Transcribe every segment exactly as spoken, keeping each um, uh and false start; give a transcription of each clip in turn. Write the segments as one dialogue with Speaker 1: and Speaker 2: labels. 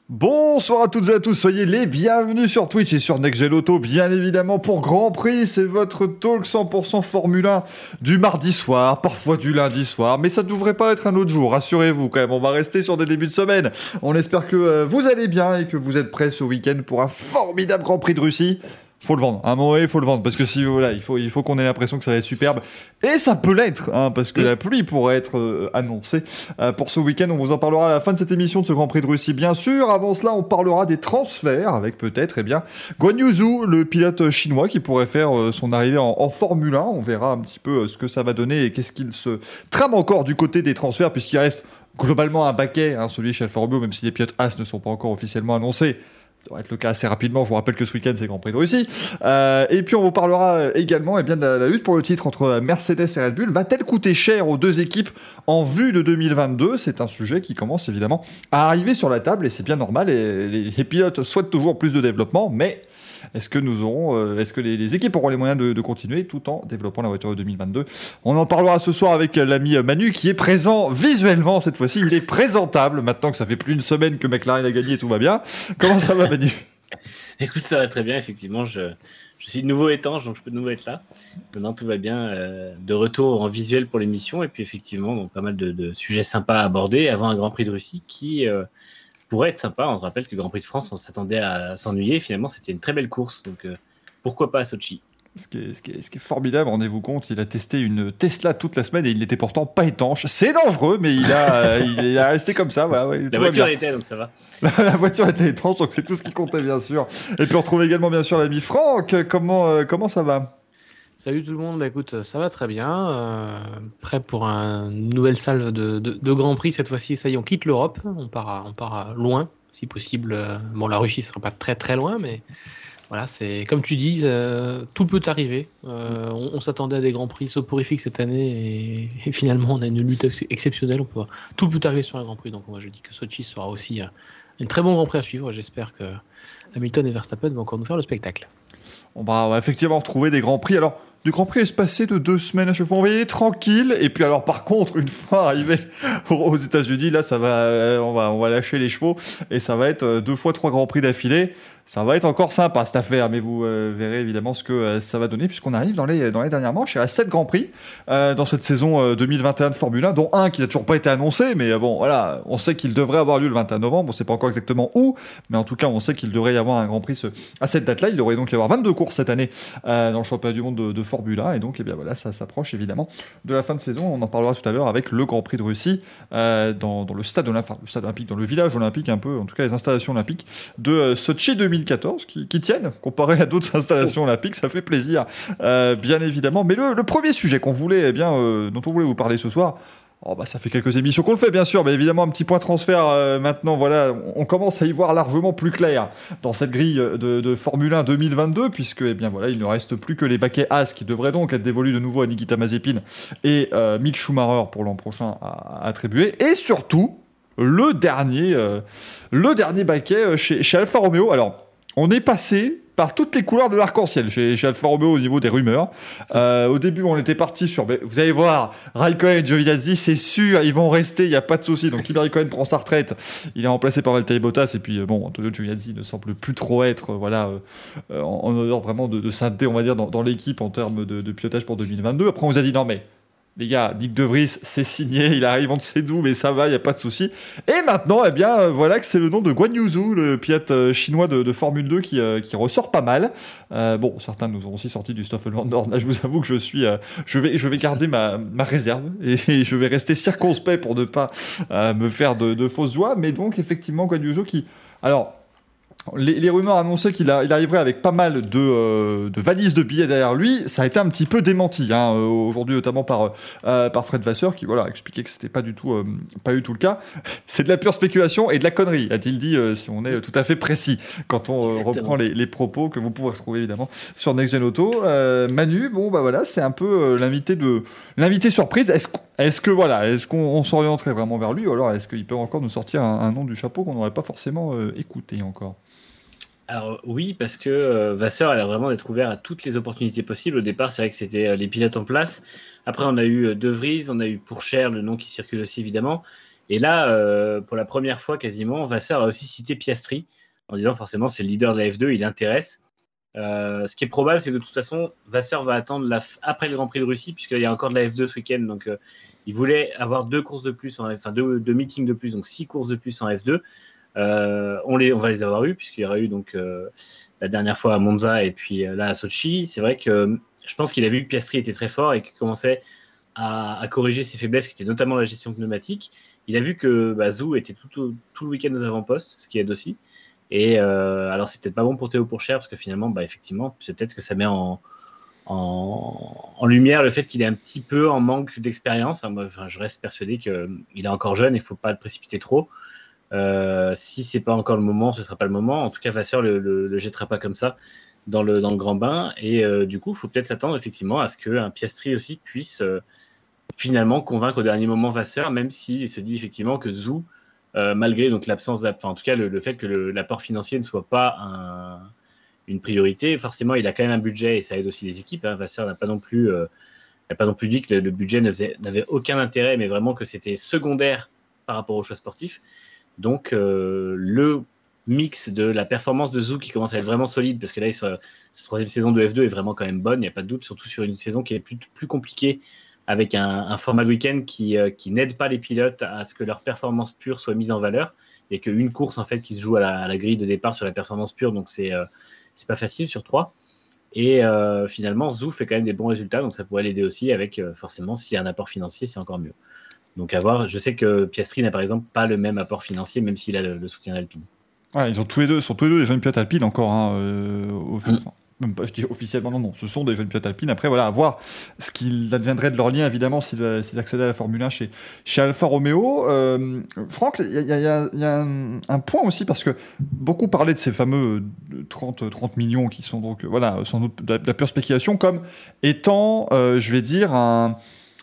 Speaker 1: Bonsoir à toutes et à tous, soyez les bienvenus sur Twitch et sur NextGen Auto, bien évidemment pour Grand Prix, c'est votre talk cent pour cent Formule un du mardi soir, parfois du lundi soir, mais ça ne devrait pas être un autre jour, rassurez-vous quand même, on va rester sur des débuts de semaine. On espère que euh, vous allez bien et que vous êtes prêts ce week-end pour un formidable Grand Prix de Russie. Faut le vendre, à un moment donné, il faut le vendre, parce que si voilà, il faut, il faut qu'on ait l'impression que ça va être superbe, et ça peut l'être, hein, parce que la pluie pourrait être euh, annoncée euh, pour ce week-end. On vous en parlera à la fin de cette émission de ce Grand Prix de Russie, bien sûr. Avant cela, on parlera des transferts avec peut-être, eh bien, Guan Yu Zhou, le pilote chinois qui pourrait faire euh, son arrivée en, en Formule un. On verra un petit peu euh, ce que ça va donner et qu'est-ce qu'il se trame encore du côté des transferts, puisqu'il reste globalement un baquet, hein, celui chez Alfa Romeo, même si les pilotes As ne sont pas encore officiellement annoncés. Ça devrait être le cas assez rapidement. Je vous rappelle que ce week-end, c'est Grand Prix de Russie. Euh, et puis, on vous parlera également eh bien, de la, la lutte pour le titre entre Mercedes et Red Bull. Va-t-elle coûter cher aux deux équipes en vue de deux mille vingt-deux ? C'est un sujet qui commence évidemment à arriver sur la table et c'est bien normal. Et les, les pilotes souhaitent toujours plus de développement, mais est-ce que nous aurons, euh, est-ce que les, les équipes auront les moyens de, de continuer tout en développant la voiture de deux mille vingt-deux ? On en parlera ce soir avec l'ami Manu qui est présent visuellement cette fois-ci. Il est présentable maintenant que ça fait plus d'une semaine que McLaren a gagné et tout va bien. Comment ça va, Manu ?
Speaker 2: Écoute, ça va très bien, effectivement. Je, je suis de nouveau étanche, donc je peux de nouveau être là. Maintenant, tout va bien. Euh, de retour en visuel pour l'émission. Et puis, effectivement, donc, pas mal de, de sujets sympas à aborder avant un Grand Prix de Russie qui euh, pourrait être sympa. On se rappelle que le Grand Prix de France, on s'attendait à s'ennuyer. Finalement, c'était une très belle course. Donc, euh, pourquoi pas à Sochi ?
Speaker 1: Ce qui, est, ce, qui est, ce qui est formidable, rendez-vous compte, il a testé une Tesla toute la semaine et il n'était pourtant pas étanche. C'est dangereux, mais il a, euh, il a resté comme ça. Voilà, ouais,
Speaker 2: la voiture était, donc ça va.
Speaker 1: La, la voiture était étanche, donc c'est tout ce qui comptait, bien sûr. Et puis on retrouve également, bien sûr, l'ami Franck. Comment, euh, comment ça va ?
Speaker 3: Salut tout le monde, bah, écoute, ça va très bien. Euh, prêt pour un, une nouvelle salve de, de, de Grand Prix. Cette fois-ci, ça y est, on quitte l'Europe. On part, à, on part à loin, si possible. Bon, la Russie ne sera pas très très loin, mais... Voilà, c'est comme tu dis, euh, tout peut arriver. Euh, on, on s'attendait à des grands prix soporifiques cette année et, et finalement on a une lutte ex- exceptionnelle. On peut, tout peut arriver sur un grand prix. Donc moi je dis que Sochi sera aussi un, un très bon grand prix à suivre. J'espère que Hamilton et Verstappen vont encore nous faire le spectacle.
Speaker 1: On va, on va effectivement retrouver des grands prix. Alors, du Grand Prix espacé de deux semaines à chaque fois, on va y aller tranquille. Et puis alors, par contre, une fois arrivé aux États-Unis, là, ça va, on va, on va lâcher les chevaux et ça va être deux fois trois Grands Prix d'affilée. Ça va être encore sympa cette affaire, mais vous euh, verrez évidemment ce que euh, ça va donner puisqu'on arrive dans les, dans les dernières manches. Il y a sept Grands Prix euh, dans cette saison euh, deux mille vingt et un de Formule un, dont un qui n'a toujours pas été annoncé, mais euh, bon, voilà, on sait qu'il devrait avoir lieu le vingt et un novembre. On ne sait pas encore exactement où, mais en tout cas, on sait qu'il devrait y avoir un Grand Prix ce, à cette date-là. Il devrait donc y avoir vingt-deux courses cette année euh, dans le championnat du monde de, de Formule un, et donc, eh bien voilà, ça s'approche évidemment de la fin de saison. On en parlera tout à l'heure avec le Grand Prix de Russie euh, dans, dans le stade olympique, enfin, le stade olympique, dans le village olympique un peu, en tout cas les installations olympiques de euh, Sochi deux mille quatorze, qui, qui tiennent, comparé à d'autres installations olympiques, ça fait plaisir, euh, bien évidemment. Mais le, le premier sujet qu'on voulait, eh bien, euh, dont on voulait vous parler ce soir, oh bah ça fait quelques émissions qu'on le fait, bien sûr, mais évidemment, un petit point transfert, euh, maintenant, voilà, on commence à y voir largement plus clair dans cette grille de, de Formule un deux mille vingt-deux, puisque, eh bien, voilà, il ne reste plus que les baquets As qui devraient donc être dévolus de nouveau à Nikita Mazepin et euh, Mick Schumacher pour l'an prochain à, à attribuer, et surtout, le dernier, euh, le dernier baquet chez, chez Alfa Romeo. Alors, on est passé par toutes les couleurs de l'arc-en-ciel chez, chez Alfa Romeo au niveau des rumeurs. Euh, au début, on était parti sur... Ben, vous allez voir, Raikkonen et Giovinazzi, c'est sûr, ils vont rester, il n'y a pas de souci. Donc, Kimi Raikkonen prend sa retraite. Il est remplacé par Valtteri Bottas. Et puis, bon, Antonio Giovinazzi ne semble plus trop être euh, voilà, euh, en, en odeur vraiment de, de sainteté, on va dire, dans, dans l'équipe en termes de, de pilotage pour deux mille vingt-deux. Après, on vous a dit, non mais... Les gars, Nick De Vries, c'est signé, il arrive, on ne sait d'où, mais ça va, il n'y a pas de souci. Et maintenant, eh bien, euh, voilà que c'est le nom de Guan Yu Zhou, le pilote euh, chinois de, de Formule deux, qui, euh, qui ressort pas mal. Euh, bon, certains nous ont aussi sorti du Stoffel Van Dorn. Là, je vous avoue que je suis, euh, je vais, je vais garder ma, ma réserve et, et je vais rester circonspect pour ne pas euh, me faire de, de fausses joies. Mais donc, effectivement, Guan Yu Zhou qui, alors. Les, les rumeurs annonçaient qu'il a, il arriverait avec pas mal de, euh, de valises de billets derrière lui. Ça a été un petit peu démenti, hein, euh, aujourd'hui notamment par, euh, par Fred Vasseur, qui voilà, expliquait que c'était pas du tout, euh, pas du tout le cas. C'est de la pure spéculation et de la connerie, a-t-il dit, euh, si on est tout à fait précis quand on euh, reprend les, les propos que vous pourrez retrouver évidemment sur NextGen Auto. Euh, Manu, bon bah voilà, c'est un peu euh, l'invité de l'invité surprise. Est-ce, est-ce que voilà, est-ce qu'on on s'orienterait vraiment vers lui, ou alors est-ce qu'il peut encore nous sortir un, un nom du chapeau qu'on n'aurait pas forcément euh, écouté encore?
Speaker 2: Alors oui, parce que euh, Vasseur a l'air vraiment d'être ouvert à toutes les opportunités possibles. Au départ, c'est vrai que c'était euh, les pilotes en place. Après, on a eu euh, De Vries, on a eu Pourchère, le nom qui circule aussi évidemment. Et là, euh, pour la première fois quasiment, Vasseur a aussi cité Piastri en disant forcément c'est le leader de la F deux, il intéresse. Euh, ce qui est probable, c'est que de toute façon, Vasseur va attendre la f... après le Grand Prix de Russie, puisqu'il y a encore de la F deux ce week-end. Donc, euh, il voulait avoir deux courses de plus, en... enfin deux, deux meetings de plus, donc six courses de plus en F deux. Euh, on, les... on va les avoir eues, puisqu'il y aura eu donc, euh, la dernière fois à Monza et puis euh, là à Sochi. C'est vrai que euh, je pense qu'il a vu que Piastri était très fort et qu'il commençait à, à corriger ses faiblesses, qui étaient notamment la gestion pneumatique. Il a vu que bah, Zhou était tout, tout, tout le week-end aux avant-postes, ce qui aide aussi. Et euh, alors, c'est peut-être pas bon pour Théo Pourchaire, parce que finalement, bah, effectivement, c'est peut-être que ça met en, en, en lumière le fait qu'il est un petit peu en manque d'expérience. Moi, je reste persuadé qu'il est encore jeune, il ne faut pas le précipiter trop. Euh, si c'est pas encore le moment, ce sera pas le moment. En tout cas, Vasseur le, le, le jettera pas comme ça dans le, dans le grand bain. Et euh, du coup, il faut peut-être s'attendre effectivement à ce qu'un Piastri aussi puisse euh, finalement convaincre au dernier moment Vasseur, même s'il se dit effectivement que Zhou, Euh, malgré donc l'absence, enfin, en tout cas le, le fait que le, l'apport financier ne soit pas un, une priorité, forcément il a quand même un budget et ça aide aussi les équipes. Hein. Vasseur n'a pas non plus, euh, n'a pas non plus dit que le, le budget ne faisait, n'avait aucun intérêt, mais vraiment que c'était secondaire par rapport aux choix sportifs. Donc euh, le mix de la performance de Zhou qui commence à être vraiment solide, parce que là sa troisième saison de F deux est vraiment quand même bonne, il n'y a pas de doute, surtout sur une saison qui est plus, plus compliquée, avec un, un format de week-end qui, euh, qui n'aide pas les pilotes à ce que leur performance pure soit mise en valeur. Il n'y a qu'une course en fait, qui se joue à la, à la grille de départ sur la performance pure, donc c'est, euh, c'est pas facile sur trois. Et euh, finalement, Zhou fait quand même des bons résultats, donc ça pourrait l'aider aussi avec, euh, forcément, s'il y a un apport financier, c'est encore mieux. Donc à voir, je sais que Piastri n'a par exemple pas le même apport financier, même s'il a le, le soutien d'Alpine.
Speaker 1: Ouais, ils ont tous les deux, sont tous les deux des jeunes pilotes Alpine encore, hein, euh, au mm. Même pas, je dis officiellement, non, non, ce sont des jeunes pilotes Alpine. Après, voilà, à voir ce qu'il adviendrait de leur lien, évidemment, s'ils, s'ils accédaient à la Formule un chez, chez Alfa Romeo. Euh, Franck, il y a, y a, y a un, un point aussi, parce que beaucoup parlaient de ces fameux trente millions qui sont donc, voilà, sans doute de la, de la pure spéculation, comme étant, euh, je vais dire, un...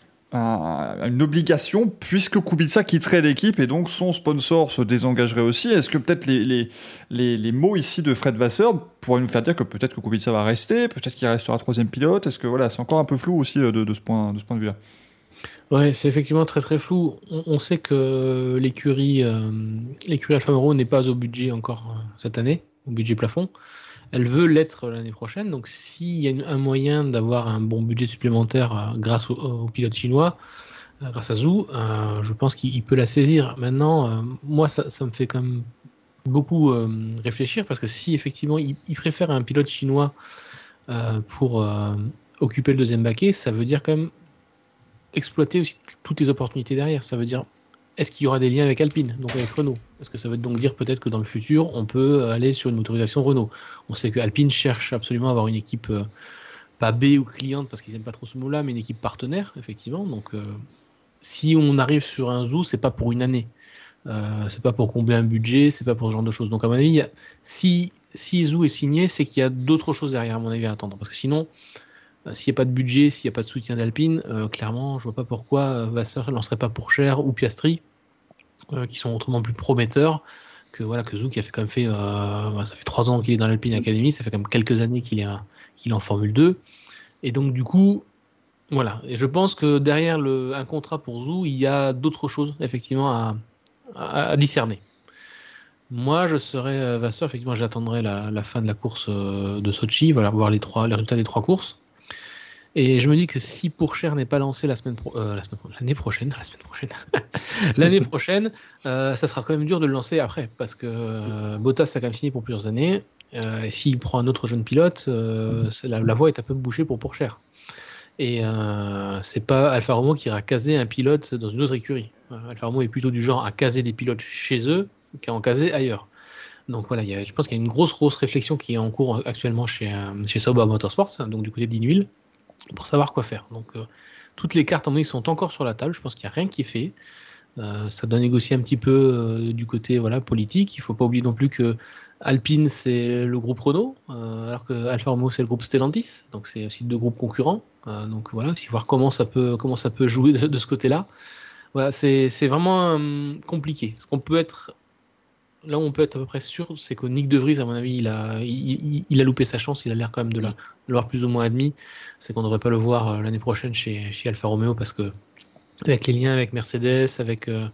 Speaker 1: une obligation, puisque Kubica quitterait l'équipe et donc son sponsor se désengagerait aussi. Est-ce que peut-être les, les, les, les mots ici de Fred Vasseur pourraient nous faire dire que peut-être que Kubica va rester, peut-être qu'il restera troisième pilote? Est-ce que voilà, c'est encore un peu flou aussi de, de, ce, point, de ce point de vue-là?
Speaker 3: Ouais, c'est effectivement très très flou. On, on sait que l'écurie, euh, l'écurie Alfa Romeo n'est pas au budget encore euh, cette année, au budget plafond. Elle veut l'être l'année prochaine, donc s'il y a un moyen d'avoir un bon budget supplémentaire euh, grâce au, au pilote chinois, euh, grâce à Zhou, euh, je pense qu'il peut la saisir. Maintenant, euh, moi, ça, ça me fait quand même beaucoup euh, réfléchir, parce que si effectivement il, il préfère un pilote chinois euh, pour euh, occuper le deuxième baquet, ça veut dire quand même exploiter aussi toutes les opportunités derrière. Ça veut dire, est-ce qu'il y aura des liens avec Alpine, donc avec Renault? Est-ce que ça veut donc dire peut-être que dans le futur, on peut aller sur une motorisation Renault? On sait que Alpine cherche absolument à avoir une équipe, euh, pas B ou cliente, parce qu'ils n'aiment pas trop ce mot-là, mais une équipe partenaire, effectivement. Donc, euh, si on arrive sur un Zhou, c'est pas pour une année. Euh, c'est pas pour combler un budget, c'est pas pour ce genre de choses. Donc, à mon avis, il y a, si, si Zhou est signé, c'est qu'il y a d'autres choses derrière, à mon avis, à attendre. Parce que sinon, euh, s'il n'y a pas de budget, s'il n'y a pas de soutien d'Alpine, euh, clairement, je vois pas pourquoi euh, Vasseur ne lancerait pas Pourchaire ou Piastri, euh, qui sont autrement plus prometteurs que voilà que Zhou, qui a fait quand même fait, euh, ça fait trois ans qu'il est dans l'Alpine Academy, ça fait quand même quelques années qu'il est, un, qu'il est en Formule deux. Et donc, du coup, voilà. Et je pense que derrière le, un contrat pour Zhou, il y a d'autres choses, effectivement, à, à, à discerner. Moi, je serais euh, Vasseur, effectivement, j'attendrai la, la fin de la course euh, de Sochi, voilà, voir les, trois, les résultats des trois courses. Et je me dis que si Pourchaire n'est pas lancé la semaine pro- euh, la semaine pro- l'année prochaine, la semaine prochaine, l'année prochaine, euh, ça sera quand même dur de le lancer après, parce que euh, Bottas a quand même signé pour plusieurs années. Euh, et s'il prend un autre jeune pilote, euh, la, la voie est un peu bouchée pour Pourchaire. Et euh, c'est pas Alfa Romeo qui ira caser un pilote dans une autre écurie. Euh, Alfa Romeo est plutôt du genre à caser des pilotes chez eux qu'à en caser ailleurs. Donc voilà, il y a, je pense qu'il y a une grosse grosse réflexion qui est en cours actuellement chez, euh, chez Sauber Motorsports, donc du côté d'Inuil, pour savoir quoi faire. Donc euh, toutes les cartes en main sont encore sur la table. Je pense qu'il n'y a rien qui est fait. Euh, ça doit négocier un petit peu euh, du côté voilà politique. Il ne faut pas oublier non plus que Alpine c'est le groupe Renault, euh, alors que Alfa Romeo c'est le groupe Stellantis. Donc c'est aussi deux groupes concurrents. Euh, donc voilà, aussi voir comment ça peut comment ça peut jouer de, de ce côté-là. Voilà, c'est c'est vraiment euh, compliqué. Ce qu'on peut être Là où on peut être à peu près sûr, c'est que Nick De Vries, à mon avis, il a, il, il, il a loupé sa chance. Il a l'air quand même de, la, de l'avoir plus ou moins admis. C'est qu'on ne devrait pas le voir l'année prochaine chez, chez Alfa Romeo, parce que avec les liens avec Mercedes, avec, euh,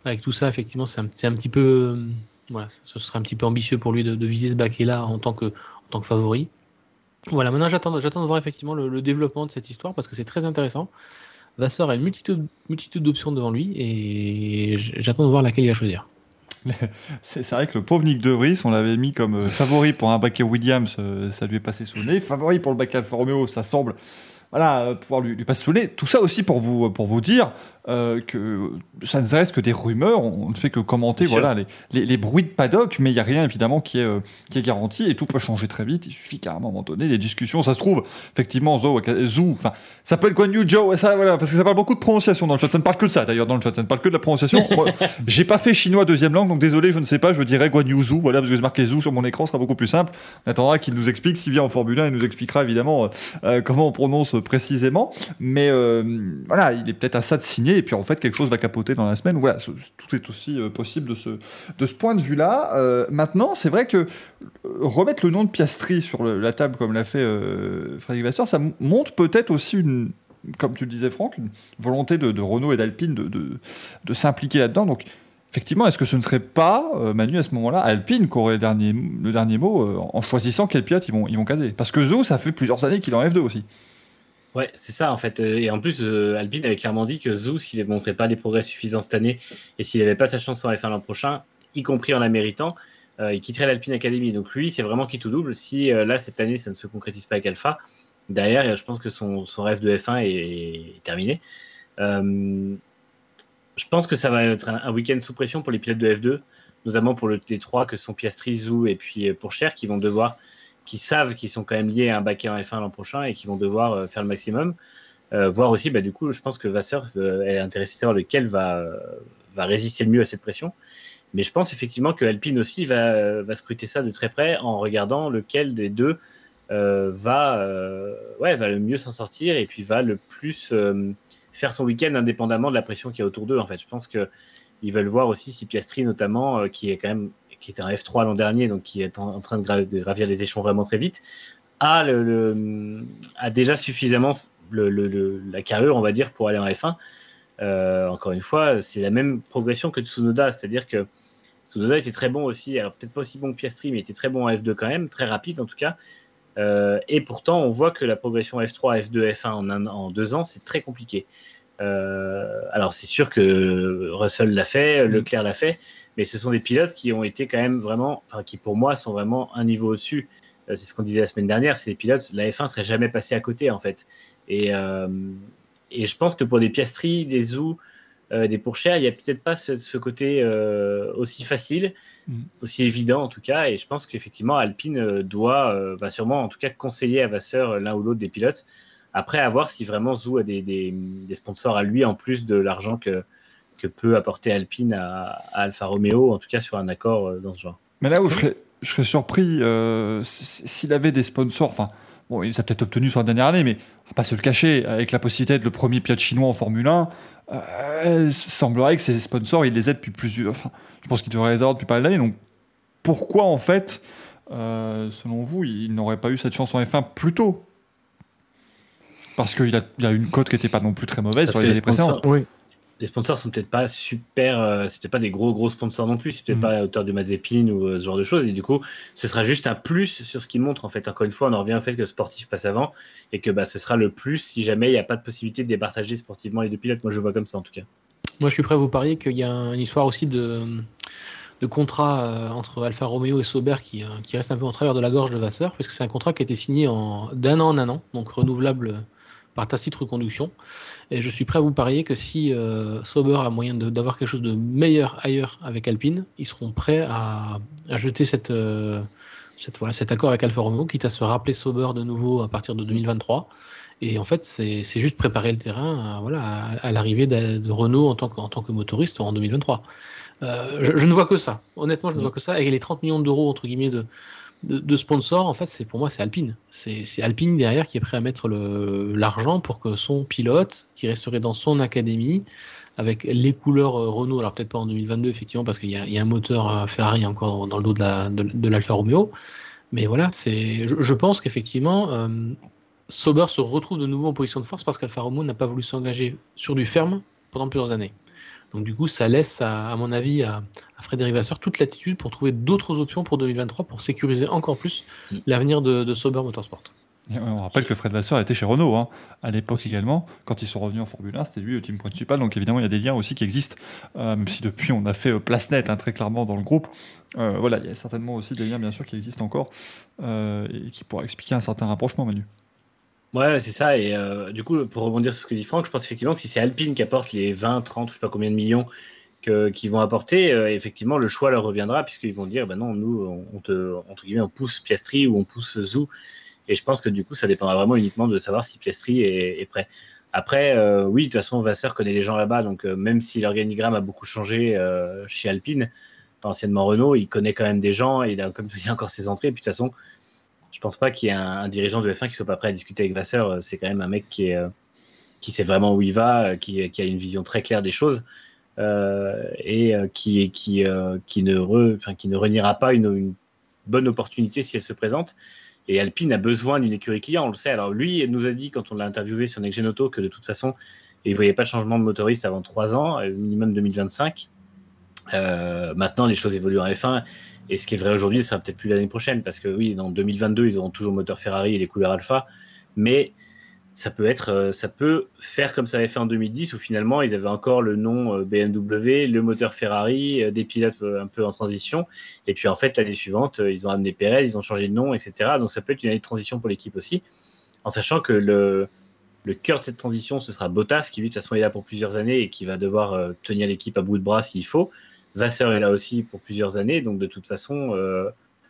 Speaker 3: avec tout ça, effectivement, c'est un, c'est un petit peu, euh, voilà, ce serait un petit peu ambitieux pour lui de, de viser ce baquet-là en tant que, en tant que favori. Voilà, maintenant j'attends, j'attends de voir effectivement le, le développement de cette histoire parce que c'est très intéressant. Vasseur a une multitude, multitude d'options devant lui et j'attends de voir laquelle il va choisir.
Speaker 1: C'est, c'est vrai que le pauvre Nick De Vries, on l'avait mis comme euh, favori pour un baquet Williams, euh, ça lui est passé sous le nez. Favori pour le baquet Alfa Romeo, ça semble voilà, euh, pouvoir lui, lui passer sous le nez. Tout ça aussi pour vous, pour vous dire euh, que ça ne reste que des rumeurs, on ne fait que commenter voilà, les, les, les bruits de paddock, mais il n'y a rien évidemment qui est, euh, qui est garanti et tout peut changer très vite. Il suffit qu'à un moment donné, les discussions, ça se trouve, effectivement, Zou, Zou enfin, ça peut être Guan Yu Zhou, ça, voilà, parce que ça parle beaucoup de prononciation dans le chat. Ça ne parle que de ça d'ailleurs dans le chat, ça ne parle que de la prononciation. Moi, j'ai pas fait chinois deuxième langue, donc désolé, je ne sais pas, je dirais Guan Yu Zhou, voilà, parce que c'est marqué Zou sur mon écran, ce sera beaucoup plus simple. On attendra qu'il nous explique, s'il vient en Formule un, il nous expliquera évidemment euh, comment on prononce précisément. Mais euh, voilà, il est peut-être à ça de signer, et puis en fait, quelque chose va capoter dans la semaine. Voilà, tout est aussi euh, possible de ce, de ce point de vue-là. Euh, maintenant, c'est vrai que euh, remettre le nom de Piastri sur le, la table, comme l'a fait euh, Frédéric Vasseur, ça montre peut-être aussi une, comme tu le disais, Franck, une volonté de, de Renault et d'Alpine de, de, de s'impliquer là-dedans. Donc, effectivement, est-ce que ce ne serait pas, euh, Manu, à ce moment-là, Alpine qui aurait le dernier, le dernier mot euh, en choisissant quel pilote ils vont, ils vont caser? Parce que Zou, ça fait plusieurs années qu'il est en F deux aussi.
Speaker 2: Ouais, c'est ça en fait. Et en plus, euh, Alpine avait clairement dit que Zou, s'il ne montrait pas des progrès suffisants cette année et s'il n'avait pas sa chance en F un l'an prochain, y compris en la méritant, euh, il quitterait l'Alpine Academy. Donc lui, c'est vraiment qui tout double. Si euh, là, cette année, ça ne se concrétise pas avec Alpha, derrière, je pense que son, son rêve de F un est, est terminé. Euh, je pense que ça va être un, un week-end sous pression pour les pilotes de F deux, notamment pour le, les trois que sont Piastri, Zou et puis Pourchaire, qui vont devoir... qui savent qu'ils sont quand même liés à un baquet en F un l'an prochain et qui vont devoir euh, faire le maximum. Euh, voir aussi, bah, du coup, je pense que Vasseur euh, est intéressé de savoir lequel va, euh, va résister le mieux à cette pression. Mais je pense effectivement que Alpine aussi va, va scruter ça de très près en regardant lequel des deux euh, va, euh, ouais, va le mieux s'en sortir et puis va le plus euh, faire son week-end indépendamment de la pression qu'il y a autour d'eux. En fait, je pense qu'ils veulent voir aussi si Piastri, notamment, euh, qui est quand même qui était un F trois l'an dernier, donc qui est en, en train de, gra- de gravir les échelons vraiment très vite, a, le, le, a déjà suffisamment le, le, le, la carrure, on va dire, pour aller en F un. Euh, encore une fois, c'est la même progression que Tsunoda, c'est-à-dire que Tsunoda était très bon aussi, alors peut-être pas aussi bon que Piastri, mais était très bon en F deux quand même, très rapide en tout cas. Euh, et pourtant, on voit que la progression F trois, F deux, F un en, un, en deux ans, c'est très compliqué. Euh, alors c'est sûr que Russell l'a fait, Leclerc l'a fait, mais ce sont des pilotes qui ont été quand même vraiment, enfin qui pour moi sont vraiment un niveau au-dessus. Euh, c'est ce qu'on disait la semaine dernière, c'est des pilotes, la F un serait jamais passé à côté en fait. Et, euh, et je pense que pour des Piastri, des Zou, euh, des Pourchaire, il n'y a peut-être pas ce, ce côté euh, aussi facile, mmh. aussi évident en tout cas. Et je pense qu'effectivement Alpine doit, euh, va sûrement en tout cas conseiller à Vasseur l'un ou l'autre des pilotes. Après, à voir si vraiment Zou a des, des, des sponsors à lui en plus de l'argent que que peut apporter Alpine à, à Alfa Romeo, en tout cas sur un accord euh, dans ce genre.
Speaker 1: Mais là où je serais, je serais surpris, euh, s'il avait des sponsors, enfin, bon, il les a peut-être obtenus sur la dernière année, mais on va pas se le cacher, avec la possibilité d'être le premier pilote chinois en Formule un, euh, il semblerait que ces sponsors, ils les aident depuis plusieurs... Enfin, je pense qu'ils devraient les avoir depuis pas mal d'années, donc pourquoi, en fait, euh, selon vous, il n'aurait pas eu cette chance en F un plus tôt? Parce qu'il a, il a une cote qui n'était pas non plus très mauvaise Parce sur les années précédentes.
Speaker 2: Oui. Les sponsors sont peut-être pas super, euh, c'est peut-être pas des gros gros sponsors non plus, c'est peut-être mmh. pas à la hauteur du Mazepin ou euh, ce genre de choses. Et du coup, ce sera juste un plus sur ce qu'ils montrent en fait. Encore une fois, on en revient au fait que le sportif passe avant et que bah, ce sera le plus si jamais il n'y a pas de possibilité de départager sportivement les deux pilotes. Moi, je vois comme ça en tout cas.
Speaker 3: Moi, je suis prêt à vous parier qu'il y a une histoire aussi de, de contrat euh, entre Alfa Romeo et Sauber qui, euh, qui reste un peu en travers de la gorge de Vasseur, parce que c'est un contrat qui a été signé en, d'un an en un an, donc renouvelable par tacite reconduction. Et je suis prêt à vous parier que si euh, Sauber a moyen de, d'avoir quelque chose de meilleur ailleurs avec Alpine, ils seront prêts à, à jeter cette, euh, cette, voilà, cet accord avec Alfa Romeo, quitte à se rappeler Sauber de nouveau à partir de deux mille vingt-trois. Et en fait, c'est, c'est juste préparer le terrain à, voilà, à, à l'arrivée de, de Renault en tant, que, en tant que motoriste en deux mille vingt-trois. Euh, je, je ne vois que ça. Honnêtement, je ne vois que ça. Et les trente millions d'euros, entre guillemets, de, de, de sponsors, en fait, c'est, pour moi, c'est Alpine. C'est, c'est Alpine derrière qui est prêt à mettre le, l'argent pour que son pilote, qui resterait dans son académie, avec les couleurs Renault, alors peut-être pas en deux mille vingt-deux, effectivement, parce qu'il y a, il y a un moteur Ferrari encore dans le dos de, la, de, de l'Alfa Romeo. Mais voilà, c'est, je, je pense qu'effectivement, euh, Sauber se retrouve de nouveau en position de force parce qu'Alfa Romeo n'a pas voulu s'engager sur du ferme pendant plusieurs années. Donc du coup, ça laisse, à, à mon avis, à, à Frédéric Vasseur toute latitude pour trouver d'autres options pour deux mille vingt-trois pour sécuriser encore plus mm. l'avenir de, de Sauber Motorsport.
Speaker 1: Et on rappelle que Fred Vasseur était chez Renault hein, à l'époque aussi. Également. Quand ils sont revenus en Formule un, c'était lui le team principal. Donc évidemment, il y a des liens aussi qui existent. Euh, même si depuis, on a fait euh, place nette hein, très clairement dans le groupe. Euh, voilà, il y a certainement aussi des liens, bien sûr, qui existent encore euh, et qui pourraient expliquer un certain rapprochement, Manu.
Speaker 2: Ouais, c'est ça. Et euh, du coup, pour rebondir sur ce que dit Franck, je pense effectivement que si c'est Alpine qui apporte les vingt, trente, je sais pas combien de millions que, qu'ils vont apporter, euh, effectivement, le choix leur reviendra puisqu'ils vont dire, bah non, nous, on te, entre guillemets, on pousse Piastri ou on pousse Zhou. Et je pense que du coup, ça dépendra vraiment uniquement de savoir si Piastri est, est prêt. Après, euh, oui, de toute façon, Vasseur connaît les gens là-bas, donc euh, même si l'organigramme a beaucoup changé euh, chez Alpine, anciennement Renault, il connaît quand même des gens et il a, comme tu dis, encore ses entrées. Et puis de toute façon, je pense pas qu'il y ait un, un dirigeant de F un qui soit pas prêt à discuter avec Vasseur. C'est quand même un mec qui, est, euh, qui sait vraiment où il va, qui, qui a une vision très claire des choses euh, et euh, qui, qui, euh, qui, ne re, enfin, qui ne reniera pas une, une bonne opportunité si elle se présente. Et Alpine a besoin d'une écurie client, on le sait. Alors lui, il nous a dit, quand on l'a interviewé sur Next Gen Auto, que de toute façon, il ne voyait pas de changement de motoriste avant trois ans, minimum deux mille vingt-cinq. Euh, maintenant, les choses évoluent en F un. Et ce qui est vrai aujourd'hui, ça sera peut-être plus l'année prochaine. Parce que oui, en deux mille vingt-deux, ils auront toujours le moteur Ferrari et les couleurs Alpha. Mais ça peut, être, ça peut faire comme ça avait fait en deux mille dix, où finalement, ils avaient encore le nom B M W, le moteur Ferrari, des pilotes un peu en transition. Et puis, en fait, l'année suivante, ils ont amené Pérez, ils ont changé de nom, et cetera. Donc, ça peut être une année de transition pour l'équipe aussi, en sachant que le, le cœur de cette transition, ce sera Bottas, qui, lui, de toute façon, est là pour plusieurs années et qui va devoir euh, tenir l'équipe à bout de bras s'il faut. Vasseur est là aussi pour plusieurs années. Donc, de toute façon... Euh,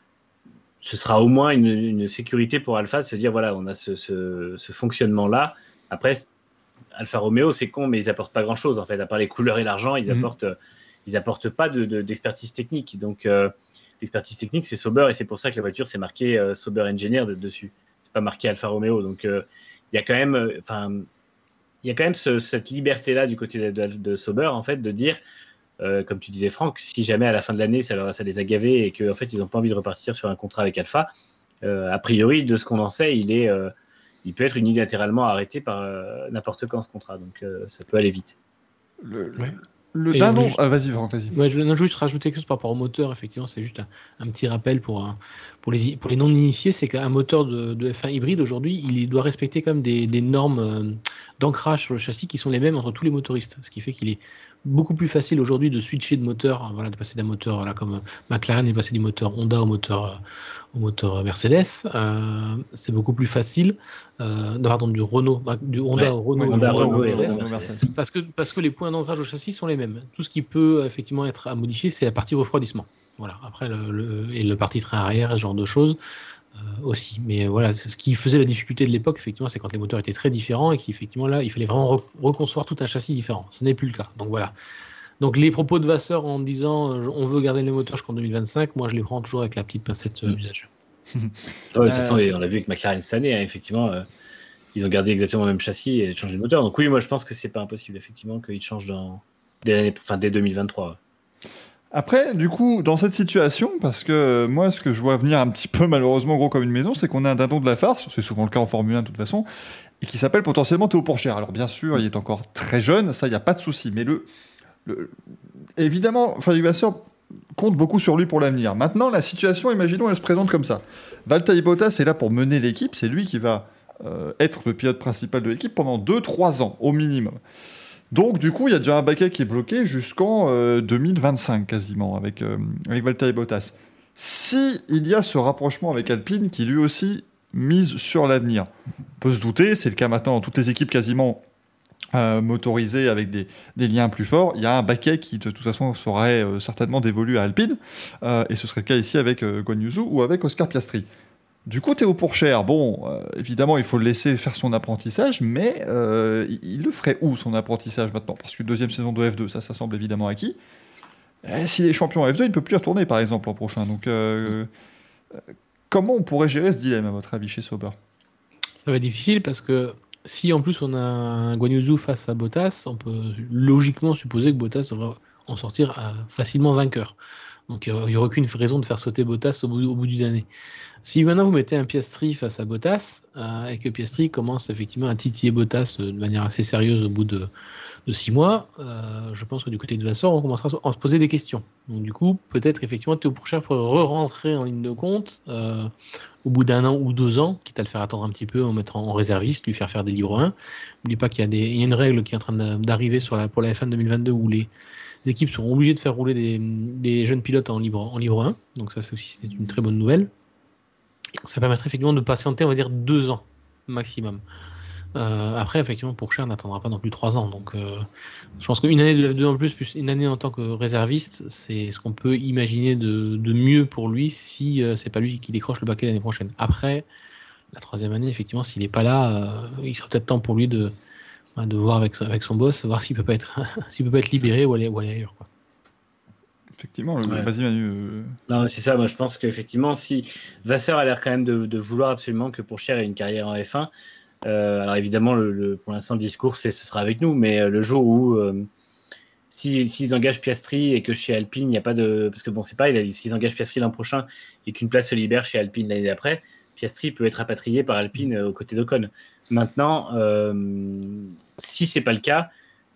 Speaker 2: ce sera au moins une, une sécurité pour Alpha de se dire, voilà, on a ce, ce, ce fonctionnement-là. Après, Alfa Romeo, c'est con, mais ils n'apportent pas grand-chose, en fait. À part les couleurs et l'argent, ils n'apportent mmh. ils apportent pas de, de, d'expertise technique. Donc, euh, l'expertise technique, c'est Sauber, et c'est pour ça que la voiture, c'est marqué euh, Sauber Engineer de, dessus. C'est pas marqué Alfa Romeo. Donc, il euh, y a quand même, enfin, euh, il y a quand même ce, cette liberté-là du côté de, de, de Sauber, en fait, de dire... Euh, comme tu disais Franck, si jamais à la fin de l'année ça, leur, ça les a gavés et qu'en en fait ils n'ont pas envie de repartir sur un contrat avec Alpha, euh, a priori de ce qu'on en sait, il, est, euh, il peut être unilatéralement arrêté par euh, n'importe quand ce contrat, donc euh, ça peut aller vite.
Speaker 1: Le, le, le dindon, juste... ah, vas-y Franck, vas-y.
Speaker 3: Ouais, je voulais juste rajouter quelque chose par rapport au moteur, effectivement, c'est juste un, un petit rappel pour, un, pour, les, pour les non-initiés, c'est qu'un moteur de, de F un hybride aujourd'hui, il doit respecter quand même des, des normes euh, d'ancrage sur le châssis qui sont les mêmes entre tous les motoristes, ce qui fait qu'il est beaucoup plus facile aujourd'hui de switcher de moteur, voilà, de passer d'un moteur voilà, comme McLaren et passer du moteur Honda au moteur, au moteur Mercedes. Euh, c'est beaucoup plus facile, euh, pardon, du Renault, du Honda ouais, au Renault,
Speaker 2: Honda,
Speaker 3: Honda,
Speaker 2: Renault,
Speaker 3: Renault,
Speaker 2: Renault,
Speaker 3: Mercedes, parce que parce que les points d'ancrage au châssis sont les mêmes. Tout ce qui peut effectivement être à modifier, c'est la partie refroidissement. Voilà. Après le, le et le parti train arrière, ce genre de choses. Euh, aussi, mais euh, voilà, ce qui faisait la difficulté de l'époque, effectivement, c'est quand les moteurs étaient très différents et qu'effectivement là, il fallait vraiment re- reconcevoir tout un châssis différent. Ce n'est plus le cas. Donc voilà. Donc les propos de Vasseur en disant euh, on veut garder les moteurs jusqu'en deux mille vingt-cinq, moi je les prends toujours avec la petite pincette euh, d'usage.
Speaker 2: Ouais, de toute façon, on l'a vu avec McLaren cette année, hein, effectivement, euh, ils ont gardé exactement le même châssis et changé de moteur. Donc oui, moi je pense que c'est pas impossible, effectivement, qu'ils changent dans dès, enfin, dès deux mille vingt-trois.
Speaker 1: Après, du coup, dans cette situation, parce que moi, ce que je vois venir un petit peu malheureusement gros comme une maison, c'est qu'on a un dindon de la farce, c'est souvent le cas en Formule un de toute façon, et qui s'appelle potentiellement Théo Pourchaire. Alors bien sûr, il est encore très jeune, ça, il n'y a pas de souci, mais le, le... évidemment, Frédéric Vasseur compte beaucoup sur lui pour l'avenir. Maintenant, la situation, imaginons, elle se présente comme ça. Valtteri Bottas est là pour mener l'équipe, c'est lui qui va euh, être le pilote principal de l'équipe pendant deux trois ans, au minimum. Donc, du coup, il y a déjà un baquet qui est bloqué jusqu'en euh, deux mille vingt-cinq, quasiment, avec, euh, avec Valtteri Bottas. Si il y a ce rapprochement avec Alpine, qui lui aussi mise sur l'avenir, on peut se douter, c'est le cas maintenant dans toutes les équipes quasiment euh, motorisées avec des, des liens plus forts, il y a un baquet qui, de toute façon, serait euh, certainement dévolu à Alpine, euh, et ce serait le cas ici avec euh, Guan Yu Zhou ou avec Oscar Piastri. Du coup, Théo Pourchaire, bon, euh, évidemment, il faut le laisser faire son apprentissage, mais euh, il, il le ferait où, son apprentissage, maintenant ? Parce qu'une deuxième saison de F deux, ça, ça semble évidemment acquis. Et s'il est champion F deux, il ne peut plus y retourner, par exemple, l'an prochain. Donc, euh, euh, comment on pourrait gérer ce dilemme, à votre avis, chez Sauber ?
Speaker 3: Ça va être difficile, parce que si, en plus, on a un Guan Yu Zhou face à Bottas, on peut logiquement supposer que Bottas devrait en sortir euh, facilement vainqueur. Donc il n'y aurait aucune raison de faire sauter Bottas au bout, au bout d'une année. Si maintenant vous mettez un Piastri face à Bottas, euh, et que Piastri commence effectivement à titiller Bottas de manière assez sérieuse au bout de, de six mois, euh, je pense que du côté de Vasseur, on commencera à se poser des questions. Donc du coup, peut-être effectivement Théo Pourchaire pourrait re-rentrer en ligne de compte euh, au bout d'un an ou deux ans, quitte à le faire attendre un petit peu en mettant en réserviste, lui faire faire des libres un. N'oublie pas qu'il y a, des, il y a une règle qui est en train d'arriver sur la, pour la F un deux mille vingt-deux où les équipes seront obligées de faire rouler des, des jeunes pilotes en libre, en libre un. Donc ça, c'est aussi c'est une très bonne nouvelle. Ça permettrait effectivement de patienter, on va dire, deux ans maximum. Euh, après, effectivement, Pourchaire n'attendra pas non plus trois ans. Donc, euh, je pense qu'une année de F deux en plus, plus une année en tant que réserviste, c'est ce qu'on peut imaginer de, de mieux pour lui si euh, c'est pas lui qui décroche le baquet l'année prochaine. Après, la troisième année, effectivement, s'il n'est pas là, euh, il sera peut-être temps pour lui de, de voir avec, avec son boss, voir s'il peut pas être, s'il peut pas être libéré ou aller, ou aller ailleurs, quoi.
Speaker 1: Effectivement, le...
Speaker 2: Ouais.
Speaker 1: vas-y Manu. Euh...
Speaker 2: Non, c'est ça. Moi, je pense qu'effectivement, si Vasseur a l'air quand même de, de vouloir absolument que Pourchaire ait une carrière en F un, euh, alors évidemment, le, le, pour l'instant, le discours, c'est ce sera avec nous, mais euh, le jour où euh, si, s'ils engagent Piastri et que chez Alpine, il n'y a pas de. Parce que bon, c'est pareil, s'ils engagent Piastri l'an prochain et qu'une place se libère chez Alpine l'année d'après, Piastri peut être rapatrié par Alpine euh, aux côtés d'Ocon. Maintenant, euh, si c'est pas le cas,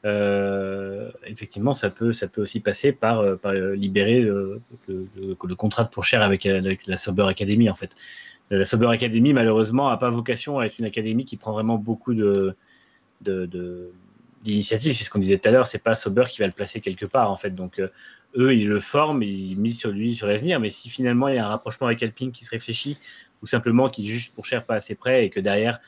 Speaker 2: Euh, effectivement, ça peut, ça peut aussi passer par, par libérer le, le, le, le contrat de Pourchaire avec, avec la Sauber Academy. En fait, la Sauber Academy, malheureusement, n'a pas vocation à être une académie qui prend vraiment beaucoup de, de, de, d'initiatives. C'est ce qu'on disait tout à l'heure. C'est pas Sauber qui va le placer quelque part, en fait. Donc, euh, eux, ils le forment, ils misent sur lui, sur l'avenir. Mais si finalement il y a un rapprochement avec Alpine qui se réfléchit, ou simplement qu'il juge Pourchaire pas assez près et que derrière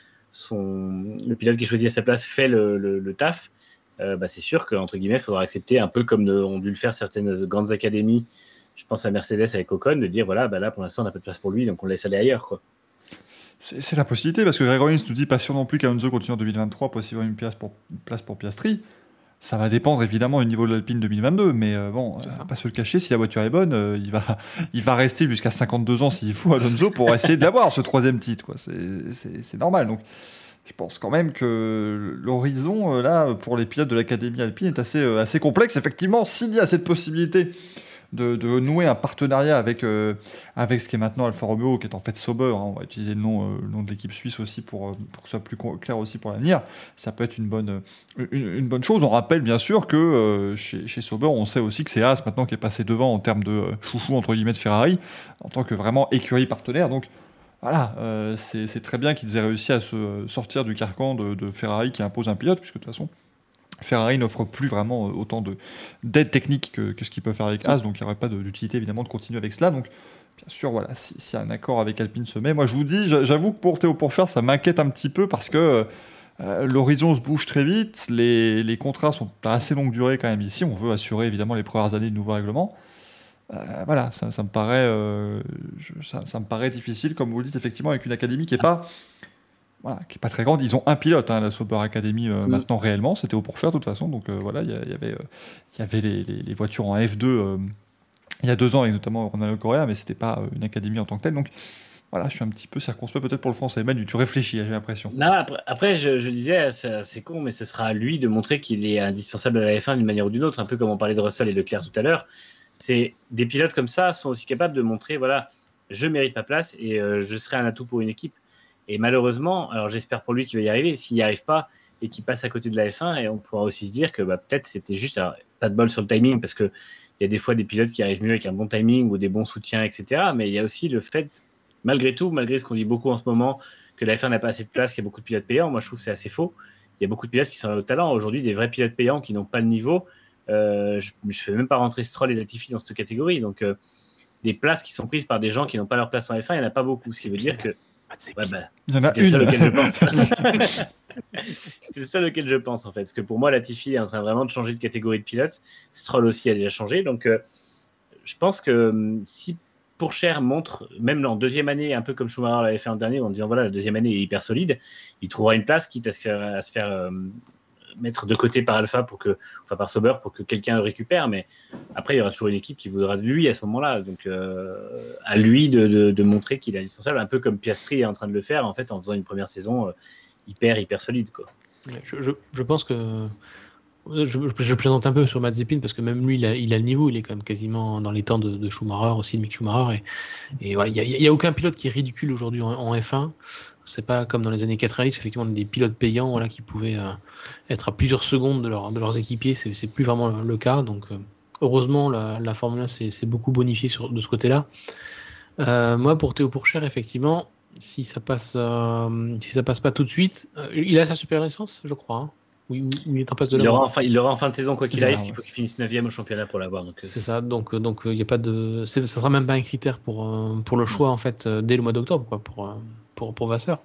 Speaker 2: son, le pilote qui est choisi à sa place fait le, le, le taf. Euh, bah, c'est sûr qu'entre guillemets, il faudra accepter, un peu comme de, ont dû le faire certaines grandes académies, je pense à Mercedes avec Ocon, de dire voilà, bah là pour l'instant on n'a pas de place pour lui, donc on le laisse aller ailleurs, quoi.
Speaker 1: C'est, c'est la possibilité, parce que Greg Rollins nous dit pas sûr non plus qu'Alonso continue en deux mille vingt-trois pour essayer une place pour, une place pour Piastri. Ça va dépendre évidemment du niveau de l'Alpine deux mille vingt-deux, mais euh, bon, euh, pas se le cacher, si la voiture est bonne, euh, il, va, il va rester jusqu'à cinquante-deux ans s'il faut Alonso pour essayer d'avoir ce troisième titre, quoi. C'est, c'est, c'est normal. Donc je pense quand même que l'horizon, euh, là, pour les pilotes de l'Académie Alpine est assez, euh, assez complexe. Effectivement, s'il y a cette possibilité de, de nouer un partenariat avec, euh, avec ce qui est maintenant Alfa Romeo, qui est en fait Sauber, hein, on va utiliser le nom, euh, le nom de l'équipe suisse aussi pour, pour que ce soit plus clair aussi pour l'avenir, ça peut être une bonne, une, une bonne chose. On rappelle bien sûr que euh, chez, chez Sauber, on sait aussi que c'est Haas maintenant qui est passé devant en termes de euh, chouchou entre guillemets de Ferrari, en tant que vraiment écurie partenaire. Donc voilà, euh, c'est, c'est très bien qu'ils aient réussi à se sortir du carcan de, de Ferrari qui impose un pilote, puisque de toute façon, Ferrari n'offre plus vraiment autant de, d'aide technique que, que ce qu'ils peuvent faire avec Haas, donc il n'y aurait pas de, d'utilité évidemment de continuer avec cela. Donc bien sûr, voilà, si, si un accord avec Alpine se met, moi je vous dis, j'avoue que pour Théo Pourchaire, ça m'inquiète un petit peu parce que euh, l'horizon se bouge très vite, les, les contrats sont à assez longue durée quand même ici, on veut assurer évidemment les premières années de nouveaux règlements. Euh, voilà, ça, ça, me paraît, euh, je, ça, ça me paraît difficile, comme vous le dites, effectivement, avec une académie qui n'est pas, voilà, qui est pas très grande. Ils ont un pilote, hein, la Sauber Academy, euh, mm. maintenant réellement, c'était au Pourchaire de toute façon. Donc euh, voilà, il y, y avait, euh, y avait les, les, les voitures en F deux euh, il y a deux ans, et notamment Ronald Correa, mais c'était pas une académie en tant que telle. Donc voilà, je suis un petit peu circonspect peut-être pour le français. Manu, tu réfléchis, j'ai l'impression.
Speaker 2: Non, après, après je, je disais, c'est, c'est con, mais ce sera à lui de montrer qu'il est indispensable à la F un d'une manière ou d'une autre, un peu comme on parlait de Russell et Leclerc tout à l'heure. C'est des pilotes comme ça sont aussi capables de montrer, voilà, je mérite ma place et euh, je serai un atout pour une équipe. Et malheureusement, alors j'espère pour lui qu'il va y arriver. S'il n'y arrive pas et qu'il passe à côté de la F un, et on pourra aussi se dire que bah, peut-être c'était juste, alors, pas de bol sur le timing, parce qu'il y a des fois des pilotes qui arrivent mieux avec un bon timing ou des bons soutiens, et cetera. Mais il y a aussi le fait, malgré tout, malgré ce qu'on dit beaucoup en ce moment, que la F un n'a pas assez de place, qu'il y a beaucoup de pilotes payants. Moi, je trouve que c'est assez faux. Il y a beaucoup de pilotes qui sont au talent. Aujourd'hui, des vrais pilotes payants qui n'ont pas le niveau. Euh, je ne fais même pas rentrer Stroll et Latifi dans cette catégorie. Donc, euh, des places qui sont prises par des gens qui n'ont pas leur place en F un, il n'y en a pas beaucoup. Ce qui veut dire que. Ouais, bah,
Speaker 1: il y en a
Speaker 2: c'était
Speaker 1: une.
Speaker 2: le seul auquel je pense. C'était le seul auquel je pense, en fait. Parce que pour moi, Latifi est en train vraiment de changer de catégorie de pilote. Stroll aussi a déjà changé. Donc, euh, je pense que euh, si Pourchaire montre, même en deuxième année, un peu comme Schumacher l'avait fait en dernier, en disant voilà, la deuxième année est hyper solide, il trouvera une place, quitte à se faire. À se faire euh, mettre de côté par Alpha pour que, enfin par Sauber pour que quelqu'un le récupère, mais après il y aura toujours une équipe qui voudra de lui à ce moment-là, donc euh, à lui de, de, de montrer qu'il est indispensable, un peu comme Piastri est en train de le faire en fait en faisant une première saison euh, hyper hyper solide, quoi.
Speaker 3: Je, je, je pense que je, je, je plaisante un peu sur Mazepin parce que même lui, il a, il a le niveau, il est quand même quasiment dans les temps de, de Schumacher aussi, de Mick Schumacher. Et, et voilà, il n'y a, a aucun pilote qui est ridicule aujourd'hui en, en F un. C'est pas comme dans les années quatre-vingt-dix, effectivement, des pilotes payants voilà, qui pouvaient euh, être à plusieurs secondes de, leur, de leurs équipiers. C'est, c'est plus vraiment le, le cas. Donc, euh, heureusement, la, la Formule un s'est, s'est beaucoup bonifiée sur, de ce côté-là. Euh, moi, pour Théo Pourchaire, effectivement, si ça passe, euh, si ça passe pas tout de suite, euh, il a sa super licence, je crois. Hein. Oui, il est en passe de
Speaker 2: il
Speaker 3: l'avoir.
Speaker 2: Aura enfin, il l'aura en fin de saison, quoi qu'il
Speaker 1: Il
Speaker 2: arrive,
Speaker 1: aura,
Speaker 2: parce qu'il faut qu'il finisse neuvième au championnat pour l'avoir. Donc,
Speaker 3: c'est ça, donc il donc, n'y a pas de. C'est, ça sera même pas un critère pour, euh, pour le choix, en fait, euh, dès le mois d'octobre, quoi, pour, euh, pour, pour Vasseur.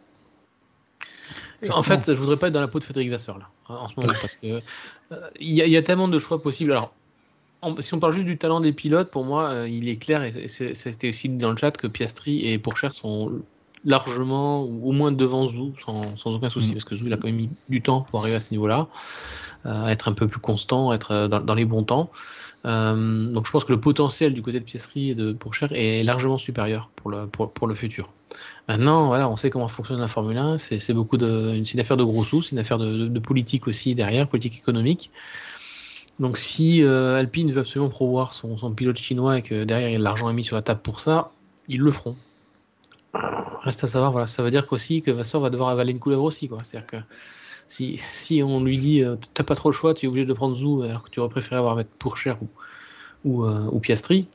Speaker 3: En fait, je voudrais pas être dans la peau de Frédéric Vasseur, là, en ce moment, parce que il euh, y, y a tellement de choix possibles. Alors, en, si on parle juste du talent des pilotes, pour moi, euh, il est clair, et c'est, c'était aussi dit dans le chat, que Piastri et Pourchaire sont largement, ou au moins devant Zhou, sans, sans aucun souci, mmh. parce que Zhou, il a quand même mis du temps pour arriver à ce niveau-là, euh, être un peu plus constant, être dans, dans les bons temps. Euh, donc je pense que le potentiel du côté de Piastri et de Pourchaire est largement supérieur pour le, pour, pour le futur. Maintenant, voilà, on sait comment fonctionne la Formule un, c'est, c'est, beaucoup de, c'est une affaire de gros sous, c'est une affaire de, de, de politique aussi derrière, politique économique. Donc si euh, Alpine veut absolument promouvoir son, son pilote chinois et que derrière l'argent est mis sur la table pour ça, ils le feront. Reste à savoir, voilà, ça veut dire qu'aussi que Vasseur va devoir avaler une couleuvre aussi, quoi. C'est-à-dire que si, si on lui dit euh, t'as pas trop le choix, tu es obligé de prendre Zhou alors que tu aurais préféré avoir mettre Pourchaire ou, ou, euh, ou Piastri,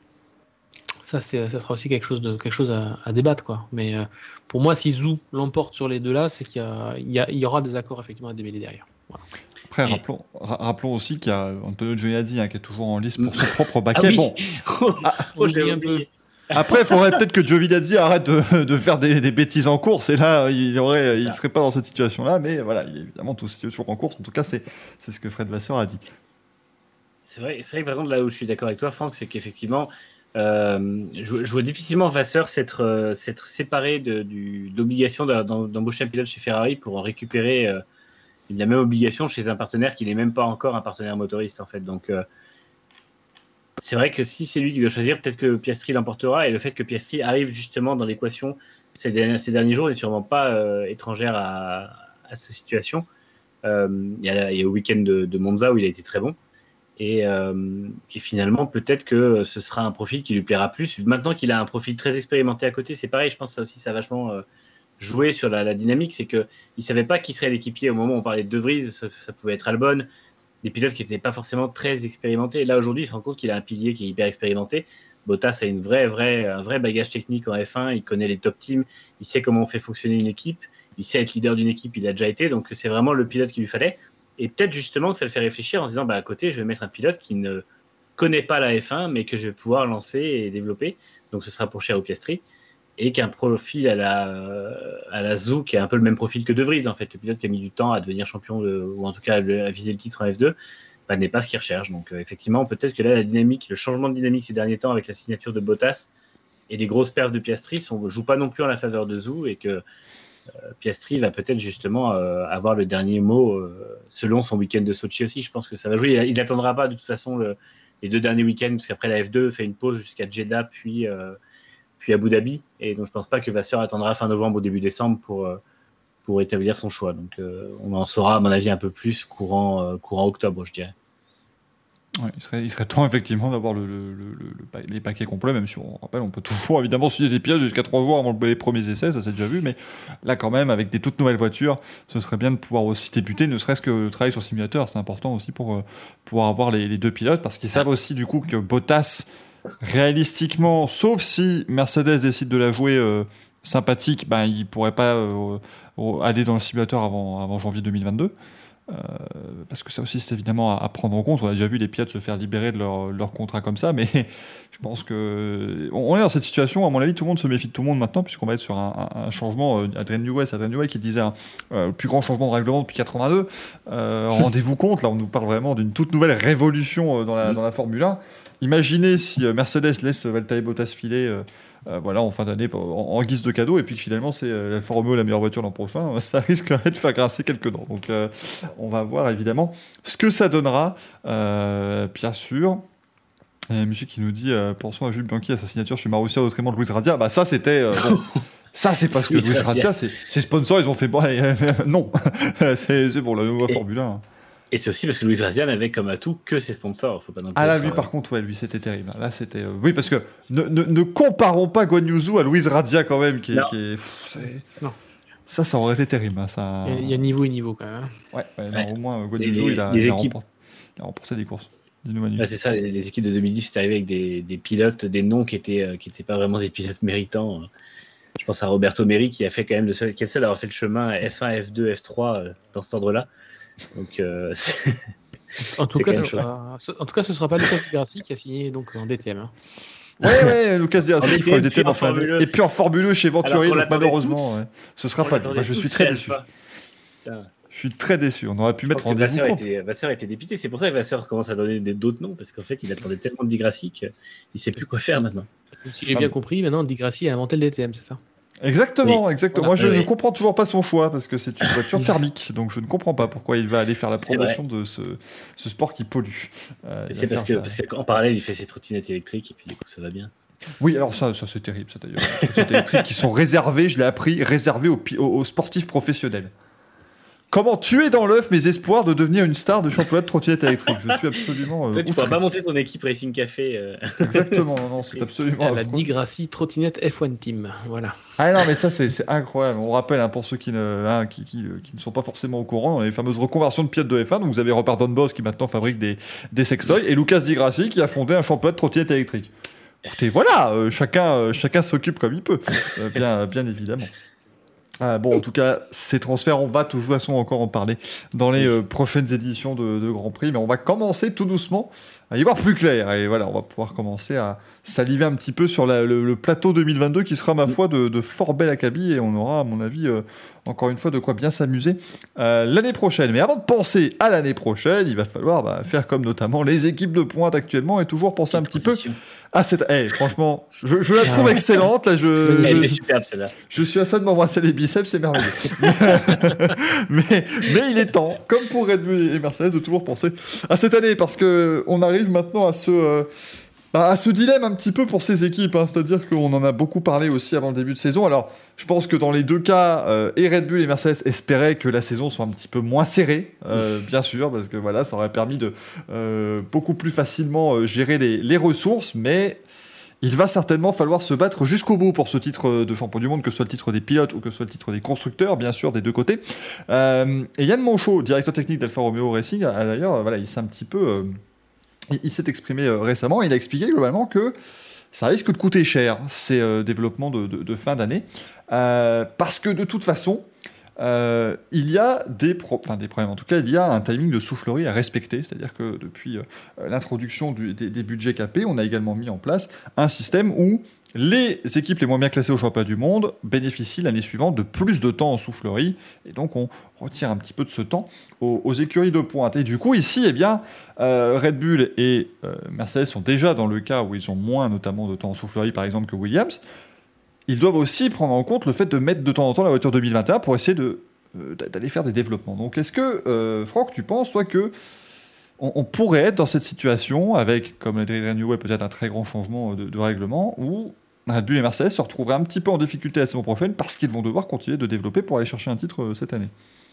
Speaker 3: ça, c'est, ça sera aussi quelque chose, de, quelque chose à, à débattre, quoi. Mais euh, pour moi, si Zhou l'emporte sur les deux là, c'est qu'il y, a, il y, a, il y aura des accords effectivement à démêler derrière. Voilà.
Speaker 1: Après, Et... rappelons, rappelons aussi qu'il y a Antonio Giovinazzi hein, qui est toujours en lice pour son propre baquet.
Speaker 2: Ah oui.
Speaker 1: Bon,
Speaker 2: ah, oh, j'ai un peu.
Speaker 1: Après, il faudrait peut-être que Giovinazzi arrête de, de faire des, des bêtises en course. Et là, il ne il serait pas dans cette situation-là. Mais voilà, il y a évidemment toute situation en course. En tout cas, c'est, c'est ce que Fred Vasseur a dit.
Speaker 2: C'est vrai, c'est vrai que par contre, là où je suis d'accord avec toi, Franck, c'est qu'effectivement, euh, je, je vois difficilement Vasseur s'être, euh, s'être séparé de, du, de l'obligation d'embaucher un pilote chez Ferrari pour récupérer euh, la même obligation chez un partenaire qui n'est même pas encore un partenaire motoriste, en fait. Donc, euh, c'est vrai que si c'est lui qui doit choisir, peut-être que Piastri l'emportera. Et le fait que Piastri arrive justement dans l'équation ces derniers, ces derniers jours n'est sûrement pas euh, étrangère à, à cette situation. Euh, il y a, il y a le week-end de, de Monza où il a été très bon. Et, euh, et finalement, peut-être que ce sera un profil qui lui plaira plus. Maintenant qu'il a un profil très expérimenté à côté, c'est pareil, je pense que ça aussi, ça a vachement euh, joué sur la, la dynamique. C'est qu'il ne savait pas qui serait l'équipier. Au moment où on parlait de De Vries, ça, ça pouvait être Albon. Des pilotes qui n'étaient pas forcément très expérimentés. Et là, aujourd'hui, il se rend compte qu'il a un pilier qui est hyper expérimenté. Bottas a une vraie, vraie, un vrai bagage technique en F un. Il connaît les top teams. Il sait comment on fait fonctionner une équipe. Il sait être leader d'une équipe. Il a déjà été. Donc, c'est vraiment le pilote qu'il lui fallait. Et peut-être justement que ça le fait réfléchir en se disant, bah, à côté, je vais mettre un pilote qui ne connaît pas la F un, mais que je vais pouvoir lancer et développer. Donc, ce sera pour Pourchaire ou Piastri. Et qu'un profil à la, à la Zhou, qui est un peu le même profil que De Vries, en fait, le pilote qui a mis du temps à devenir champion, de, ou en tout cas à viser le titre en F deux, bah, n'est pas ce qu'il recherche. Donc, euh, effectivement, peut-être que là, la dynamique, le changement de dynamique ces derniers temps avec la signature de Bottas et des grosses perfs de Piastri ne joue pas non plus en la faveur de Zhou et que euh, Piastri va peut-être justement euh, avoir le dernier mot euh, selon son week-end de Sochi aussi. Je pense que ça va jouer. Il n'attendra pas de toute façon le, les deux derniers week-ends, parce qu'après la F deux fait une pause jusqu'à Jeddah, puis. Euh, puis Abu Dhabi, et donc je pense pas que Vasseur attendra fin novembre ou début décembre pour, pour établir son choix. Donc euh, on en saura à mon avis un peu plus courant, euh, courant octobre, je dirais.
Speaker 1: Ouais, il, serait, il serait temps effectivement d'avoir le, le, le, le, les paquets complets, même si on rappelle, on peut toujours évidemment signer des pilotes jusqu'à trois jours avant les premiers essais, ça c'est déjà vu, mais là quand même avec des toutes nouvelles voitures, ce serait bien de pouvoir aussi débuter, ne serait-ce que le travail sur simulateur, c'est important aussi pour euh, pouvoir avoir les, les deux pilotes, parce qu'ils savent aussi du coup que Bottas, réalistiquement, sauf si Mercedes décide de la jouer euh, sympathique, ben, il ne pourrait pas euh, aller dans le simulateur avant, avant janvier deux mille vingt-deux. Euh, parce que ça aussi, c'est évidemment à, à prendre en compte. On a déjà vu les pilotes se faire libérer de leur, leur contrat comme ça, mais je pense que on est dans cette situation. À mon avis, tout le monde se méfie de tout le monde maintenant, puisqu'on va être sur un, un, un changement. Adrien Newey, Adrien Newey qui disait un, euh, le plus grand changement de règlement depuis quatre-vingt-deux. Euh, rendez-vous compte, là, on nous parle vraiment d'une toute nouvelle révolution dans la, dans la Formule un. Imaginez si Mercedes laisse Valtteri Bottas filer. Euh, Euh, voilà, en fin d'année en, en guise de cadeau, et puis que finalement c'est euh, l'Alfa Romeo la meilleure voiture l'an prochain, ça risquerait de faire grincer quelques dents. Donc euh, on va voir évidemment ce que ça donnera, euh, bien sûr. Il y a un monsieur qui nous dit euh, pensons à Jules Bianchi à sa signature chez Marussia au détriment de Luis Radia. Bah ça c'était euh, bon. Ça, c'est parce que Luis Radia, c'est, c'est sponsor, ils ont fait bon, euh, non, c'est, c'est bon, la nouvelle Formule un.
Speaker 2: Et c'est aussi parce que Luis Razia n'avait comme atout que ses sponsors. Faut pas non plus
Speaker 1: Ah là,
Speaker 2: être,
Speaker 1: lui,
Speaker 2: euh,
Speaker 1: par contre, ouais, lui, c'était terrible. Là, c'était. euh, Oui, parce que ne, ne, ne comparons pas Guan Yuzu à Luis Razia quand même, qui est.
Speaker 2: Non.
Speaker 1: Qui est... pff, c'est-
Speaker 3: Non.
Speaker 1: Ça, ça aurait été terrible. hein, Ça...
Speaker 3: Il y a- il y, a niveau et niveau quand même. hein.
Speaker 1: Ouais, ouais, non,
Speaker 2: Ouais.
Speaker 1: au moins, Guan
Speaker 2: Les-
Speaker 1: Yuzu, il a,
Speaker 2: les
Speaker 1: il a
Speaker 2: équipes-
Speaker 1: remporté, il a remporté des courses. Dis-nous, Manu.
Speaker 2: Là, c'est ça, les, les équipes de deux mille dix, c'est arrivé avec des, des pilotes, des noms qui étaient, euh, qui étaient pas vraiment des pilotes méritants. Je pense à Roberto Meri qui a fait quand même le seul, qui est le seul à avoir fait le chemin F un, F deux, F trois euh, dans cet ordre-là. Donc, euh, c'est-
Speaker 3: En tout,
Speaker 2: C'est
Speaker 3: cas,
Speaker 2: quand même
Speaker 3: ce sera... ce- en tout cas, ce sera pas Lucas Di Grassi qui a signé donc en D T M. hein.
Speaker 1: Ouais, ouais, Lucas Di Grassi
Speaker 2: En
Speaker 1: qui fera le
Speaker 2: D T M,
Speaker 1: D T M en
Speaker 2: puis en
Speaker 1: fin d'année.
Speaker 2: Formule E.
Speaker 1: Et puis en Formule E chez Venturi,
Speaker 2: Alors qu'on
Speaker 1: donc
Speaker 2: l'attendait
Speaker 1: malheureusement,
Speaker 2: tous.
Speaker 1: ouais, ce sera
Speaker 2: on
Speaker 1: pas lui.
Speaker 2: l'attendait
Speaker 1: Moi, je
Speaker 2: tous
Speaker 1: suis
Speaker 2: chez
Speaker 1: très
Speaker 2: Alpha.
Speaker 1: déçu.
Speaker 2: Putain.
Speaker 1: Je suis très déçu. On aurait pu
Speaker 2: Je
Speaker 1: mettre
Speaker 2: pense que
Speaker 1: rendez-vous
Speaker 2: Vasseur
Speaker 1: compte.
Speaker 2: était, Vasseur était dépité. C'est pour ça que Vasseur commence à donner des- d'autres noms, parce qu'en fait, il attendait tellement de Di Grassi qu'il sait plus quoi faire maintenant.
Speaker 3: Si j'ai bien compris, maintenant Di Grassi a inventé le D T M, c'est ça?
Speaker 1: Exactement, exactement. Moi,
Speaker 3: Voilà.
Speaker 1: je
Speaker 2: Oui.
Speaker 1: ne comprends toujours pas son choix parce que c'est une voiture thermique, donc je ne comprends pas pourquoi il va aller faire la
Speaker 2: C'est
Speaker 1: promotion de ce, ce sport qui pollue. Euh,
Speaker 2: Et
Speaker 1: il
Speaker 2: c'est
Speaker 1: va
Speaker 2: parce
Speaker 1: faire
Speaker 2: que,
Speaker 1: ça.
Speaker 2: parce qu'en parallèle, il fait ses trottinettes électriques, et puis du coup, ça va bien.
Speaker 1: Oui, alors ça, ça c'est terrible, ça d'ailleurs. Les trottinettes électriques qui sont réservées, je l'ai appris, réservées aux, pi- aux- aux sportifs professionnels. Comment tuer dans l'œuf mes espoirs de devenir une star de championnat de trottinette électrique? Je suis absolument. euh,
Speaker 2: Toi, tu
Speaker 1: outré.
Speaker 2: pourras pas monter ton équipe Racing Café. euh,
Speaker 1: Exactement, non, non, c'est absolument.
Speaker 3: La
Speaker 1: affreux.
Speaker 3: Di Grassi trottinette F un Team. Voilà.
Speaker 1: Ah non, mais ça, c'est c'est incroyable. On rappelle, hein, pour ceux qui ne, hein, qui, qui, euh, qui ne sont pas forcément au courant, dans les fameuses reconversions de pilotes de F un, donc vous avez Robert Don Boss qui maintenant fabrique des, des sextoys, et Lucas Di Grassi qui a fondé un championnat de trottinette électrique. Écoutez, voilà, euh, chacun, euh, chacun s'occupe comme il peut, euh, bien, bien évidemment. Ah, bon, en tout cas, ces transferts, on va de toute façon encore en parler dans les euh, prochaines éditions de, de Grand Prix, mais on va commencer tout doucement à y voir plus clair. Et voilà, on va pouvoir commencer à saliver un petit peu sur la- le, le plateau deux mille vingt-deux qui sera, ma foi, de, de fort bel acabit, et on aura, à mon avis, euh, encore une fois, de quoi bien s'amuser euh, l'année prochaine. Mais avant de penser à l'année prochaine, il va falloir bah, faire comme notamment les équipes de pointe actuellement et toujours penser un petit peu
Speaker 2: transition.
Speaker 1: à cette... Eh, franchement, je, je la trouve
Speaker 3: Ah.
Speaker 1: excellente. Là, je,
Speaker 2: Elle
Speaker 1: je-
Speaker 2: était superbe, celle-là.
Speaker 1: je suis à ça de m'embrasser les biceps, c'est merveilleux. mais, mais il est temps, comme pour Red Bull et Mercedes, de toujours penser à cette année, parce que on arrive maintenant à ce, euh, bah, à ce dilemme un petit peu pour ces équipes. hein. C'est-à-dire qu'on en a beaucoup parlé aussi avant le début de saison. Alors, je pense que dans les deux cas, euh, et Red Bull et Mercedes espéraient que la saison soit un petit peu moins serrée, euh, bien sûr, parce que voilà, ça aurait permis de euh, beaucoup plus facilement euh, gérer les, les ressources, mais il va certainement falloir se battre jusqu'au bout pour ce titre de champion du monde, que ce soit le titre des pilotes ou que ce soit le titre des constructeurs, bien sûr, des deux côtés. Euh, et Yann Monchot, directeur technique d'Alfa Romeo Racing, a, d'ailleurs, euh, voilà, il s'est un petit peu, euh, il, il s'est exprimé euh, récemment. Il a expliqué globalement que ça risque de coûter cher ces euh, développements de, de- de fin d'année, euh, parce que de toute façon, euh, il y a des, pro- enfin, des problèmes. En tout cas, il y a un timing de soufflerie à respecter. C'est-à-dire que depuis euh, l'introduction du- des, des budgets capés, on a également mis en place un système où les équipes les moins bien classées au championnat du monde bénéficient l'année suivante de plus de temps en soufflerie. Et donc, on retire un petit peu de ce temps aux, aux écuries de pointe. Et du coup, ici, eh bien, euh, Red Bull et euh, Mercedes sont déjà dans le cas où ils ont moins, notamment, de temps en soufflerie, par exemple, que Williams. Ils doivent aussi prendre en compte le fait de mettre de temps en temps la voiture deux mille vingt et un pour essayer de, euh, d'aller faire des développements. Donc, est-ce que, euh, Franck, tu penses, toi, que on, on pourrait être dans cette situation avec, comme l'a dit Adrien Newey, peut-être un très grand changement de, de règlement, où Red Bull et Mercedes se retrouveraient un petit peu en difficulté la saison prochaine parce qu'ils vont devoir continuer de développer pour aller chercher un titre euh, cette année.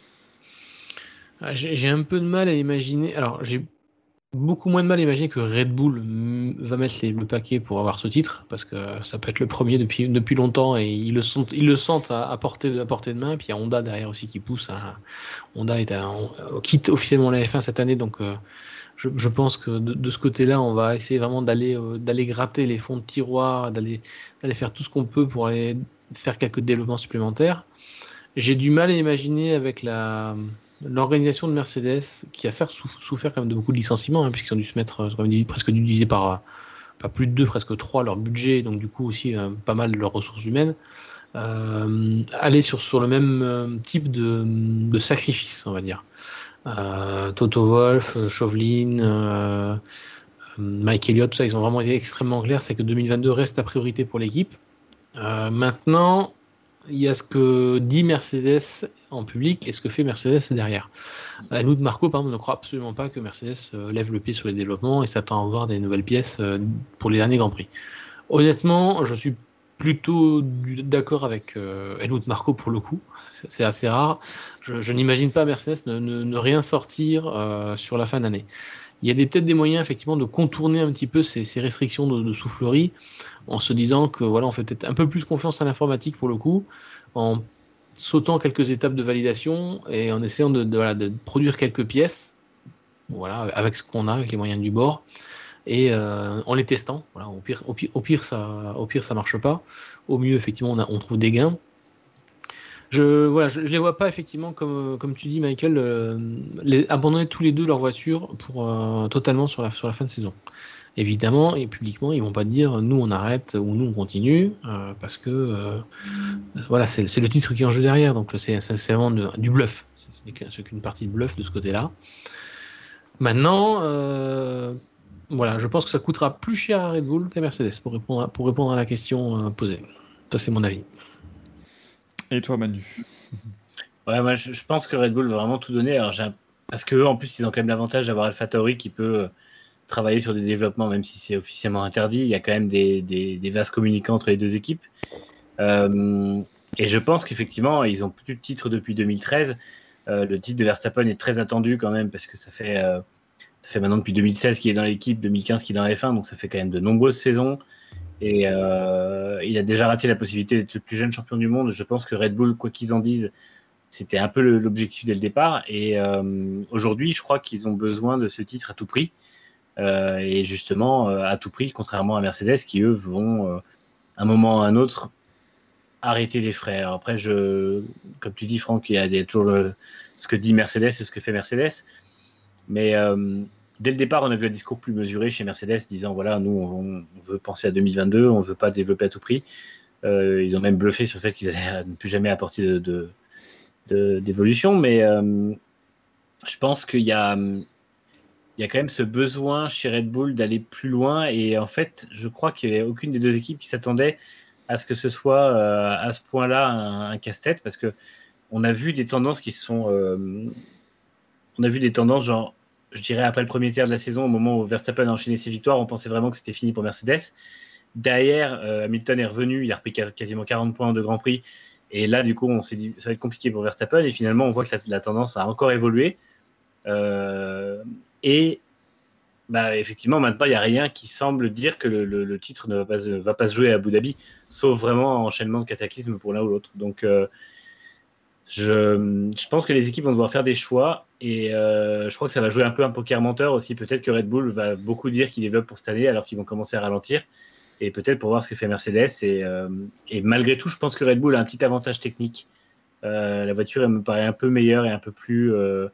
Speaker 3: Ah, J'ai j'ai un peu de mal à imaginer. Alors, j'ai beaucoup moins de mal à imaginer que Red Bull mm, va mettre les- le paquet pour avoir ce titre, parce que ça peut être le premier depuis, depuis longtemps et ils le sentent, ils le sentent à, à, portée, de- à portée de main. Et puis il y a Honda derrière aussi qui pousse. à- Honda est à- on- quitte officiellement la F un cette année, donc euh, je, je pense que de, de ce côté-là, on va essayer vraiment d'aller euh, d'aller gratter les fonds de tiroir, d'aller d'aller faire tout ce qu'on peut pour aller faire quelques développements supplémentaires. J'ai du mal à imaginer avec la l'organisation de Mercedes, qui a certes sou- souffert quand même de beaucoup de licenciements, hein, puisqu'ils ont dû se mettre euh, quand même divi- presque dû diviser par euh, pas plus de deux, presque trois leur budget, donc du coup aussi euh, pas mal de leurs ressources humaines, euh, aller sur, sur le même euh, type de, de sacrifice, on va dire. Euh, Toto Wolff, euh, Chauvelin, euh, Mike Elliott, tout ça, ils ont vraiment été extrêmement clairs, c'est que deux mille vingt-deux reste la priorité pour l'équipe. Euh, maintenant, il y a ce que dit Mercedes en public et ce que fait Mercedes derrière. À nous de Marco, par exemple, ne croit absolument pas que Mercedes euh, lève le pied sur les développements et s'attend à voir des nouvelles pièces euh, pour les derniers Grands Prix. Honnêtement, je suis plutôt d'accord avec euh, Helmut Marko pour le coup. C'est, c'est assez rare. Je, je n'imagine pas Mercedes ne, ne, ne rien sortir euh, sur la fin d'année. Il y a des, peut-être des moyens effectivement de contourner un petit peu ces, ces restrictions de, de soufflerie en se disant que voilà, on fait peut-être un peu plus confiance à l'informatique pour le coup, en sautant quelques étapes de validation et en essayant de, de, voilà, de produire quelques pièces, voilà, avec ce qu'on a, avec les moyens du bord. Et euh, en les testant, voilà, au pire, au pire, au pire, ça, au pire, ça marche pas. Au mieux, effectivement, on, a, on trouve des gains. Je, voilà, je, je les vois pas effectivement comme, comme tu dis, Michael, euh, les, abandonner tous les deux leur voiture pour euh, totalement sur la sur la fin de saison. Évidemment, et publiquement, ils vont pas dire nous on arrête ou nous on continue euh, parce que euh, voilà, c'est, c'est le titre qui est en jeu derrière, donc c'est, c'est, c'est vraiment de, du bluff. C'est, c'est qu'une partie de bluff de ce côté-là. Maintenant. Euh, Voilà, je pense que ça coûtera plus cher à Red Bull qu'à Mercedes pour répondre à, pour répondre à la question euh, posée. Ça, c'est mon avis.
Speaker 1: Et toi, Manu?
Speaker 2: Ouais, moi, je, je pense que Red Bull va vraiment tout donner. Alors, j'ai, parce qu'eux, en plus, ils ont quand même l'avantage d'avoir AlphaTauri qui peut euh, travailler sur des développements, même si c'est officiellement interdit. Il y a quand même des, des, des vases communicants entre les deux équipes. Euh, et je pense qu'effectivement, ils ont plus de titre depuis deux mille treize. Euh, le titre de Verstappen est très attendu quand même parce que ça fait... Euh, Ça fait maintenant depuis deux mille seize qu'il est dans l'équipe, deux mille quinze qu'il est dans la F un, donc ça fait quand même de nombreuses saisons. Et euh, il a déjà raté la possibilité d'être le plus jeune champion du monde. Je pense que Red Bull, quoi qu'ils en disent, c'était un peu le, l'objectif dès le départ. Et euh, aujourd'hui, je crois qu'ils ont besoin de ce titre à tout prix. Euh, et justement, euh, à tout prix, contrairement à Mercedes, qui eux vont, euh, un moment ou à un autre, arrêter les frais. Alors après, je, comme tu dis, Franck, il y a, il y a toujours le, ce que dit Mercedes et ce que fait Mercedes. Mais euh, dès le départ, on a vu un discours plus mesuré chez Mercedes, disant voilà, nous, on, on veut penser à deux mille vingt-deux, on ne veut pas développer à tout prix. Euh, ils ont même bluffé sur le fait qu'ils allaient ne plus jamais apporter de, de, de, d'évolution. Mais euh, je pense qu'il y a, il y a quand même ce besoin chez Red Bull d'aller plus loin. Et en fait, je crois qu'il n'y a aucune des deux équipes qui s'attendait à ce que ce soit euh, à ce point-là un, un casse-tête, parce qu'on a vu des tendances qui sont... Euh, on a vu des tendances genre je dirais après le premier tiers de la saison, au moment où Verstappen a enchaîné ses victoires, on pensait vraiment que c'était fini pour Mercedes. Derrière, euh, Hamilton est revenu, il a repris quasiment quarante points de Grand Prix. Et là, du coup, on s'est dit ça va être compliqué pour Verstappen. Et finalement, on voit que la, la tendance a encore évolué. Euh, et bah, effectivement, maintenant, il n'y a rien qui semble dire que le, le, le titre ne va pas, va pas se jouer à Abu Dhabi, sauf vraiment un enchaînement de cataclysmes pour l'un ou l'autre. Donc, euh, Je, je pense que les équipes vont devoir faire des choix et euh, je crois que ça va jouer un peu un poker menteur aussi. Peut-être que Red Bull va beaucoup dire qu'ils développent pour cette année alors qu'ils vont commencer à ralentir et peut-être pour voir ce que fait Mercedes. Et, euh, et malgré tout, je pense que Red Bull a un petit avantage technique. Euh, la voiture, elle me paraît un peu meilleure et un peu plus euh, euh,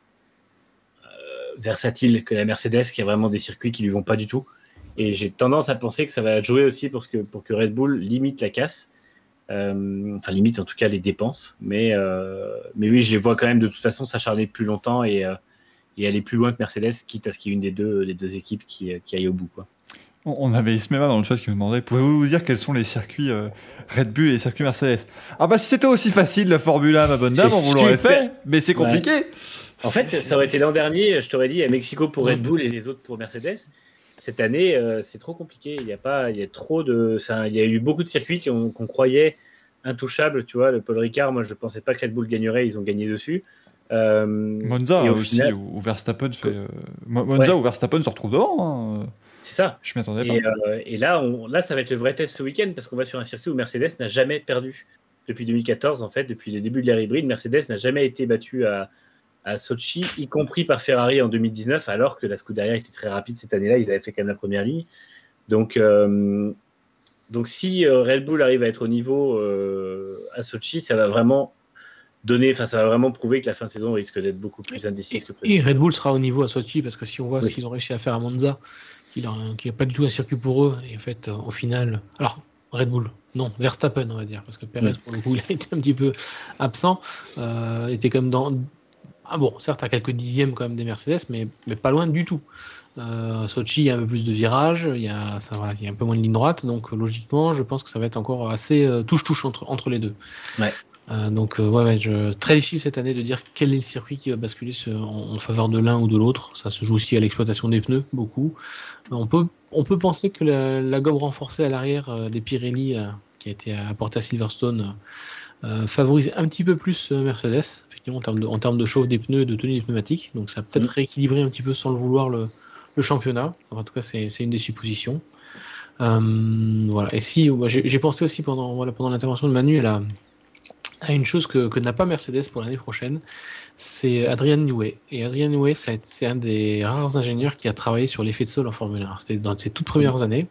Speaker 2: versatile que la Mercedes qui a vraiment des circuits qui lui vont pas du tout. Et j'ai tendance à penser que ça va jouer aussi pour que, pour que Red Bull limite la casse. Euh, enfin limite en tout cas les dépenses, mais, euh, mais oui je les vois quand même de toute façon s'acharner plus longtemps et, euh, et aller plus loin que Mercedes, quitte à ce qu'il y ait une des deux, des deux équipes qui, qui aille au bout quoi.
Speaker 1: On avait Ismeva dans le chat qui me demandait pouvez-vous vous dire quels sont les circuits euh, Red Bull et les circuits Mercedes? Ah bah si c'était aussi facile la Formule un ma bonne dame, on vous l'aurait fait, mais c'est compliqué.
Speaker 2: Ouais. En fait c'est... ça aurait été l'an dernier, je t'aurais dit à Mexico pour Red Bull et les autres pour Mercedes. Cette année, euh, c'est trop compliqué. Il y a pas, il y a trop de, ça, il y a eu beaucoup de circuits qu'on, qu'on croyait intouchables. Tu vois, le Paul Ricard, moi, je pensais pas que Red Bull gagnerait. Ils ont gagné dessus.
Speaker 1: Euh, Monza aussi, final... où Verstappen fait, euh, Monza ouais. où Verstappen se retrouve devant. Hein.
Speaker 2: C'est ça.
Speaker 1: Je m'y attendais
Speaker 2: et,
Speaker 1: pas.
Speaker 2: Euh, et là, on, là, ça va être le vrai test ce week-end parce qu'on va sur un circuit où Mercedes n'a jamais perdu depuis deux mille quatorze. En fait, depuis le début de l'ère hybride, Mercedes n'a jamais été battu à à Sochi, y compris par Ferrari en deux mille dix-neuf, alors que la Scuderia était très rapide cette année-là, ils avaient fait quand même la première ligne. Donc, euh, donc si euh, Red Bull arrive à être au niveau euh, à Sochi, ça va vraiment donner, enfin ça va vraiment prouver que la fin de saison risque d'être beaucoup plus indécise que prévu.
Speaker 3: Et Red Bull sera au niveau à Sochi, parce que si on voit
Speaker 2: oui.
Speaker 3: ce qu'ils ont réussi à faire à Monza, qui n'est pas du tout un circuit pour eux, et en fait, euh, au final, alors Red Bull, non, Verstappen on va dire, parce que Perez oui. pour le coup il a été un petit peu absent, euh, était comme dans Ah bon, certes, à quelques dixièmes quand même des Mercedes, mais, mais pas loin du tout. Euh, Sochi, il y a un peu plus de virages, il y a, ça, voilà, il y a un peu moins de ligne droite, donc logiquement, je pense que ça va être encore assez euh, touche-touche entre, entre les deux.
Speaker 2: Ouais.
Speaker 3: Euh, donc, euh, ouais, ouais je, très difficile cette année de dire quel est le circuit qui va basculer ce, en, en faveur de l'un ou de l'autre. Ça se joue aussi à l'exploitation des pneus, beaucoup. On peut, on peut penser que la, la gomme renforcée à l'arrière euh, des Pirelli, euh, qui a été apporté à Silverstone euh, favorise un petit peu plus Mercedes, effectivement, en termes de, en termes de chauffe des pneus et de tenue des pneumatiques. Donc ça a peut-être mmh. rééquilibré un petit peu sans le vouloir le, le championnat. Enfin, en tout cas, c'est, c'est une des suppositions. Euh, voilà. Et si, moi, j'ai, j'ai pensé aussi pendant, voilà, pendant l'intervention de Manu, elle a, à une chose que, que n'a pas Mercedes pour l'année prochaine, c'est Adrian Newey. Et Adrian Newey, ça a été, c'est un des rares ingénieurs qui a travaillé sur l'effet de sol en Formule un. C'était dans ses toutes premières années.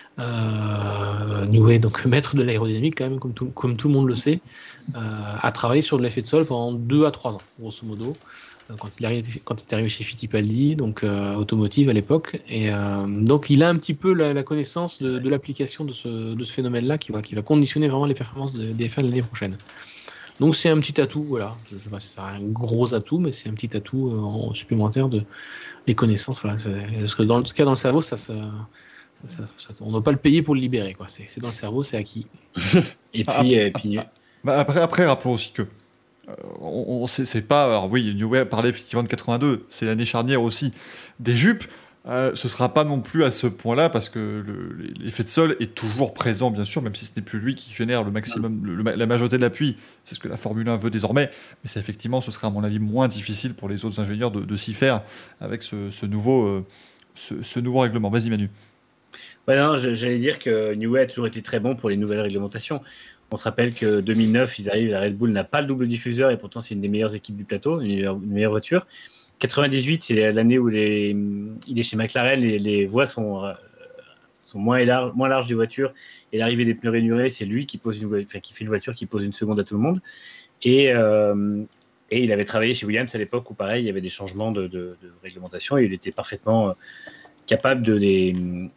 Speaker 3: Euh, Newey, donc maître de l'aérodynamique quand même, comme tout, comme tout le monde le sait, euh, a travaillé sur de l'effet de sol pendant deux à trois ans, grosso modo, euh, quand il est arrivé, quand il est arrivé chez Fittipaldi, donc euh, automotive à l'époque. Et euh, donc il a un petit peu la, la connaissance de, de l'application de ce, de ce phénomène-là qui va, qui va conditionner vraiment les performances de, des F un l'année prochaine. Donc c'est un petit atout, voilà. Je ne sais pas si c'est un gros atout, mais c'est un petit atout euh, en supplémentaire de les connaissances. Voilà. Parce que dans ce cas, dans le cerveau, ça, ça, ça, ça, ça on ne doit pas le payer pour le libérer, quoi. C'est, c'est dans le cerveau, c'est acquis.
Speaker 2: et puis,
Speaker 1: ah,
Speaker 2: et puis...
Speaker 1: Bah après, après, rappelons aussi que euh, on, on c'est, c'est pas. Alors oui, Newey parlait effectivement de quatre-vingt-deux, c'est l'année charnière aussi des jupes. Euh, ce ne sera pas non plus à ce point-là parce que le, l'effet de sol est toujours présent, bien sûr, même si ce n'est plus lui qui génère le maximum, le, le, la majorité de l'appui. C'est ce que la Formule un veut désormais. Mais c'est effectivement, ce sera à mon avis moins difficile pour les autres ingénieurs de, de s'y faire avec ce, ce, nouveau, euh, ce, ce nouveau règlement. Vas-y Manu.
Speaker 2: Ouais, non, j'allais dire que Newey a toujours été très bon pour les nouvelles réglementations. On se rappelle que deux mille neuf, ils arrivent, la Red Bull n'a pas le double diffuseur et pourtant c'est une des meilleures équipes du plateau, une, une meilleure voiture. quatre-vingt-dixhuit, c'est l'année où les, il est chez McLaren, les, les voies sont, euh, sont moins, larges, moins larges des voitures et l'arrivée des pneus rainurés, c'est lui qui, pose une, enfin, qui fait une voiture qui pose une seconde à tout le monde. Et, euh, et il avait travaillé chez Williams à l'époque où, pareil, il y avait des changements de, de, de réglementation et il était parfaitement capable de les,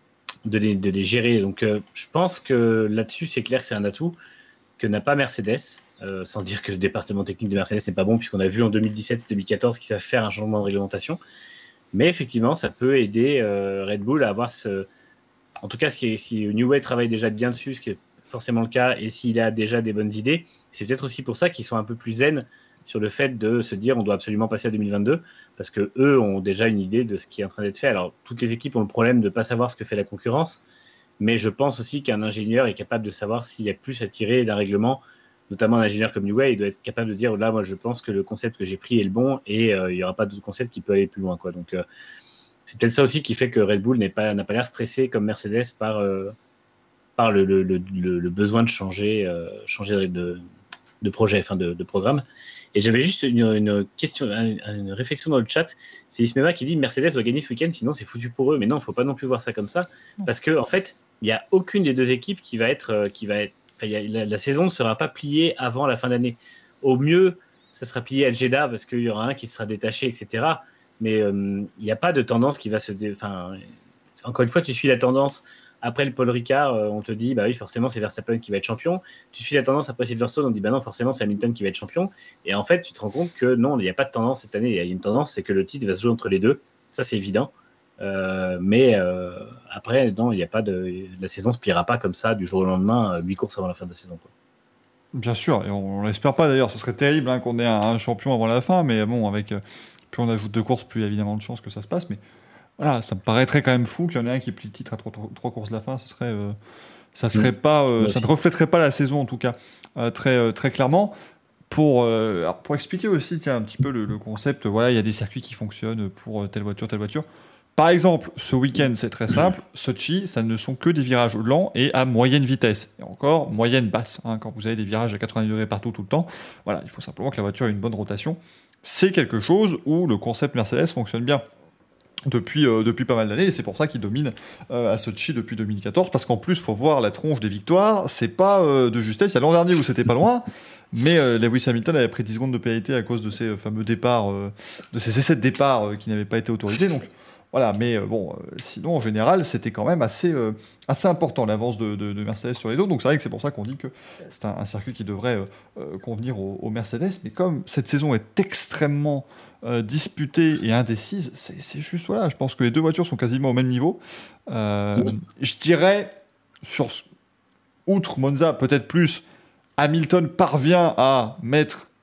Speaker 2: de les, de les gérer. Donc, euh, je pense que là-dessus, c'est clair que c'est un atout que n'a pas Mercedes. Euh, sans dire que le département technique de Mercedes n'est pas bon, puisqu'on a vu en deux mille dix-sept deux mille quatorze qu'ils savent faire un changement de réglementation. Mais effectivement, ça peut aider euh, Red Bull à avoir ce... En tout cas, si, si Newey travaille déjà bien dessus, ce qui est forcément le cas, et s'il a déjà des bonnes idées, c'est peut-être aussi pour ça qu'ils sont un peu plus zen sur le fait de se dire on doit absolument passer à deux mille vingt-deux, parce qu'eux ont déjà une idée de ce qui est en train d'être fait. Alors, toutes les équipes ont le problème de ne pas savoir ce que fait la concurrence, mais je pense aussi qu'un ingénieur est capable de savoir s'il y a plus à tirer d'un règlement, notamment un ingénieur comme Newey, il doit être capable de dire là, moi, je pense que le concept que j'ai pris est le bon et euh, il n'y aura pas d'autre concept qui peut aller plus loin, quoi. Donc, euh, c'est peut-être ça aussi qui fait que Red Bull n'est pas, n'a pas l'air stressé comme Mercedes par, euh, par le, le, le, le besoin de changer, euh, changer de, de projet, enfin de, de programme. Et j'avais juste une, une question, une, une réflexion dans le chat. C'est Ismeva qui dit Mercedes va gagner ce week-end, sinon c'est foutu pour eux. Mais non, il ne faut pas non plus voir ça comme ça, parce que en fait, il n'y a aucune des deux équipes qui va être, qui va être La, la saison ne sera pas pliée avant la fin d'année. Au mieux, ça sera plié à Jeddah parce qu'il y aura un qui sera détaché, et cetera. Mais il euh, n'y a pas de tendance qui va se... Dé... Enfin, encore une fois, tu suis la tendance. Après le Paul Ricard, euh, on te dit, bah oui, forcément, c'est Verstappen qui va être champion. Tu suis la tendance après Silverstone, on dit, bah non, forcément, c'est Hamilton qui va être champion. Et en fait, tu te rends compte que non, il n'y a pas de tendance cette année. Il y a une tendance, c'est que le titre va se jouer entre les deux. Ça, c'est évident. Euh, mais euh, après, non, il n'y a pas de. La saison ne se pliera pas comme ça du jour au lendemain, huit courses avant la fin de la saison, quoi.
Speaker 1: Bien sûr, et on ne l'espère pas d'ailleurs. Ce serait terrible hein, qu'on ait un, un champion avant la fin, mais bon, avec plus on ajoute deux courses, plus il y a évidemment de chances que ça se passe. Mais voilà, ça me paraîtrait quand même fou qu'il y en ait un qui plie le titre à trois, trois, trois courses de la fin. Ce serait, euh, ça serait mmh. pas, euh, ça ne reflèterait pas la saison en tout cas euh, très euh, très clairement. Pour, euh, alors pour expliquer aussi tiens, un petit peu le, le concept, voilà, il y a des circuits qui fonctionnent pour telle voiture, telle voiture. Par exemple, ce week-end, c'est très simple. Sochi, ça ne sont que des virages lents et à moyenne vitesse. Et encore, moyenne basse. Hein, quand vous avez des virages à quatre-vingts degrés partout tout le temps, voilà, il faut simplement que la voiture ait une bonne rotation. C'est quelque chose où le concept Mercedes fonctionne bien depuis, euh, depuis pas mal d'années. Et c'est pour ça qu'il domine euh, à Sochi depuis deux mille quatorze. Parce qu'en plus, il faut voir la tronche des victoires. C'est pas euh, de justesse. Il y a l'an dernier où c'était pas loin. Mais euh, Lewis Hamilton avait pris dix secondes de pénalité à cause de ces euh, fameux départs, euh, de ces essais de départ euh, qui n'avaient pas été autorisés. Donc, voilà, mais euh, bon, euh, sinon, en général, c'était quand même assez, euh, assez important, l'avance de, de, de Mercedes sur les autres. Donc c'est vrai que c'est pour ça qu'on dit que c'est un, un circuit qui devrait euh, euh, convenir aux, aux Mercedes. Mais comme cette saison est extrêmement euh, disputée et indécise, c'est, c'est juste, voilà, je pense que les deux voitures sont quasiment au même niveau. Euh, oui. Je dirais, sur, outre Monza, peut-être plus, Hamilton parvient à mettre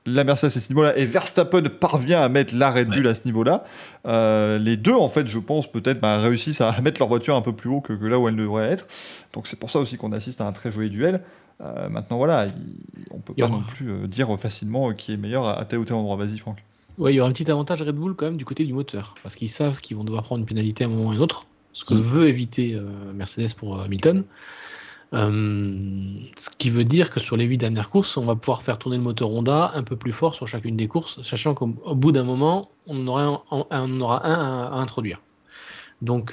Speaker 1: la Mercedes à ce niveau-là et Verstappen parvient à mettre la Red Bull ouais. à ce niveau-là, euh, les deux, en fait, je pense, peut-être bah, réussissent à mettre leur voiture un peu plus haut que, que là où elle devrait être. Donc c'est pour ça aussi qu'on assiste à un très joli duel. Euh, maintenant, voilà, il, on ne peut pas non plus euh, dire facilement qui est meilleur à, à tel ou tel endroit. Vas-y, Franck.
Speaker 3: Ouais, il y aura un petit avantage Red Bull quand même du côté du moteur, parce qu'ils savent qu'ils vont devoir prendre une pénalité à un moment ou à un autre, ce que mmh. veut éviter euh, Mercedes pour euh, Hamilton. Euh, ce qui veut dire que sur les huit dernières courses, on va pouvoir faire tourner le moteur Honda un peu plus fort sur chacune des courses, sachant qu'au au bout d'un moment, on aura un, un, on aura un à, à introduire. Donc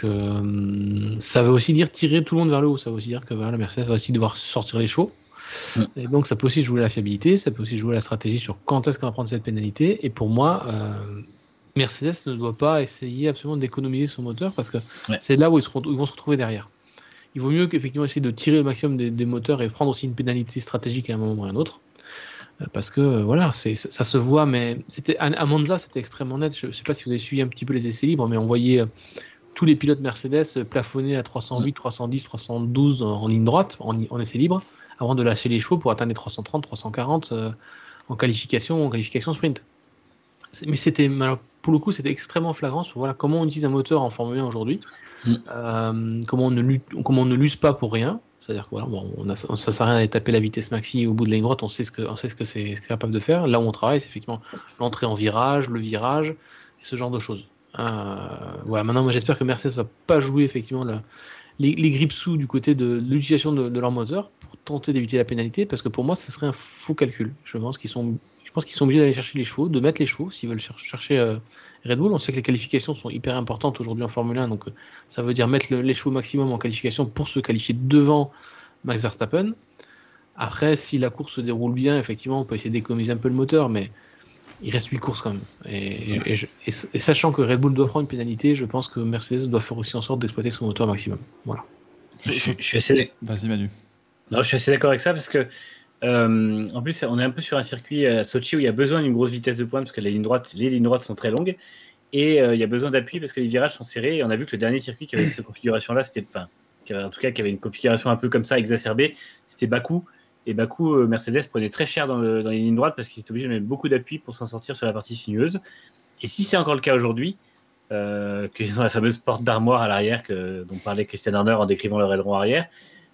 Speaker 3: euh, ça veut aussi dire tirer tout le monde vers le haut, ça veut aussi dire que voilà, la Mercedes va aussi devoir sortir les chevaux. Mmh. Et donc ça peut aussi jouer la fiabilité, ça peut aussi jouer la stratégie sur quand est-ce qu'on va prendre cette pénalité. Et pour moi, euh, Mercedes ne doit pas essayer absolument d'économiser son moteur, parce que ouais. c'est là où ils, seront, ils vont se retrouver derrière. Il vaut mieux qu'effectivement essayer de tirer le maximum des, des moteurs et prendre aussi une pénalité stratégique à un moment ou à un autre. Parce que euh, voilà, c'est, ça se voit, mais c'était, à, à Monza, c'était extrêmement net. Je ne sais pas si vous avez suivi un petit peu les essais libres, mais on voyait euh, tous les pilotes Mercedes plafonner à trois cent huit, trois cent dix, trois cent douze en, en ligne droite, en, en essai libre, avant de lâcher les chevaux pour atteindre les trois cent trente, trois cent quarante euh, en qualification, en qualification sprint. C'est, mais c'était, pour le coup, c'était extrêmement flagrant sur voilà, comment on utilise un moteur en Formule un aujourd'hui. Mm. Euh, comment, on ne lutte, comment on ne l'use pas pour rien, c'est-à-dire que voilà, bon, on a, ça ne sert à rien d'aller taper la vitesse maxi au bout de la ligne droite, on sait ce que, on sait ce que c'est, c'est capable de faire. Là où on travaille, c'est effectivement l'entrée en virage, le virage, et ce genre de choses. Euh, voilà, maintenant, moi j'espère que Mercedes ne va pas jouer effectivement la, les, les grippes sous du côté de, de l'utilisation de, de leur moteur pour tenter d'éviter la pénalité, parce que pour moi, ce serait un faux calcul. Je pense qu'ils sont, je pense qu'ils sont obligés d'aller chercher les chevaux, de mettre les chevaux s'ils veulent cher- chercher. Euh, Red Bull, on sait que les qualifications sont hyper importantes aujourd'hui en Formule un, donc euh, ça veut dire mettre le, les chevaux maximum en qualification pour se qualifier devant Max Verstappen. Après, si la course se déroule bien, effectivement, on peut essayer d'économiser un peu le moteur, mais il reste huit courses quand même. Et, et, et, et, et sachant que Red Bull doit prendre une pénalité, je pense que Mercedes doit faire aussi en sorte d'exploiter son moteur maximum. Voilà.
Speaker 2: Je, je, je suis assez...
Speaker 1: Vas-y Manu.
Speaker 2: Non, je suis assez d'accord avec ça, parce que Euh, en plus, on est un peu sur un circuit à Sochi où il y a besoin d'une grosse vitesse de pointe, parce que les lignes droites, les lignes droites sont très longues, et euh, il y a besoin d'appui parce que les virages sont serrés. Et on a vu que le dernier circuit qui avait cette configuration-là, c'était, enfin, qui avait, en tout cas, qui avait une configuration un peu comme ça, exacerbée, c'était Bakou. Et Bakou, euh, Mercedes prenait très cher dans, le, dans les lignes droites parce qu'ils étaient obligés de mettre beaucoup d'appui pour s'en sortir sur la partie sinueuse. Et si c'est encore le cas aujourd'hui, euh, qu'ils ont la fameuse porte d'armoire à l'arrière que, dont parlait Christian Horner en décrivant leur aileron arrière.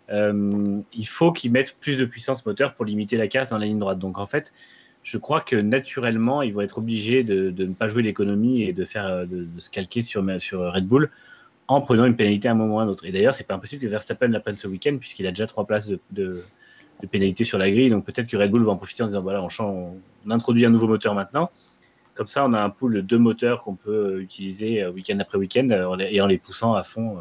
Speaker 2: Euh, il faut qu'ils mettent plus de puissance moteur pour limiter la casse dans la ligne droite. Donc en fait, je crois que naturellement, ils vont être obligés de, de ne pas jouer l'économie et de, faire, de, de se calquer sur, sur Red Bull en prenant une pénalité à un moment ou à un autre. Et d'ailleurs, c'est pas impossible que Verstappen la prenne ce week-end, puisqu'il a déjà trois places de, de, de pénalité sur la grille. Donc peut-être que Red Bull va en profiter en disant voilà, on, change, on introduit un nouveau moteur maintenant. Comme ça, on a un pool de deux moteurs qu'on peut utiliser week-end après week-end et en les poussant à fond.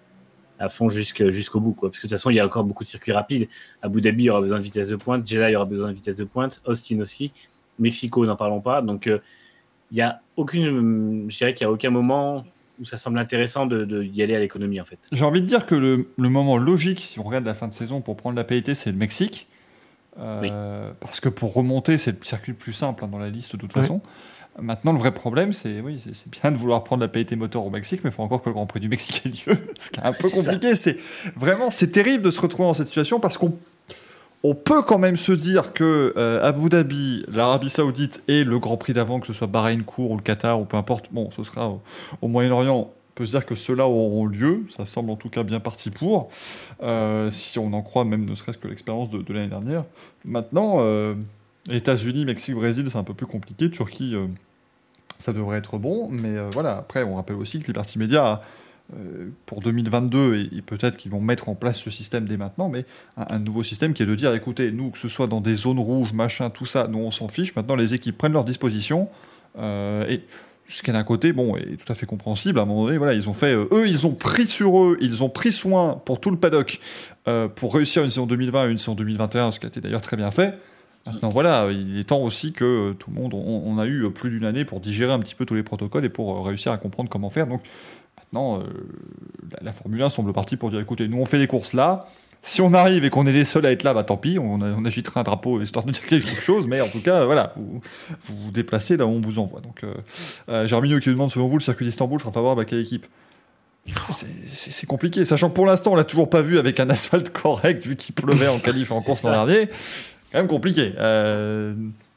Speaker 2: à fond jusqu'au, jusqu'au bout, quoi. Parce que de toute façon, il y a encore beaucoup de circuits rapides. À Abu Dhabi, il y aura besoin de vitesse de pointe. Jeddah, il y aura besoin de vitesse de pointe. Austin aussi. Mexico, n'en parlons pas. Donc, euh, il y a aucune, je dirais qu'il n'y a aucun moment où ça semble intéressant de, de y aller à l'économie, en fait.
Speaker 1: J'ai envie de dire que le, le moment logique, si on regarde la fin de saison pour prendre la pénalité, c'est le Mexique. Euh, oui. Parce que pour remonter, c'est le circuit le plus simple hein, dans la liste, de toute oui. façon. Maintenant, le vrai problème, c'est, oui, c'est, c'est bien de vouloir prendre la pénalité moteur au Mexique, mais il faut encore que le Grand Prix du Mexique ait lieu. Ce qui est un peu compliqué. C'est vraiment, c'est terrible de se retrouver dans cette situation parce qu'on on peut quand même se dire que euh, Abu Dhabi, l'Arabie Saoudite et le Grand Prix d'avant, que ce soit Bahreïn, Cour ou le Qatar ou peu importe, bon, ce sera au, au Moyen-Orient. On peut se dire que ceux-là auront lieu. Ça semble en tout cas bien parti pour. Euh, si on en croit, même ne serait-ce que l'expérience de, de l'année dernière. Maintenant. Euh, États-Unis, Mexique, Brésil, c'est un peu plus compliqué. Turquie, euh, ça devrait être bon. Mais euh, voilà, après, on rappelle aussi que Liberty Media, euh, pour deux mille vingt-deux, et, et peut-être qu'ils vont mettre en place ce système dès maintenant, mais un, un nouveau système qui est de dire, écoutez, nous, que ce soit dans des zones rouges, machin, tout ça, nous, on s'en fiche. Maintenant, les équipes prennent leur disposition. Euh, et ce qui, d'un côté, bon, est tout à fait compréhensible. À un moment donné, voilà, ils ont fait... Euh, eux, ils ont pris sur eux, ils ont pris soin pour tout le paddock euh, pour réussir une saison deux mille vingt et une saison deux mille vingt et un, ce qui a été d'ailleurs très bien fait. Maintenant, voilà, il est temps aussi que tout le monde... On, on a eu plus d'une année pour digérer un petit peu tous les protocoles et pour réussir à comprendre comment faire. Donc, maintenant, euh, la, la Formule un semble partie pour dire, écoutez, nous, on fait les courses là. Si on arrive et qu'on est les seuls à être là, bah tant pis, on, on agitera un drapeau histoire de dire quelque chose. Mais en tout cas, voilà, vous vous, vous déplacez là où on vous envoie. Donc, euh, euh, Germinio qui nous demande, selon vous, le circuit d'Istanbul sera favorable à quelle équipe ? C'est, c'est, c'est compliqué. Sachant que pour l'instant, on l'a toujours pas vu avec un asphalte correct, vu qu'il pleuvait en qualif et en course l'an dernier. Quand même compliqué. Euh...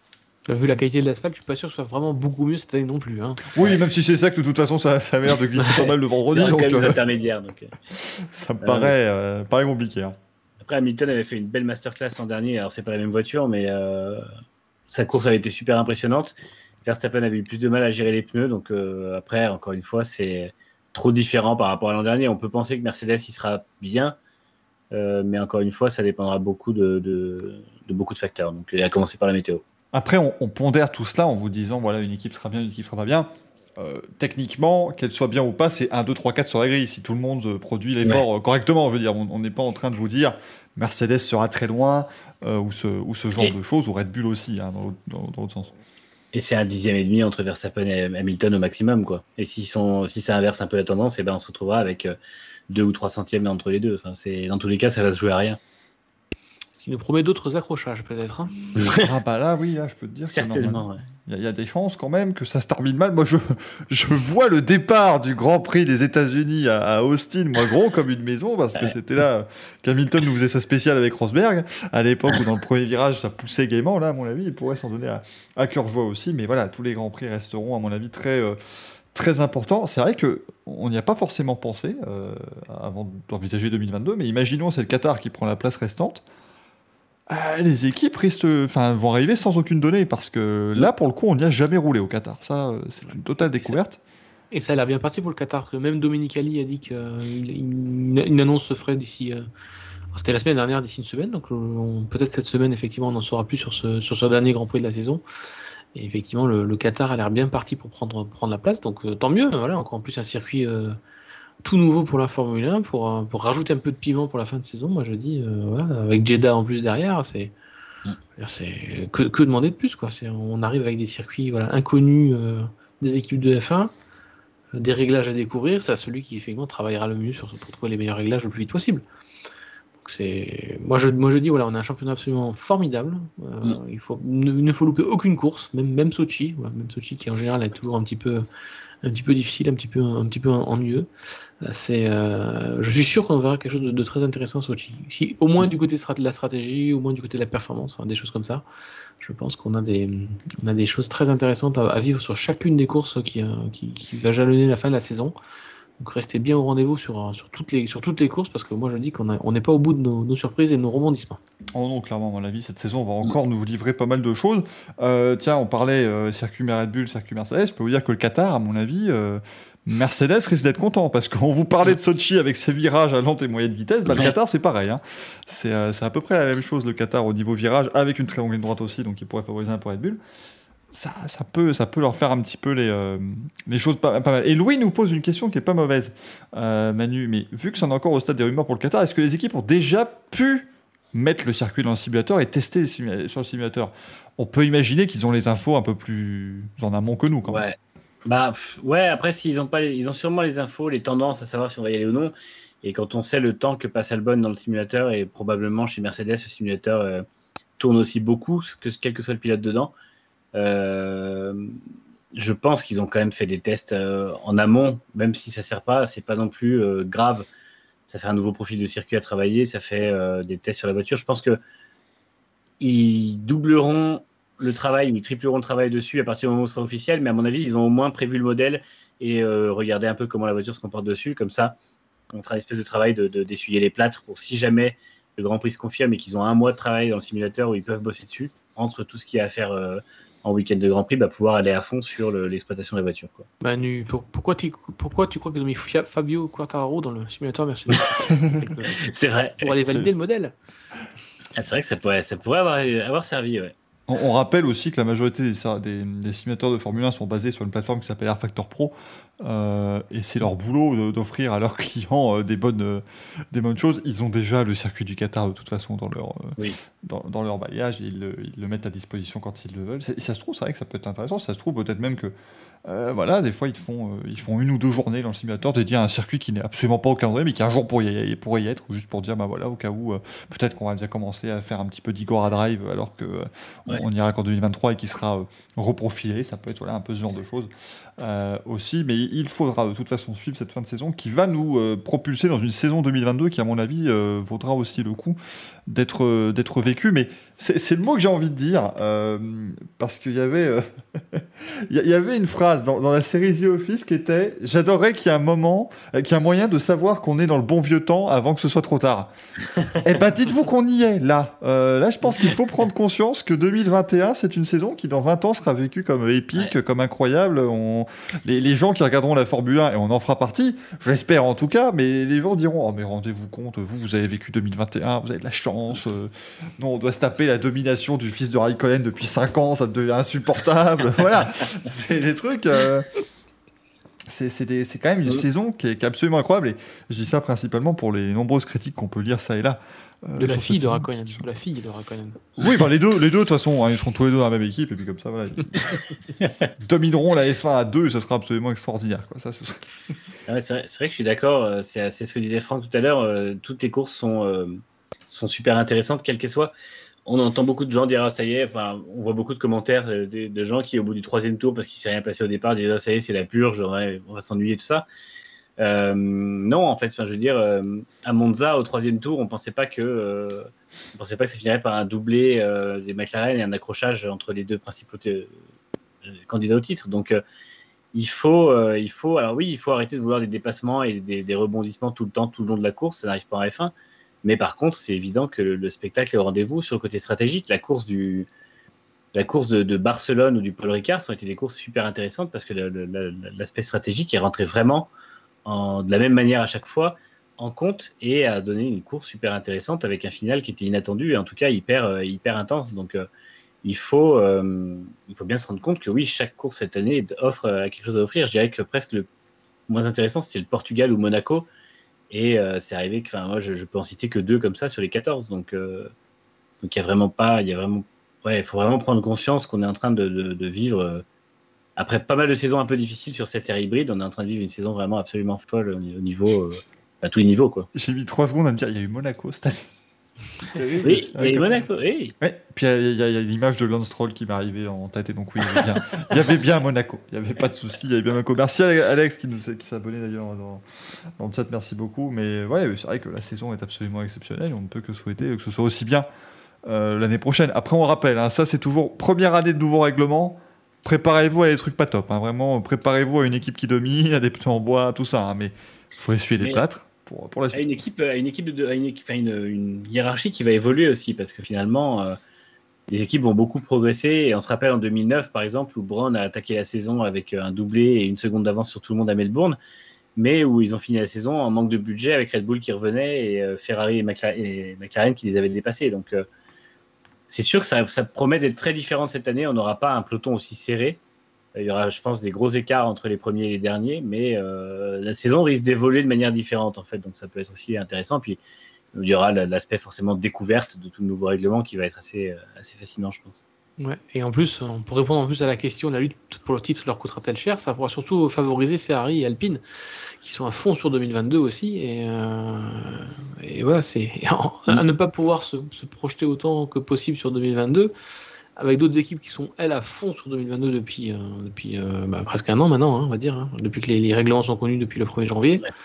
Speaker 3: Vu la qualité de l'asphalte, je suis pas sûr que ce soit vraiment beaucoup mieux cette année non plus. Hein.
Speaker 1: Oui, même si c'est ça que de toute façon, ça, ça a l'air de glisser pas mal le vendredi.
Speaker 2: Il y a
Speaker 1: donc,
Speaker 2: quand même des
Speaker 1: euh,
Speaker 2: intermédiaires. Donc, euh.
Speaker 1: ça me paraît, euh, paraît compliqué. Hein.
Speaker 2: Après, Hamilton avait fait une belle masterclass l'an dernier. Alors, c'est pas la même voiture, mais euh, sa course avait été super impressionnante. Verstappen avait eu plus de mal à gérer les pneus. Donc, euh, après, encore une fois, c'est trop différent par rapport à l'an dernier. On peut penser que Mercedes, il sera bien. Euh, mais encore une fois, ça dépendra beaucoup de, de, de beaucoup de facteurs. Donc, il a commencé par la météo.
Speaker 1: Après, on, on pondère tout cela en vous disant, voilà, une équipe sera bien, une équipe sera pas bien. Euh, techniquement, qu'elle soit bien ou pas, c'est un, deux, trois, quatre sur la grille. Si tout le monde euh, produit l'effort
Speaker 2: Ouais.
Speaker 1: euh, correctement, je veux dire, on n'est pas en train de vous dire Mercedes sera très loin euh, ou, ce, ou ce genre
Speaker 2: Et-
Speaker 1: de choses, ou Red Bull aussi, hein, dans l'autre- dans- dans l'autre sens.
Speaker 2: Et c'est un dixième et demi entre Verstappen et Hamilton au maximum, quoi. Et s'ils sont, si ça inverse un peu la tendance, eh ben on se retrouvera avec euh, deux ou trois centièmes entre les deux. Enfin, c'est, dans tous les cas, ça va se jouer à rien.
Speaker 3: Ce qui nous promet d'autres accrochages peut-être. Hein.
Speaker 1: Ah bah là, oui, là, je peux te dire que
Speaker 2: Certainement. Ouais.
Speaker 1: il y, a- il y a des chances quand même que ça se termine mal. Moi, je, je vois le départ du Grand Prix des États-Unis à, à Austin, moi, gros comme une maison, parce que
Speaker 2: Ouais.
Speaker 1: c'était là euh, qu'Hamilton nous faisait sa spéciale avec Rosberg, à l'époque où dans le premier virage, ça poussait gaiement. Là, à mon avis, il pourrait s'en donner à, à cœur joie aussi. Mais voilà, tous les Grands Prix resteront, à mon avis, très, euh, très importants. C'est vrai qu'on n'y a pas forcément pensé euh, avant d'envisager deux mille vingt-deux, mais imaginons c'est le Qatar qui prend la place restante. Ah, les équipes risquent, enfin, vont arriver sans aucune donnée parce que là, pour le coup, on n'y a jamais roulé au Qatar. Ça, euh, c'est une totale découverte.
Speaker 3: Et ça a l'air bien parti pour le Qatar. Que même Domenicali a dit qu'une une annonce se ferait d'ici. Euh, c'était la semaine dernière, d'ici une semaine. Donc on- peut-être cette semaine, effectivement, on en saura plus sur ce, sur ce dernier Grand Prix de la saison. Et effectivement, le, le Qatar a l'air bien parti pour prendre, prendre la place. Donc euh, tant mieux. Voilà, encore en plus un circuit euh, tout nouveau pour la Formule un, pour, euh, pour rajouter un peu de piment pour la fin de saison. Moi, je dis, euh, voilà, avec Jeddah en plus derrière, c'est. C'est que, que demander de plus, quoi. C'est, on arrive avec des circuits voilà, inconnus euh, des équipes de F un, euh, des réglages à découvrir. C'est à celui qui effectivement travaillera le mieux sur, pour trouver les meilleurs réglages le plus vite possible. Donc c'est, moi je, moi je dis voilà, on a un championnat absolument formidable. Euh,
Speaker 2: Mm.
Speaker 3: Il faut, ne, il ne faut louper aucune course, même même Sochi, voilà, même Sochi qui en général est toujours un petit peu, un petit peu difficile, un petit peu, un petit peu ennuyeux. Euh, C'est, euh, je suis sûr qu'on verra quelque chose de, de très intéressant à Sochi. Si, au moins du côté strat- de la stratégie, au moins du côté de la performance, enfin, des choses comme ça. Je pense qu'on a des, on a des choses très intéressantes à, à vivre sur chacune des courses qui, euh, qui, qui va jalonner la fin de la saison. Donc restez bien au rendez-vous sur, sur, toutes, les, sur toutes les courses parce que moi je dis qu'on a- on n'est pas au bout de nos, nos surprises et de nos rebondissements.
Speaker 1: Oh non, clairement, à mon avis, cette saison, on va encore nous livrer pas mal de choses. Euh, tiens, on parlait euh, circuit Red Bull, circuit Mercedes. Je peux vous dire que le Qatar, à mon avis, euh, Mercedes risque d'être content parce qu'on vous parlait de Sochi avec ses virages à lente et moyenne vitesse. Bah, le
Speaker 2: Ouais.
Speaker 1: Qatar, c'est pareil. Hein. C'est euh, c'est à peu près la même chose, le Qatar, au niveau virage, avec une très longue ligne droite aussi, donc il pourrait favoriser un peu Red Bull. Ça, ça, peut, ça peut leur faire un petit peu les, euh, les choses pas, pas mal. Et Louis nous pose une question qui est pas mauvaise, euh, Manu, mais vu que c'en est encore au stade des rumeurs pour le Qatar, est-ce que les équipes ont déjà pu mettre le circuit dans le simulateur et tester les simu- sur le simulateur? On peut imaginer qu'ils ont les infos un peu plus en amont que nous, quand même.
Speaker 2: Ouais. Bah, pff, ouais, après, s'ils ont pas, les- ils ont sûrement les infos, les tendances à savoir si on va y aller ou non. Et quand on sait le temps que passe Albon dans le simulateur, et probablement chez Mercedes, le simulateur euh, tourne aussi beaucoup, que, quel que soit le pilote dedans, euh, je pense qu'ils ont quand même fait des tests euh, en amont, même si ça ne sert pas, c'est pas non plus euh, grave. Ça fait un nouveau profil de circuit à travailler, ça fait euh, des tests sur la voiture. Je pense que ils doubleront le travail ou ils tripleront le travail dessus à partir du moment où ce sera officiel, mais à mon avis, ils ont au moins prévu le modèle et euh, regardé un peu comment la voiture se comporte dessus. Comme ça, on fera une espèce de travail de, de, d'essuyer les plâtres pour si jamais le Grand Prix se confirme et qu'ils ont un mois de travail dans le simulateur où ils peuvent bosser dessus, entre tout ce qu'il y a à faire euh, en week-end de Grand Prix, bah, pouvoir aller à fond sur le, l'exploitation de la voiture, quoi.
Speaker 3: Manu, pour- pourquoi, tu, pourquoi tu crois qu'ils ont mis Fia- Fabio Quartararo dans le simulateur Mercedes
Speaker 2: C'est vrai.
Speaker 3: pour aller valider
Speaker 1: C'est-
Speaker 3: le modèle?
Speaker 2: Ah, c'est vrai que ça pourrait, ça pourrait avoir, avoir servi, ouais.
Speaker 1: On, on rappelle aussi que la majorité des, sa- des, des simulateurs de Formule un sont basés sur une plateforme qui s'appelle R-Factor Pro. Euh, et c'est leur boulot de- d'offrir à leurs clients euh, des, bonnes, euh, des bonnes choses. Ils ont déjà le circuit du Qatar de toute façon dans leur, euh,
Speaker 2: Oui.
Speaker 1: dans, dans leur bailliage et ils le, ils le mettent à disposition quand ils le veulent. C'est- Si ça se trouve, c'est vrai que ça peut être intéressant. Si ça se trouve, peut-être même que Euh, voilà, des fois ils font, euh, ils font une ou deux journées dans le simulateur dédiées à un circuit qui n'est absolument pas au calendrier, mais qui un jour pour y, pour y être, juste pour dire, bah voilà, au cas où, euh, peut-être qu'on va déjà commencer à faire un petit peu d'Igora Drive alors qu'on euh, ouais. ira qu'en deux mille vingt-trois et qui sera euh, reprofilé. Ça peut être voilà, un peu ce genre de choses euh, aussi, mais il faudra de toute façon suivre cette fin de saison qui va nous euh, propulser dans une saison deux mille vingt-deux qui, à mon avis, euh, vaudra aussi le coup d'être, euh, d'être vécue. Mais c'est, c'est le mot que j'ai envie de dire, euh, parce qu'il y avait, euh, il y avait une phrase dans, dans la série The Office qui était « J'adorerais qu'il y ait un moment, euh, qu'il y ait un moyen de savoir qu'on est dans le bon vieux temps avant que ce soit trop tard. » Eh ben, dites-vous qu'on y est, là. Euh, là, je pense qu'il faut prendre conscience que deux mille vingt et un, c'est une saison qui, dans vingt ans, sera vécue comme épique, ouais. comme incroyable. On... Les, les gens qui regarderont la Formule un, et on en fera partie, je l'espère en tout cas, mais les gens diront « Oh, mais rendez-vous compte, vous, vous avez vécu deux mille vingt et un, vous avez de la chance. Euh, non, on doit se taper la domination du fils de Raikkonen depuis cinq ans, ça devient insupportable. » Voilà, c'est des trucs... Euh... C'est, c'est, des, c'est quand même une oui. saison qui est, qui est absolument incroyable, et je dis ça principalement pour les nombreuses critiques qu'on peut lire ça et là.
Speaker 3: Euh, de la fille de Raikkonen. De la fille de Raikkonen.
Speaker 1: Oui, ben les deux, les deux de toute façon, hein, ils seront tous les deux dans la même équipe, et puis comme ça, voilà, ils domineront la F un à deux, et ça sera absolument extraordinaire. Quoi. Ça, ce sera...
Speaker 2: ah ouais, c'est, vrai, c'est vrai que je suis d'accord, c'est, c'est ce que disait Franck tout à l'heure, euh, toutes les courses sont, euh, sont super intéressantes, quelles qu'elles soient. On entend beaucoup de gens dire ah, ça y est, enfin, on voit beaucoup de commentaires de, de, de gens qui, au bout du troisième tour, parce qu'il ne s'est rien passé au départ, disent ah, ça y est, c'est la purge, ouais, on va s'ennuyer, tout ça. Euh, non, en fait, je veux dire, euh, à Monza, au troisième tour, on ne pensait pas que, euh, on pensait pas que ça finirait par un doublé euh, des McLaren et un accrochage entre les deux principaux t- euh, candidats au titre. Donc, euh, il faut, euh, il faut, alors oui, il faut arrêter de vouloir des dépassements et des, des rebondissements tout le temps, tout le long de la course. Ça n'arrive pas en F un. Mais par contre, c'est évident que le, le spectacle est au rendez-vous sur le côté stratégique. La course, du, la course de, de Barcelone ou du Paul Ricard, ça ont été des courses super intéressantes parce que le, le, l'aspect stratégique est rentré vraiment en, de la même manière à chaque fois en compte et a donné une course super intéressante avec un final qui était inattendu et en tout cas hyper, hyper intense. Donc euh, il, faut, euh, il faut bien se rendre compte que oui, chaque course cette année offre euh, quelque chose à offrir. Je dirais que presque le moins intéressant, c'était le Portugal ou Monaco. Et euh, c'est arrivé que, enfin, moi, je, je peux en citer que deux comme ça sur les quatorze. Donc, euh, donc il y a vraiment pas, il y a vraiment, ouais, il faut vraiment prendre conscience qu'on est en train de, de, de vivre euh, après pas mal de saisons un peu difficiles sur cette ère hybride. On est en train de vivre une saison vraiment absolument folle au, au niveau, euh, à tous les niveaux, quoi.
Speaker 1: J'ai mis trois secondes à me dire, il y a eu Monaco cette année.
Speaker 2: Oui, il y a eu Monaco, oui.
Speaker 1: Ouais, puis il y, y, y a l'image de Lance Stroll qui m'est arrivée en tête, et donc oui, il y avait bien, il y avait bien Monaco, il n'y avait pas de souci, il y avait bien Monaco. Merci Alex qui, nous, qui s'est abonné d'ailleurs dans, dans le chat, merci beaucoup. Mais ouais, c'est vrai que la saison est absolument exceptionnelle, on ne peut que souhaiter que ce soit aussi bien euh, l'année prochaine. Après, on rappelle, hein, ça c'est toujours première année de nouveaux règlements, préparez-vous à des trucs pas top, hein, vraiment, préparez-vous à une équipe qui domine, à des pneus en bois, tout ça, hein, mais il faut essuyer des mais... plâtres. Pour, pour la suite.
Speaker 2: À une équipe, à une équipe, de, à une, équipe, à une, une hiérarchie qui va évoluer aussi, parce que finalement, euh, les équipes vont beaucoup progresser. Et on se rappelle en deux mille neuf, par exemple, où Brown a attaqué la saison avec un doublé et une seconde d'avance sur tout le monde à Melbourne, mais où ils ont fini la saison en manque de budget avec Red Bull qui revenait et euh, Ferrari et McLaren, et McLaren qui les avaient dépassés. Donc, euh, c'est sûr que ça, ça promet d'être très différent cette année. On n'aura pas un peloton aussi serré. Il y aura, je pense, des gros écarts entre les premiers et les derniers, mais euh, la saison risque d'évoluer de manière différente, en fait. Donc, ça peut être aussi intéressant. Puis, il y aura l'aspect forcément de découverte de tout nouveau règlement qui va être assez, assez fascinant, je pense.
Speaker 3: Ouais. Et en plus, pour répondre en plus à la question, la lutte pour le titre leur coûtera-t-elle cher, ça pourra surtout favoriser Ferrari et Alpine, qui sont à fond sur deux mille vingt-deux aussi. Et, euh, et voilà, c'est à ne pas pouvoir se, se projeter autant que possible sur deux mille vingt-deux. Avec d'autres équipes qui sont, elles, à fond sur deux mille vingt-deux depuis, euh, depuis euh, bah, presque un an maintenant, hein, on va dire, hein, depuis que les, les règlements sont connus depuis le premier janvier. Ouais.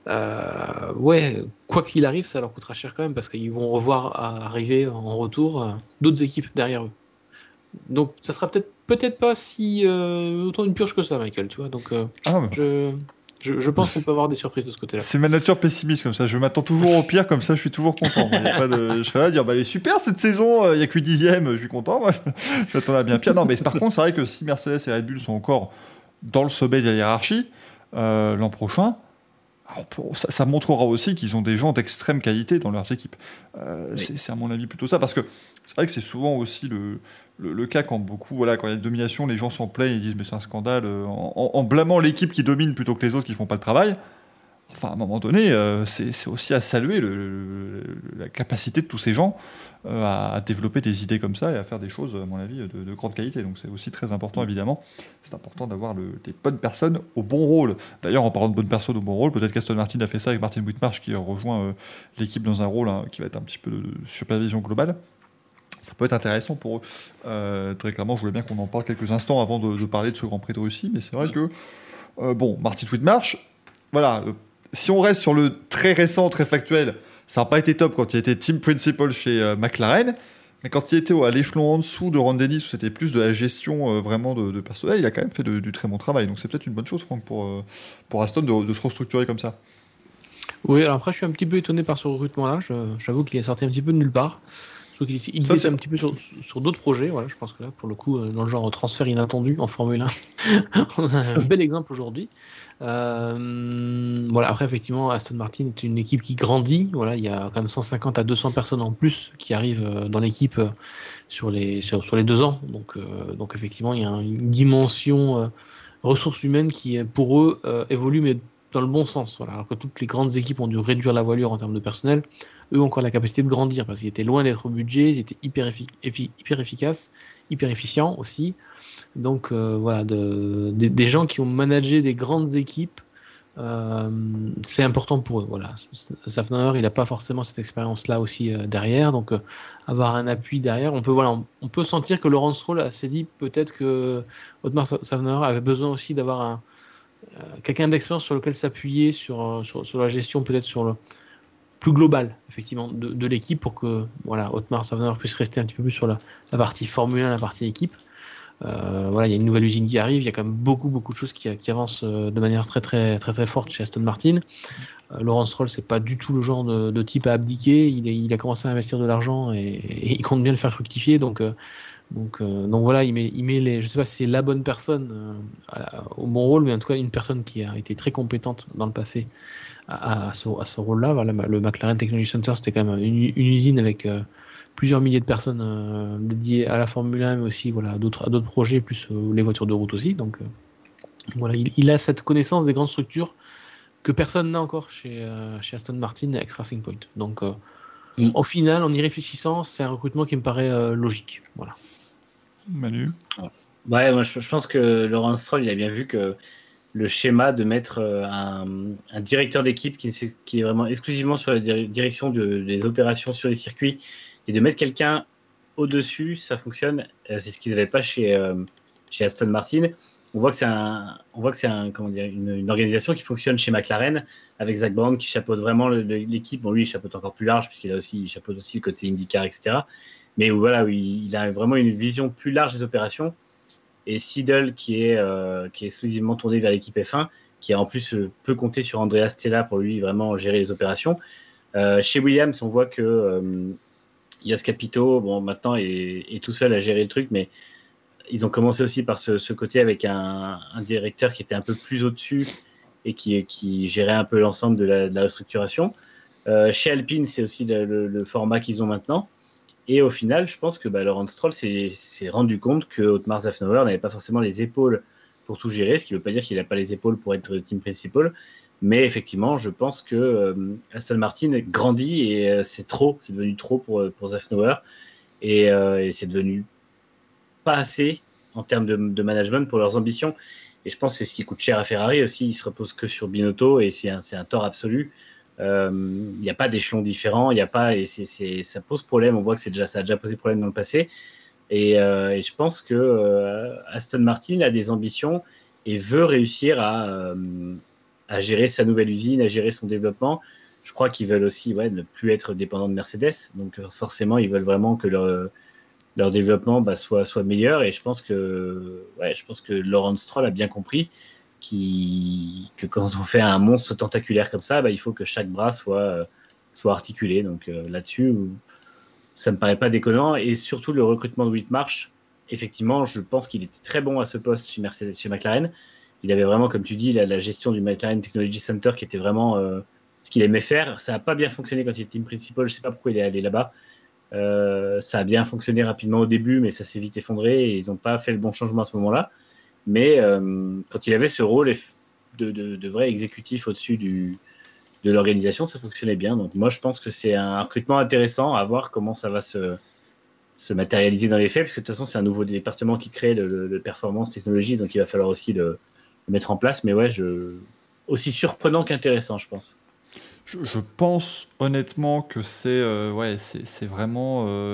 Speaker 3: Euh, ouais, quoi qu'il arrive, ça leur coûtera cher quand même, parce qu'ils vont revoir arriver en retour euh, d'autres équipes derrière eux. Donc ça sera peut-être peut-être pas si euh, autant une purge que ça, Michael, tu vois. Donc euh, ah, mais... je... Je, je pense qu'on peut avoir des surprises de ce côté-là.
Speaker 1: C'est ma nature pessimiste comme ça. Je m'attends toujours au pire, comme ça je suis toujours content. Y a pas de... Je serais là à dire, bah, elle est super cette saison, il euh, n'y a que dixième, je suis content. Moi, je m'attends à bien pire. Non, mais par contre, c'est vrai que si Mercedes et Red Bull sont encore dans le sommet de la hiérarchie, euh, l'an prochain, peut, ça, ça montrera aussi qu'ils ont des gens d'extrême qualité dans leurs équipes. Euh, oui. c'est, c'est à mon avis plutôt ça, parce que c'est vrai que c'est souvent aussi le, le, le cas quand beaucoup, voilà, quand il y a une domination, les gens s'en plaignent et disent mais c'est un scandale, en, en, en blâmant l'équipe qui domine plutôt que les autres qui font pas le travail. enfin, à un moment donné, euh, c'est, c'est aussi à saluer le, le, la capacité de tous ces gens euh, à, à développer des idées comme ça et à faire des choses, à mon avis, de, de grande qualité. Donc c'est aussi très important, évidemment. C'est important d'avoir le, des bonnes personnes au bon rôle. D'ailleurs, en parlant de bonnes personnes au bon rôle, peut-être qu'Aston Martin a fait ça avec Martin Whitmarsh qui rejoint euh, l'équipe dans un rôle hein, qui va être un petit peu de, de supervision globale. Ça peut être intéressant pour eux. Euh, très clairement, je voulais bien qu'on en parle quelques instants avant de, de parler de ce Grand Prix de Russie, mais c'est vrai que, euh, bon, Martin Whitmarsh, voilà, euh, si on reste sur le très récent, très factuel, ça n'a pas été top quand il était team principal chez euh, McLaren, mais quand il était à l'échelon en dessous de Ron Dennis, où c'était plus de la gestion euh, vraiment de, de personnel, il a quand même fait de, du très bon travail. Donc c'est peut-être une bonne chose, Franck, pour, euh, pour Aston de, de se restructurer comme ça.
Speaker 3: Oui, alors après, je suis un petit peu étonné par ce recrutement-là. Je, j'avoue qu'il est sorti un petit peu de nulle part. Il, il
Speaker 1: ça,
Speaker 3: était un petit peu sur, sur d'autres projets. Voilà, je pense que là, pour le coup, dans le genre transfert inattendu en Formule un, on a un bel exemple aujourd'hui. Euh, voilà, après, effectivement, Aston Martin est une équipe qui grandit. Voilà, il y a quand même cent cinquante à deux cents personnes en plus qui arrivent dans l'équipe sur les, sur, sur les deux ans. Donc, euh, donc, effectivement, il y a une dimension euh, ressources humaines qui, pour eux, euh, évolue, mais dans le bon sens. Voilà. Alors que toutes les grandes équipes ont dû réduire la voilure en termes de personnel, eux ont encore la capacité de grandir parce qu'ils étaient loin d'être au budget, ils étaient hyper, effi- effi- hyper efficaces, hyper efficients aussi. Donc euh, voilà, de, de, des gens qui ont managé des grandes équipes, euh, c'est important pour eux. Voilà. Safnauer, il n'a pas forcément cette expérience-là aussi euh, derrière, donc euh, avoir un appui derrière, on peut, voilà, on, on peut sentir que Lawrence Stroll s'est dit peut-être que Otmar Safnauer avait besoin aussi d'avoir un, euh, quelqu'un d'expérience sur lequel s'appuyer, sur, sur, sur la gestion peut-être sur le plus global effectivement de, de l'équipe pour que voilà Otmar Safnauer puisse rester un petit peu plus sur la, la partie Formule un, la partie équipe. Euh, voilà, il y a une nouvelle usine qui arrive, il y a quand même beaucoup beaucoup de choses qui, qui avancent de manière très très très très forte chez Aston Martin. Euh, Lawrence Stroll, c'est pas du tout le genre de, de type à abdiquer. Il, est, il a commencé à investir de l'argent et, et il compte bien le faire fructifier. Donc euh, donc euh, donc voilà, il met il met les, je sais pas si c'est la bonne personne euh, à, au bon rôle, mais en tout cas une personne qui a été très compétente dans le passé à, à ce, à ce rôle-là. Voilà, le McLaren Technology Center, c'était quand même une, une usine avec euh, plusieurs milliers de personnes euh, dédiées à la Formule un, mais aussi voilà, à, d'autres, à d'autres projets, plus euh, les voitures de route aussi. Donc euh, voilà, il, il a cette connaissance des grandes structures que personne n'a encore chez, euh, chez Aston Martin et Ex-Racing Point. Donc euh, mm. au final, en y réfléchissant, c'est un recrutement qui me paraît euh, logique. Voilà.
Speaker 1: Manu.
Speaker 2: Ouais, moi je, je pense que Lawrence Stroll, il a bien vu que le schéma de mettre un, un directeur d'équipe qui, qui est vraiment exclusivement sur la direction de, des opérations sur les circuits et de mettre quelqu'un au-dessus, ça fonctionne. C'est ce qu'ils n'avaient pas chez, euh, chez Aston Martin. On voit que c'est, un, on voit que c'est un, comment dire, une, une organisation qui fonctionne chez McLaren avec Zak Brown qui chapeaute vraiment le, le, l'équipe. Bon, lui, il chapeaute encore plus large puisqu'il a aussi, il chapeaute aussi le côté IndyCar, et cetera. Mais voilà, il, il a vraiment une vision plus large des opérations. Et Seidel, qui est, euh, qui est exclusivement tourné vers l'équipe F un, qui en plus euh, peut compter sur Andrea Stella pour lui vraiment gérer les opérations. Euh, chez Williams, on voit que euh, Yas Capito, bon, maintenant est, est tout seul à gérer le truc, mais ils ont commencé aussi par ce, ce côté avec un, un directeur qui était un peu plus au-dessus et qui, qui gérait un peu l'ensemble de la, de la restructuration. Euh, chez Alpine, c'est aussi le, le, le format qu'ils ont maintenant. Et au final, je pense que bah, Lawrence Stroll s'est, s'est rendu compte que Otmar Safnauer n'avait pas forcément les épaules pour tout gérer, ce qui ne veut pas dire qu'il n'a pas les épaules pour être team principal. Mais effectivement, je pense que euh, Aston Martin grandit et euh, c'est trop, c'est devenu trop pour, pour Safnauer. Et, euh, et c'est devenu pas assez en termes de, de management pour leurs ambitions. Et je pense que c'est ce qui coûte cher à Ferrari aussi. Ils ne se reposent que sur Binotto et c'est un, c'est un tort absolu. Il euh, n'y a pas d'échelons différents, il y a pas et c'est, c'est, ça pose problème. On voit que c'est déjà, ça a déjà posé problème dans le passé. Et, euh, et je pense que euh, Aston Martin a des ambitions et veut réussir à, euh, à gérer sa nouvelle usine, à gérer son développement. Je crois qu'ils veulent aussi ouais, ne plus être dépendants de Mercedes. Donc forcément, ils veulent vraiment que leur, leur développement bah, soit, soit meilleur. Et je pense que, ouais, je pense que Lawrence Stroll a bien compris Qui, que quand on fait un monstre tentaculaire comme ça, bah, il faut que chaque bras soit, euh, soit articulé. Donc euh, là-dessus, ça ne me paraît pas déconnant. Et surtout, le recrutement de Whitmarsh, effectivement, je pense qu'il était très bon à ce poste chez, Mercedes, chez McLaren. Il avait vraiment, comme tu dis, la, la gestion du McLaren Technology Center qui était vraiment euh, ce qu'il aimait faire. Ça n'a pas bien fonctionné quand il était team principal. Je ne sais pas pourquoi il est allé là-bas. Euh, ça a bien fonctionné rapidement au début, mais ça s'est vite effondré et ils n'ont pas fait le bon changement à ce moment-là. Mais euh, quand il avait ce rôle de, de, de vrai exécutif au-dessus du, de l'organisation, ça fonctionnait bien. Donc moi, je pense que c'est un recrutement intéressant à voir comment ça va se, se matérialiser dans les faits, parce que de toute façon, c'est un nouveau département qui crée le, le, le performance technologie, donc il va falloir aussi le, le mettre en place. Mais ouais, je... aussi surprenant qu'intéressant, je pense.
Speaker 1: Je, je pense honnêtement que c'est euh, ouais, c'est, c'est vraiment euh,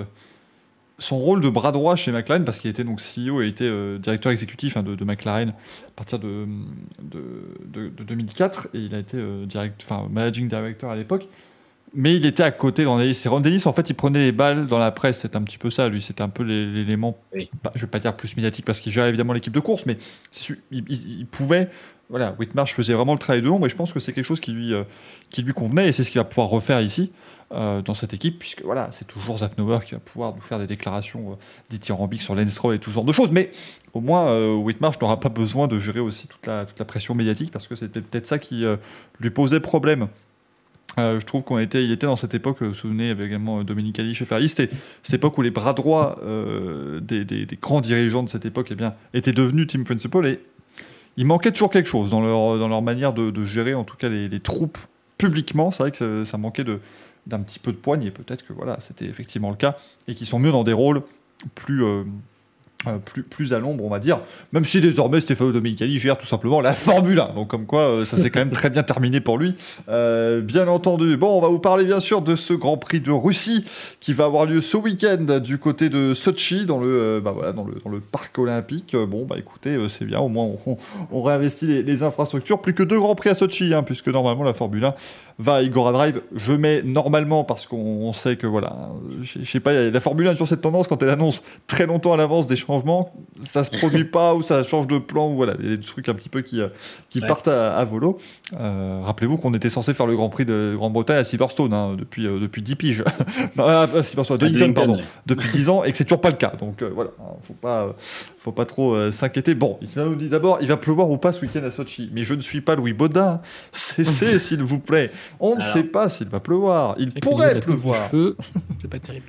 Speaker 1: son rôle de bras droit chez McLaren, parce qu'il était donc C E O et était euh, directeur exécutif hein, de, de McLaren à partir de, de, de, de deux mille quatre, et il a été euh, direct, enfin, managing director à l'époque. Mais il était à côté dans les... C'est Ron Dennis, en fait, il prenait les balles dans la presse. C'est un petit peu ça, lui. C'était un peu l'élément,
Speaker 2: oui.
Speaker 1: bah, je ne vais pas dire plus médiatique, parce qu'il gérait évidemment l'équipe de course, mais c'est, il, il, il pouvait... Voilà, Whitmarsh faisait vraiment le travail de l'ombre, et je pense que c'est quelque chose qui lui, euh, qui lui convenait, et c'est ce qu'il va pouvoir refaire ici, euh, dans cette équipe, puisque voilà, c'est toujours Zafnauer qui va pouvoir nous faire des déclarations euh, dithyrambiques sur Lance Stroll et tout ce genre de choses, mais au moins, euh, Whitmarsh n'aura pas besoin de gérer aussi toute la, toute la pression médiatique, parce que c'était peut-être ça qui euh, lui posait problème. Euh, je trouve qu'on était, il était dans cette époque, vous vous souvenez, avec également Dominique Ali chez Ferrari, c'était cette époque où les bras droits euh, des, des, des grands dirigeants de cette époque eh bien, étaient devenus team principal, et il manquait toujours quelque chose dans leur, dans leur manière de, de gérer en tout cas les, les troupes publiquement. C'est vrai que ça, ça manquait de, d'un petit peu de poigne, et peut-être que voilà, c'était effectivement le cas, et qu'ils sont mieux dans des rôles plus... Euh, Euh, plus, plus à l'ombre, on va dire, même si désormais Stefano Domenicali gère tout simplement la Formule un, donc comme quoi euh, ça s'est quand même très bien terminé pour lui, euh, bien entendu. Bon, on va vous parler bien sûr de ce Grand Prix de Russie qui va avoir lieu ce week-end du côté de Sochi, dans le, euh, bah voilà, dans le, dans le parc olympique. Bon, bah écoutez, euh, c'est bien, au moins on, on réinvestit les, les infrastructures. Plus que deux Grands Prix à Sochi, hein, puisque normalement la Formule un va à Igora Drive. Je mets normalement parce qu'on on sait que voilà, je sais pas, la Formule un a toujours cette tendance quand elle annonce très longtemps à l'avance des changements, ça se produit pas ou ça change de plan, ou voilà, il y a des trucs un petit peu qui, qui ouais. partent à, à volo. Euh, rappelez-vous qu'on était censé faire le Grand Prix de Grande-Bretagne à Silverstone hein, depuis, euh, depuis dix piges. non, à Silverstone, à Donington, pardon, depuis dix ans, et que c'est toujours pas le cas. Donc euh, voilà, faut pas, euh, faut pas trop euh, s'inquiéter. Bon, il nous dit d'abord, il va pleuvoir ou pas ce week-end à Sochi. Mais je ne suis pas Louis Baudin. Cessez, s'il vous plaît. On Alors, ne sait pas s'il va pleuvoir. Il pourrait pleuvoir.
Speaker 3: Cheveux, c'est pas terrible.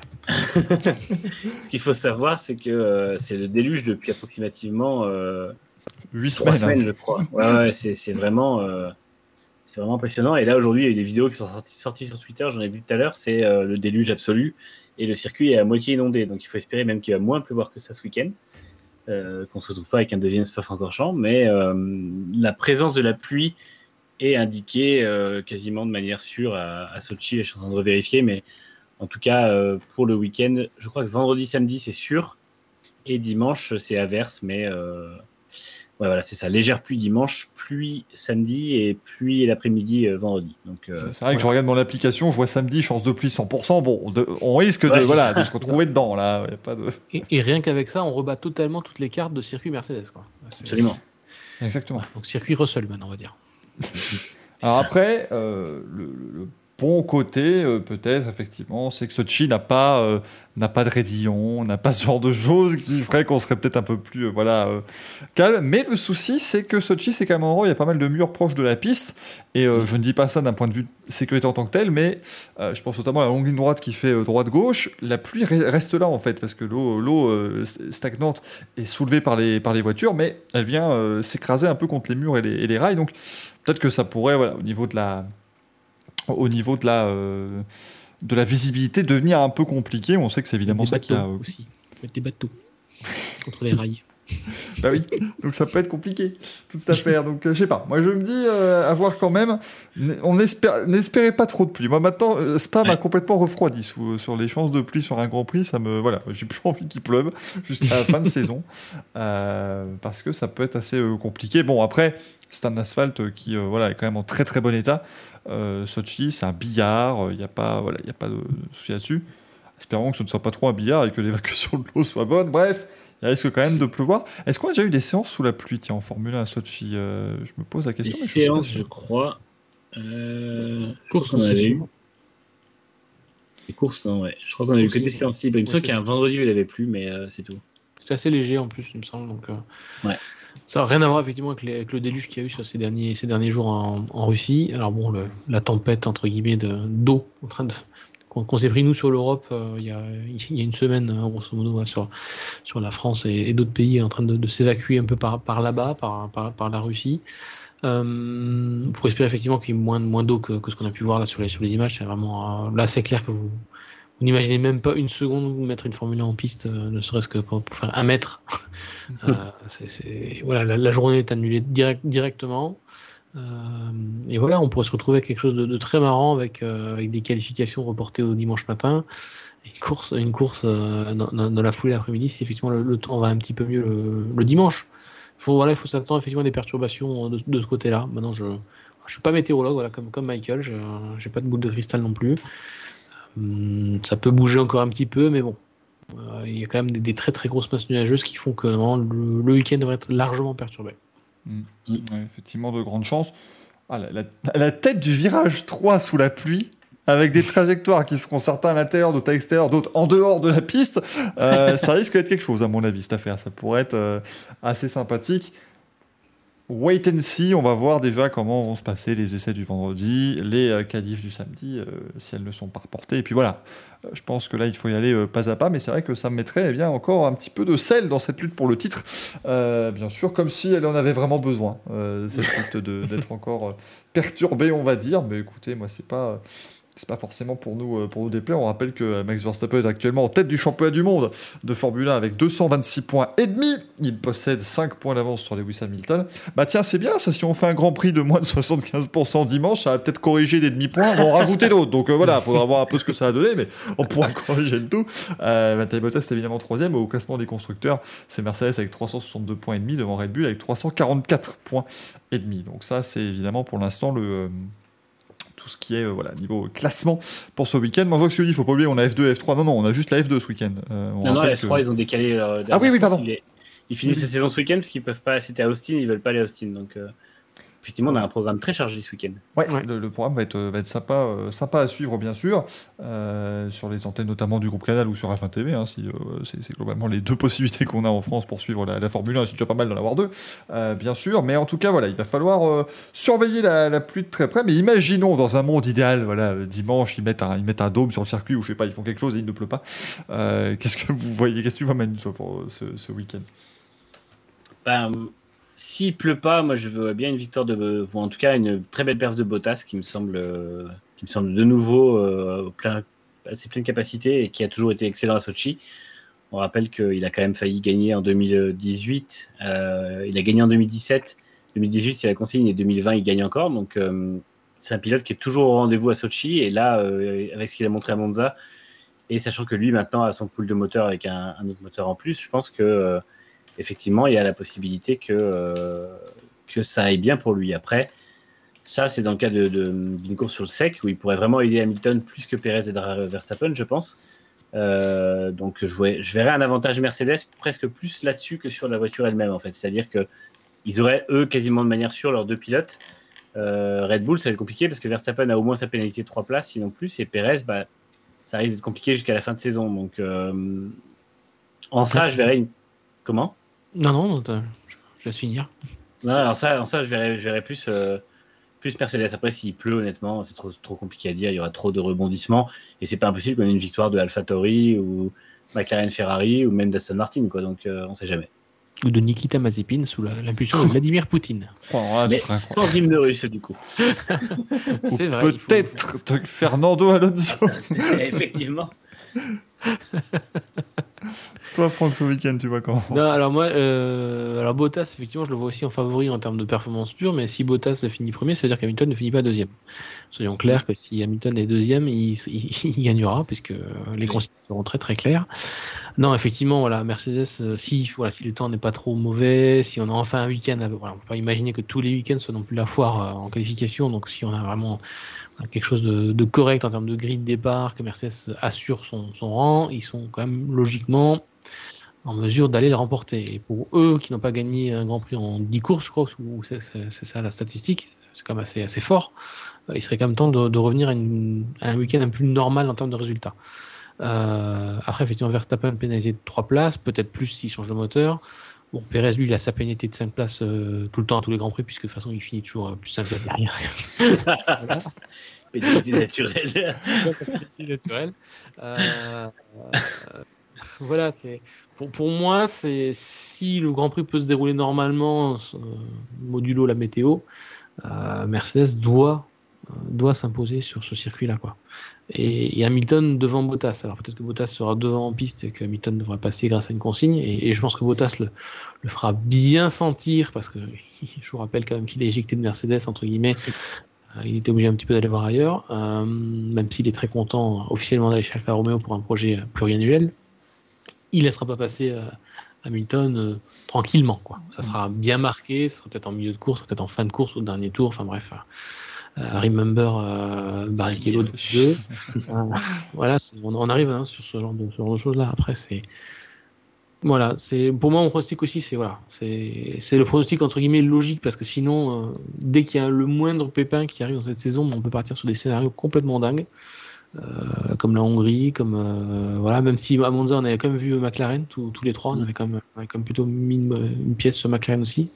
Speaker 2: Ce qu'il faut savoir, c'est que euh, c'est le déluge depuis approximativement euh,
Speaker 1: huit semaines,
Speaker 2: semaines
Speaker 1: hein.
Speaker 2: je crois. Ouais, ouais, c'est, c'est, vraiment, euh, c'est vraiment impressionnant. Et là, aujourd'hui, il y a eu des vidéos qui sont sorties, sorties sur Twitter, j'en ai vu tout à l'heure, c'est euh, le déluge absolu. Et le circuit est à moitié inondé. Donc, il faut espérer même qu'il va moins pleuvoir que ça ce week-end. Euh, qu'on ne se retrouve pas avec un deuxième Spa-Francorchamps. Mais euh, la présence de la pluie est indiquée euh, quasiment de manière sûre à, à Sochi. Et je suis en train de revérifier, mais en tout cas, euh, pour le week-end, je crois que vendredi, samedi, c'est sûr. Et dimanche, c'est averse, mais euh, ouais, voilà, c'est ça. Légère pluie dimanche, pluie samedi et pluie l'après-midi euh, vendredi. Donc, euh,
Speaker 1: c'est, c'est vrai que ouais. Je regarde mon application, je vois samedi, chance de pluie cent pour cent. Bon, de, on risque de, ouais, voilà, de se retrouver dedans. Là. Y a pas de...
Speaker 3: et, et rien qu'avec ça, on rebat totalement toutes les cartes de circuit Mercedes. Quoi.
Speaker 2: C'est... Absolument.
Speaker 1: Exactement.
Speaker 3: Ouais, donc circuit Russell, maintenant, on va dire.
Speaker 1: Alors après, euh, le, le bon côté, euh, peut-être, effectivement, c'est que Sochi n'a pas, euh, n'a pas de raidillon, n'a pas ce genre de choses qui ferait qu'on serait peut-être un peu plus euh, voilà, euh, calme. Mais le souci, c'est que Sochi, c'est quand même un endroit où il y a pas mal de murs proches de la piste. Et euh, je ne dis pas ça d'un point de vue sécurité en tant que tel, mais euh, je pense notamment à la longue ligne droite qui fait euh, droite-gauche. La pluie re- reste là, en fait, parce que l'eau, l'eau euh, stagnante est soulevée par les, par les voitures, mais elle vient euh, s'écraser un peu contre les murs et les, et les rails. Donc peut-être que ça pourrait, voilà, au niveau de la... au niveau de la, euh, de la visibilité, devenir un peu compliqué. On sait que c'est évidemment
Speaker 3: des
Speaker 1: ça qui a...
Speaker 3: aussi. Mettre des bateaux contre les rails.
Speaker 1: Bah oui, donc ça peut être compliqué, toute cette affaire. Donc euh, je sais pas, moi je me dis, euh, à voir quand même, on espère, n'espérez pas trop de pluie. Moi maintenant, euh, Spa ouais. m'a complètement refroidi sous, sur les chances de pluie sur un Grand Prix. Ça me, voilà, j'ai plus envie qu'il pleuve jusqu'à la fin de saison, euh, parce que ça peut être assez euh, compliqué. Bon après, c'est un asphalte qui euh, voilà, est quand même en très très bon état. Euh, Sochi, c'est un billard, il n'y a pas, voilà, il y a pas de souci là-dessus. Espérons que ce ne soit pas trop un billard et que l'évacuation de l'eau soit bonne. Bref, il risque quand même de pleuvoir. Est-ce qu'on a déjà eu des séances sous la pluie, tiens, en Formule un à Sochi? euh, Je me pose la question.
Speaker 2: Des
Speaker 1: mais
Speaker 2: séances,
Speaker 1: je,
Speaker 2: je crois. Euh, je crois qu'on en avait eu. Des courses, non, ouais. Je crois qu'on a eu que des séances libres. Il me semble qu'un vendredi, il n'y avait plus, mais euh, c'est tout.
Speaker 3: C'était assez léger en plus, il me semble. Donc, euh...
Speaker 2: ouais.
Speaker 3: Ça n'a rien à voir effectivement avec, les, avec le déluge qu'il y a eu sur ces derniers, ces derniers jours en, en Russie. Alors bon, le, la tempête entre guillemets de, d'eau en train de, qu'on, qu'on s'est pris nous sur l'Europe euh, il, y a, il y a une semaine, hein, grosso modo, ouais, sur, sur la France et, et d'autres pays en train de, de s'évacuer un peu par, par là-bas, par, par, par la Russie. Euh, pour espérer effectivement qu'il y ait moins, moins d'eau que, que ce qu'on a pu voir là sur les, sur les images. C'est vraiment, euh, là, c'est clair que vous, vous n'imaginez même pas une seconde vous mettre une Formule un en piste, euh, ne serait-ce que pour, pour faire un mètre. euh, c'est, c'est, voilà, la, la journée est annulée direct, directement. Euh, et voilà, on pourrait se retrouver avec quelque chose de, de très marrant avec, euh, avec des qualifications reportées au dimanche matin. Une course, une course euh, dans, dans, dans la foulée l'après-midi, si effectivement le, le temps va un petit peu mieux le, le dimanche. Faut, voilà, il faut s'attendre effectivement à des perturbations de, de ce côté-là. Maintenant, je ne suis pas météorologue, voilà, comme, comme Michael, je n'ai pas de boule de cristal non plus. Hum, ça peut bouger encore un petit peu, mais bon, euh, il y a quand même des, des très très grosses masses nuageuses qui font que non, le, le week-end devrait être largement perturbé.
Speaker 1: Mmh. Ouais, effectivement, de grandes chances. Ah, la, la, la tête du virage trois sous la pluie, avec des trajectoires qui seront certains à l'intérieur, d'autres à l'extérieur, d'autres en dehors de la piste, euh, ça risque d'être quelque chose, à mon avis, cette affaire. Ça pourrait être euh, assez sympathique. Wait and see, on va voir déjà comment vont se passer les essais du vendredi, les euh, qualifs du samedi, euh, si elles ne sont pas reportées. Et puis voilà, euh, je pense que là, il faut y aller euh, pas à pas, mais c'est vrai que ça me mettrait eh bien, encore un petit peu de sel dans cette lutte pour le titre. Euh, bien sûr, comme si elle en avait vraiment besoin, euh, cette lutte de, d'être encore euh, perturbée, on va dire. Mais écoutez, moi, c'est pas... C'est pas forcément pour nous, pour nous déplaire. On rappelle que Max Verstappen est actuellement en tête du championnat du monde de Formule un avec deux cent vingt-six points et demi. Il possède cinq points d'avance sur Lewis Hamilton. Bah tiens, c'est bien ça. Si on fait un Grand Prix de moins de soixante-quinze pour cent dimanche, ça va peut-être corriger des demi-points, on va en rajouter d'autres. Donc euh, voilà, il faudra voir un peu ce que ça a donné, mais on pourra corriger le tout. Euh, Valtteri Bottas est évidemment troisième au classement des constructeurs. C'est Mercedes avec trois cent soixante-deux points et demi devant Red Bull avec trois cent quarante-quatre points et demi. Donc ça, c'est évidemment pour l'instant le... Euh, tout ce qui est euh, voilà, niveau classement pour ce week-end. Moi, je vois que celui-là, il ne faut pas oublier, on a F deux, F trois. Non, non, on a juste la F deux ce week-end. Euh,
Speaker 2: non, non, la F trois, que... ils ont décalé. Euh,
Speaker 1: ah oui, oui, pardon.
Speaker 2: Ils, ils finissent oui. la saison ce week-end parce qu'ils peuvent pas. C'était à Austin, ils veulent pas aller à Austin. Donc, euh, effectivement, on a un programme très chargé ce week-end.
Speaker 1: Ouais, ouais. Le, le programme va être, va être sympa, euh, sympa à suivre, bien sûr, euh, sur les antennes notamment du groupe Canal ou sur F un T V. Hein, si, euh, c'est, c'est globalement les deux possibilités qu'on a en France pour suivre la, la Formule un. C'est déjà pas mal d'en avoir deux, euh, bien sûr. Mais en tout cas, voilà, il va falloir euh, surveiller la, la pluie de très près. Mais imaginons, dans un monde idéal, voilà, dimanche, ils mettent, un, ils mettent un dôme sur le circuit ou je sais pas, ils font quelque chose et il ne pleut pas. Euh, qu'est-ce que vous voyez, qu'est-ce que tu vois, Manu, toi, pour ce, ce week-end?
Speaker 2: Ben, s'il pleut pas, moi je veux bien une victoire de, ou en tout cas une très belle perce de Bottas qui me semble, euh, qui me semble de nouveau euh, plein, assez pleine capacité et qui a toujours été excellent à Sochi. On rappelle qu'il a quand même failli gagner en deux mille dix-huit, euh, il a gagné en deux mille dix-sept, deux mille dix-huit c'est la consigne et deux mille vingt il gagne encore. Donc euh, c'est un pilote qui est toujours au rendez-vous à Sochi et là euh, avec ce qu'il a montré à Monza et sachant que lui maintenant a son pool de moteur avec un, un autre moteur en plus, je pense que euh, effectivement, il y a la possibilité que, euh, que ça aille bien pour lui. Après, ça, c'est dans le cas de, de, d'une course sur le sec où il pourrait vraiment aider Hamilton plus que Perez et Verstappen, je pense. Euh, donc, je, vois, je verrais un avantage Mercedes presque plus là-dessus que sur la voiture elle-même, en fait. C'est-à-dire qu'ils auraient, eux, quasiment de manière sûre, leurs deux pilotes. Euh, Red Bull, ça va être compliqué parce que Verstappen a au moins sa pénalité de trois places, sinon plus. Et Perez, bah, ça risque d'être compliqué jusqu'à la fin de saison. Donc, euh, en ça, je verrais une... Comment ?
Speaker 3: Non, non, non je laisse finir.
Speaker 2: Non, alors ça, alors ça je verrais, je verrais plus, euh, plus Mercedes. Après, s'il pleut, honnêtement, c'est trop, trop compliqué à dire. Il y aura trop de rebondissements. Et c'est pas impossible qu'on ait une victoire de AlphaTauri ou McLaren Ferrari ou même d'Aston Martin. Quoi. Donc, euh, on sait jamais.
Speaker 3: Ou de Nikita Mazepin sous la, l'impulsion de Vladimir Poutine.
Speaker 1: Oh, là,
Speaker 2: mais sans hymne russe, du coup.
Speaker 3: C'est vrai.
Speaker 1: Peut-être faut... Fernando Alonso.
Speaker 2: Effectivement.
Speaker 1: Toi, Franck, ce week-end, tu vois comment?
Speaker 3: Non, alors moi, euh, alors Bottas, effectivement, je le vois aussi en favori en termes de performance pure, mais si Bottas finit premier, ça veut dire qu'Hamilton ne finit pas deuxième. Soyons clairs que si Hamilton est deuxième, il, il, il gagnera, puisque les consignes seront très très claires. Non, effectivement, voilà, Mercedes, euh, si, voilà, si le temps n'est pas trop mauvais, si on a enfin un week-end, voilà, on ne peut pas imaginer que tous les week-ends soient non plus la foire euh, en qualification, donc si on a vraiment quelque chose de, de correct en termes de grille de départ, que Mercedes assure son, son rang, ils sont quand même logiquement en mesure d'aller le remporter. Et pour eux qui n'ont pas gagné un Grand Prix en dix courses, je crois, ou c'est, c'est, c'est ça la statistique, c'est quand même assez, assez fort, il serait quand même temps de, de revenir à, une, à un week-end un peu plus normal en termes de résultats. Euh, après, effectivement, Verstappen pénalisé de trois places, peut-être plus s'il change de moteur. Bon, Perez, lui, il a sa pénalité de cinq places euh, tout le temps à tous les Grands Prix, puisque de toute façon, il finit toujours euh, plus cinq places derrière. Voilà.
Speaker 2: Pénalité naturelle.
Speaker 3: Pénalité naturelle. Euh, euh, Voilà, c'est pour, pour moi, c'est si le Grand Prix peut se dérouler normalement, euh, modulo la météo, euh, Mercedes doit euh, doit s'imposer sur ce circuit-là, quoi. Et, et Hamilton devant Bottas. Alors peut-être que Bottas sera devant en piste et que Hamilton devra passer grâce à une consigne. Et, et je pense que Bottas le, le fera bien sentir parce que je vous rappelle quand même qu'il est éjecté de Mercedes entre guillemets. Euh, il était obligé un petit peu d'aller voir ailleurs, euh, même s'il est très content euh, officiellement d'aller chez Alfa Romeo pour un projet pluriannuel. Il laissera pas passer euh, Hamilton euh, tranquillement, quoi. Ça sera bien marqué, ça sera peut-être en milieu de course, ça sera peut-être en fin de course ou au dernier tour. Enfin bref. Euh, Euh, remember euh, Barrichello deux. euh, voilà, c'est, on, on arrive hein, sur ce genre de, ce genre de choses là. Après, c'est voilà, c'est pour moi mon pronostic aussi, c'est voilà, c'est, c'est le pronostic entre guillemets logique parce que sinon, euh, dès qu'il y a le moindre pépin qui arrive dans cette saison, on peut partir sur des scénarios complètement dingues, euh, comme la Hongrie, comme euh, voilà, même si à Monza on avait quand même vu McLaren tous, tous les trois, on avait quand même, on avait quand même plutôt mis une, une pièce sur McLaren aussi.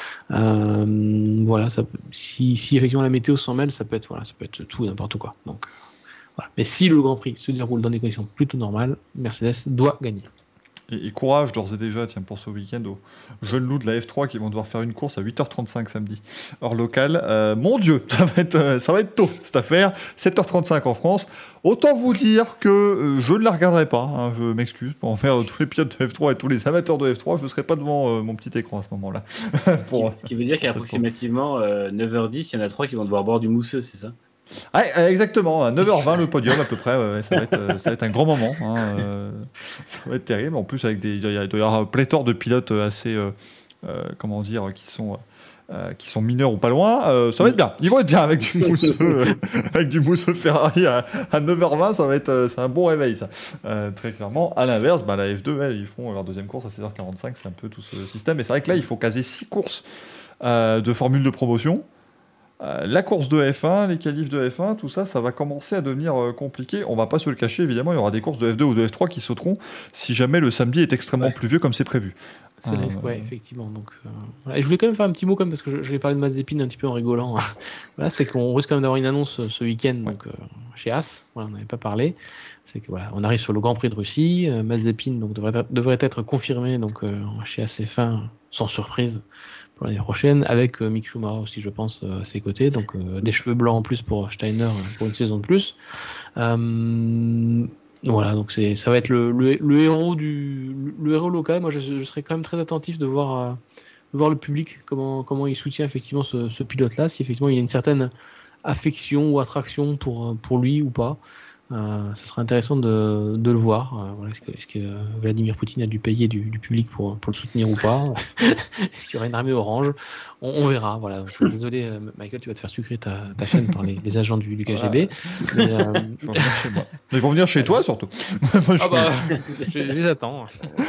Speaker 3: Euh, voilà, ça peut, si, si effectivement la météo s'en mêle, ça peut être voilà, ça peut être tout et n'importe quoi. Donc, euh, voilà. Mais si le Grand Prix se déroule dans des conditions plutôt normales, Mercedes doit gagner.
Speaker 1: Et, et courage d'ores et déjà, tiens, pour ce week-end aux jeunes loups de la F trois qui vont devoir faire une course à huit heures trente-cinq samedi, heure locale. Euh, mon Dieu, ça va être, euh, ça va être tôt cette affaire. sept heures trente-cinq en France. Autant vous dire que euh, je ne la regarderai pas. Hein, je m'excuse pour en faire euh, tous les pilotes de F trois et tous les amateurs de F trois. Je ne serai pas devant euh, mon petit écran à ce moment-là.
Speaker 2: pour, ce, qui, ce qui veut dire qu'approximativement euh, neuf heures dix, il y en a trois qui vont devoir boire du mousseux, c'est ça?
Speaker 1: Ouais, exactement, à neuf heures vingt le podium à peu près, ouais, ça, va être, ça va être un grand moment, hein, euh, ça va être terrible, en plus avec des, il doit y avoir un pléthore de pilotes assez, euh, euh, comment dire, qui sont, euh, qui sont mineurs ou pas loin, euh, ça va être bien, ils vont être bien avec du mousseux, euh, avec du mousseux Ferrari à, à neuf heures vingt, ça va être, euh, c'est un bon réveil ça, euh, très clairement. À l'inverse, bah, la F deux, elle, ils font leur deuxième course à seize heures quarante-cinq, c'est un peu tout ce système, et c'est vrai que là il faut caser six courses euh, de formule de promotion. Euh, la course de F un, les qualifs de F un, tout ça, ça va commencer à devenir euh, compliqué. On va pas se le cacher, évidemment, il y aura des courses de F deux ou de F trois qui sauteront si jamais le samedi est extrêmement ouais. pluvieux comme c'est prévu.
Speaker 3: C'est euh, ouais, effectivement. Donc, euh, voilà. Et je voulais quand même faire un petit mot comme parce que je, je vais parler de Mazepin un petit peu en rigolant. Voilà, c'est qu'on risque quand même d'avoir une annonce ce week-end ouais. donc, euh, chez As. Voilà, on n'avait pas parlé. C'est que voilà, on arrive sur le Grand Prix de Russie. Euh, Mazepin donc devrait, devrait être confirmé donc euh, chez A C F un sans surprise pour l'année prochaine, avec euh, Mick Schumacher aussi, je pense, euh, à ses côtés. Donc, euh, des cheveux blancs en plus pour Steiner pour une saison de plus. Euh, voilà, donc c'est, ça va être le, le, le héros du le héros local. Moi, je, je serais quand même très attentif de voir, euh, de voir le public, comment, comment il soutient effectivement ce, ce pilote-là, si effectivement il y a une certaine affection ou attraction pour, pour lui ou pas. Euh, ce serait intéressant de, de le voir. Euh, voilà, est-ce que, est-ce que Vladimir Poutine a dû payer du, du public pour, pour le soutenir ou pas? Est-ce qu'il y aura une armée orange? on, on verra. Voilà. Je suis désolé, Michael, tu vas te faire sucrer ta, ta chaîne par les, les agents du, du K G B.
Speaker 1: Voilà. Mais, euh... Ils vont venir chez moi. Ils vont venir chez toi surtout.
Speaker 3: Moi, je, ah bah, je, je les attends.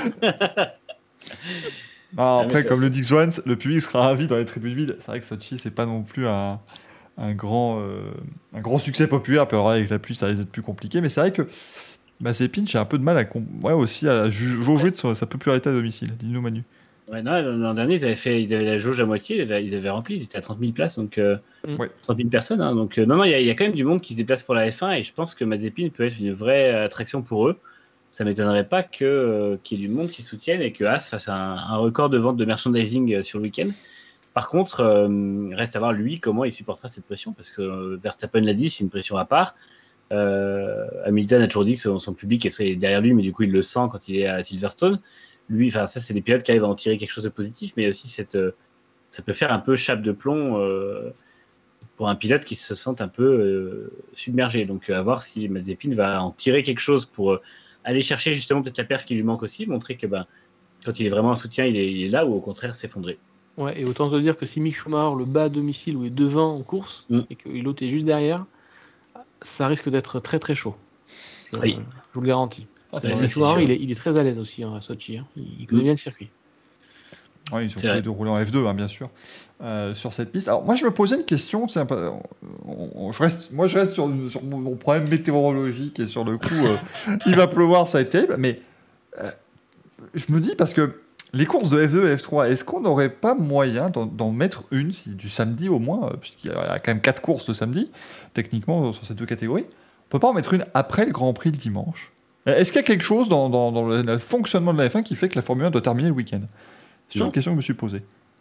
Speaker 1: Ah, après, ah, comme le dit Johan, le public sera ravi dans les tribunes vides. C'est vrai que Sochi, c'est pas non plus un. Un grand, euh, un grand succès populaire, puis alors avec la pluie ça risque d'être plus compliqué, mais c'est vrai que Mazepin, j'ai un peu de mal à, ouais, aussi à jauger de sa, sa popularité à domicile. Dis-nous Manu.
Speaker 2: Ouais, non, l'an dernier ils avaient, fait, ils avaient la jauge à moitié, ils avaient, ils avaient rempli, ils étaient à trente mille places, donc euh, ouais. trente mille personnes, hein, donc euh, non, non, il y, y a quand même du monde qui se déplace pour la F un, et je pense que Mazepin peut être une vraie attraction pour eux. Ça m'étonnerait pas que, euh, qu'il y ait du monde qui soutienne et que As fasse un, un record de vente de merchandising sur le week-end. Par contre, euh, reste à voir lui comment il supportera cette pression, parce que euh, Verstappen l'a dit, c'est une pression à part. Euh, Hamilton a toujours dit que son, son public est derrière lui, mais du coup il le sent quand il est à Silverstone. Lui, enfin ça c'est des pilotes qui arrivent à en tirer quelque chose de positif, mais aussi cette, euh, ça peut faire un peu chape de plomb euh, pour un pilote qui se sent un peu euh, submergé. Donc à voir si Mazepin va en tirer quelque chose pour euh, aller chercher justement peut-être la perf qui lui manque aussi, montrer que ben, quand il est vraiment un soutien, il est, il est là, ou au contraire s'effondrer.
Speaker 3: Ouais, et autant te dire que si Mick Schumacher le bat à domicile ou est devant en course mm. et que l'autre est juste derrière, ça risque d'être très très chaud. Je, oui. je vous le garantis. Ah, Mick Schumacher, il est, il est très à l'aise aussi hein, à Sochi. Hein. Il, il connaît mm. bien le circuit.
Speaker 1: Oui, ils sont tous les deux roulés en F deux, hein, bien sûr, euh, sur cette piste. Alors, moi, je me posais une question. On, on, on, je reste, moi, je reste sur, sur mon, mon problème météorologique et sur le coup, euh, il va pleuvoir, ça va être terrible. Mais euh, je me dis, parce que les courses de F deux et F trois, est-ce qu'on n'aurait pas moyen d'en, d'en mettre une, si, du samedi au moins, puisqu'il y a quand même quatre courses le samedi, techniquement, sur ces deux catégories. On ne peut pas en mettre une après le Grand Prix le dimanche, Est-ce qu'il y a quelque chose dans, dans, dans le, le fonctionnement de la F un qui fait que la Formule un doit terminer le week-end? C'est une question que je me suis posée.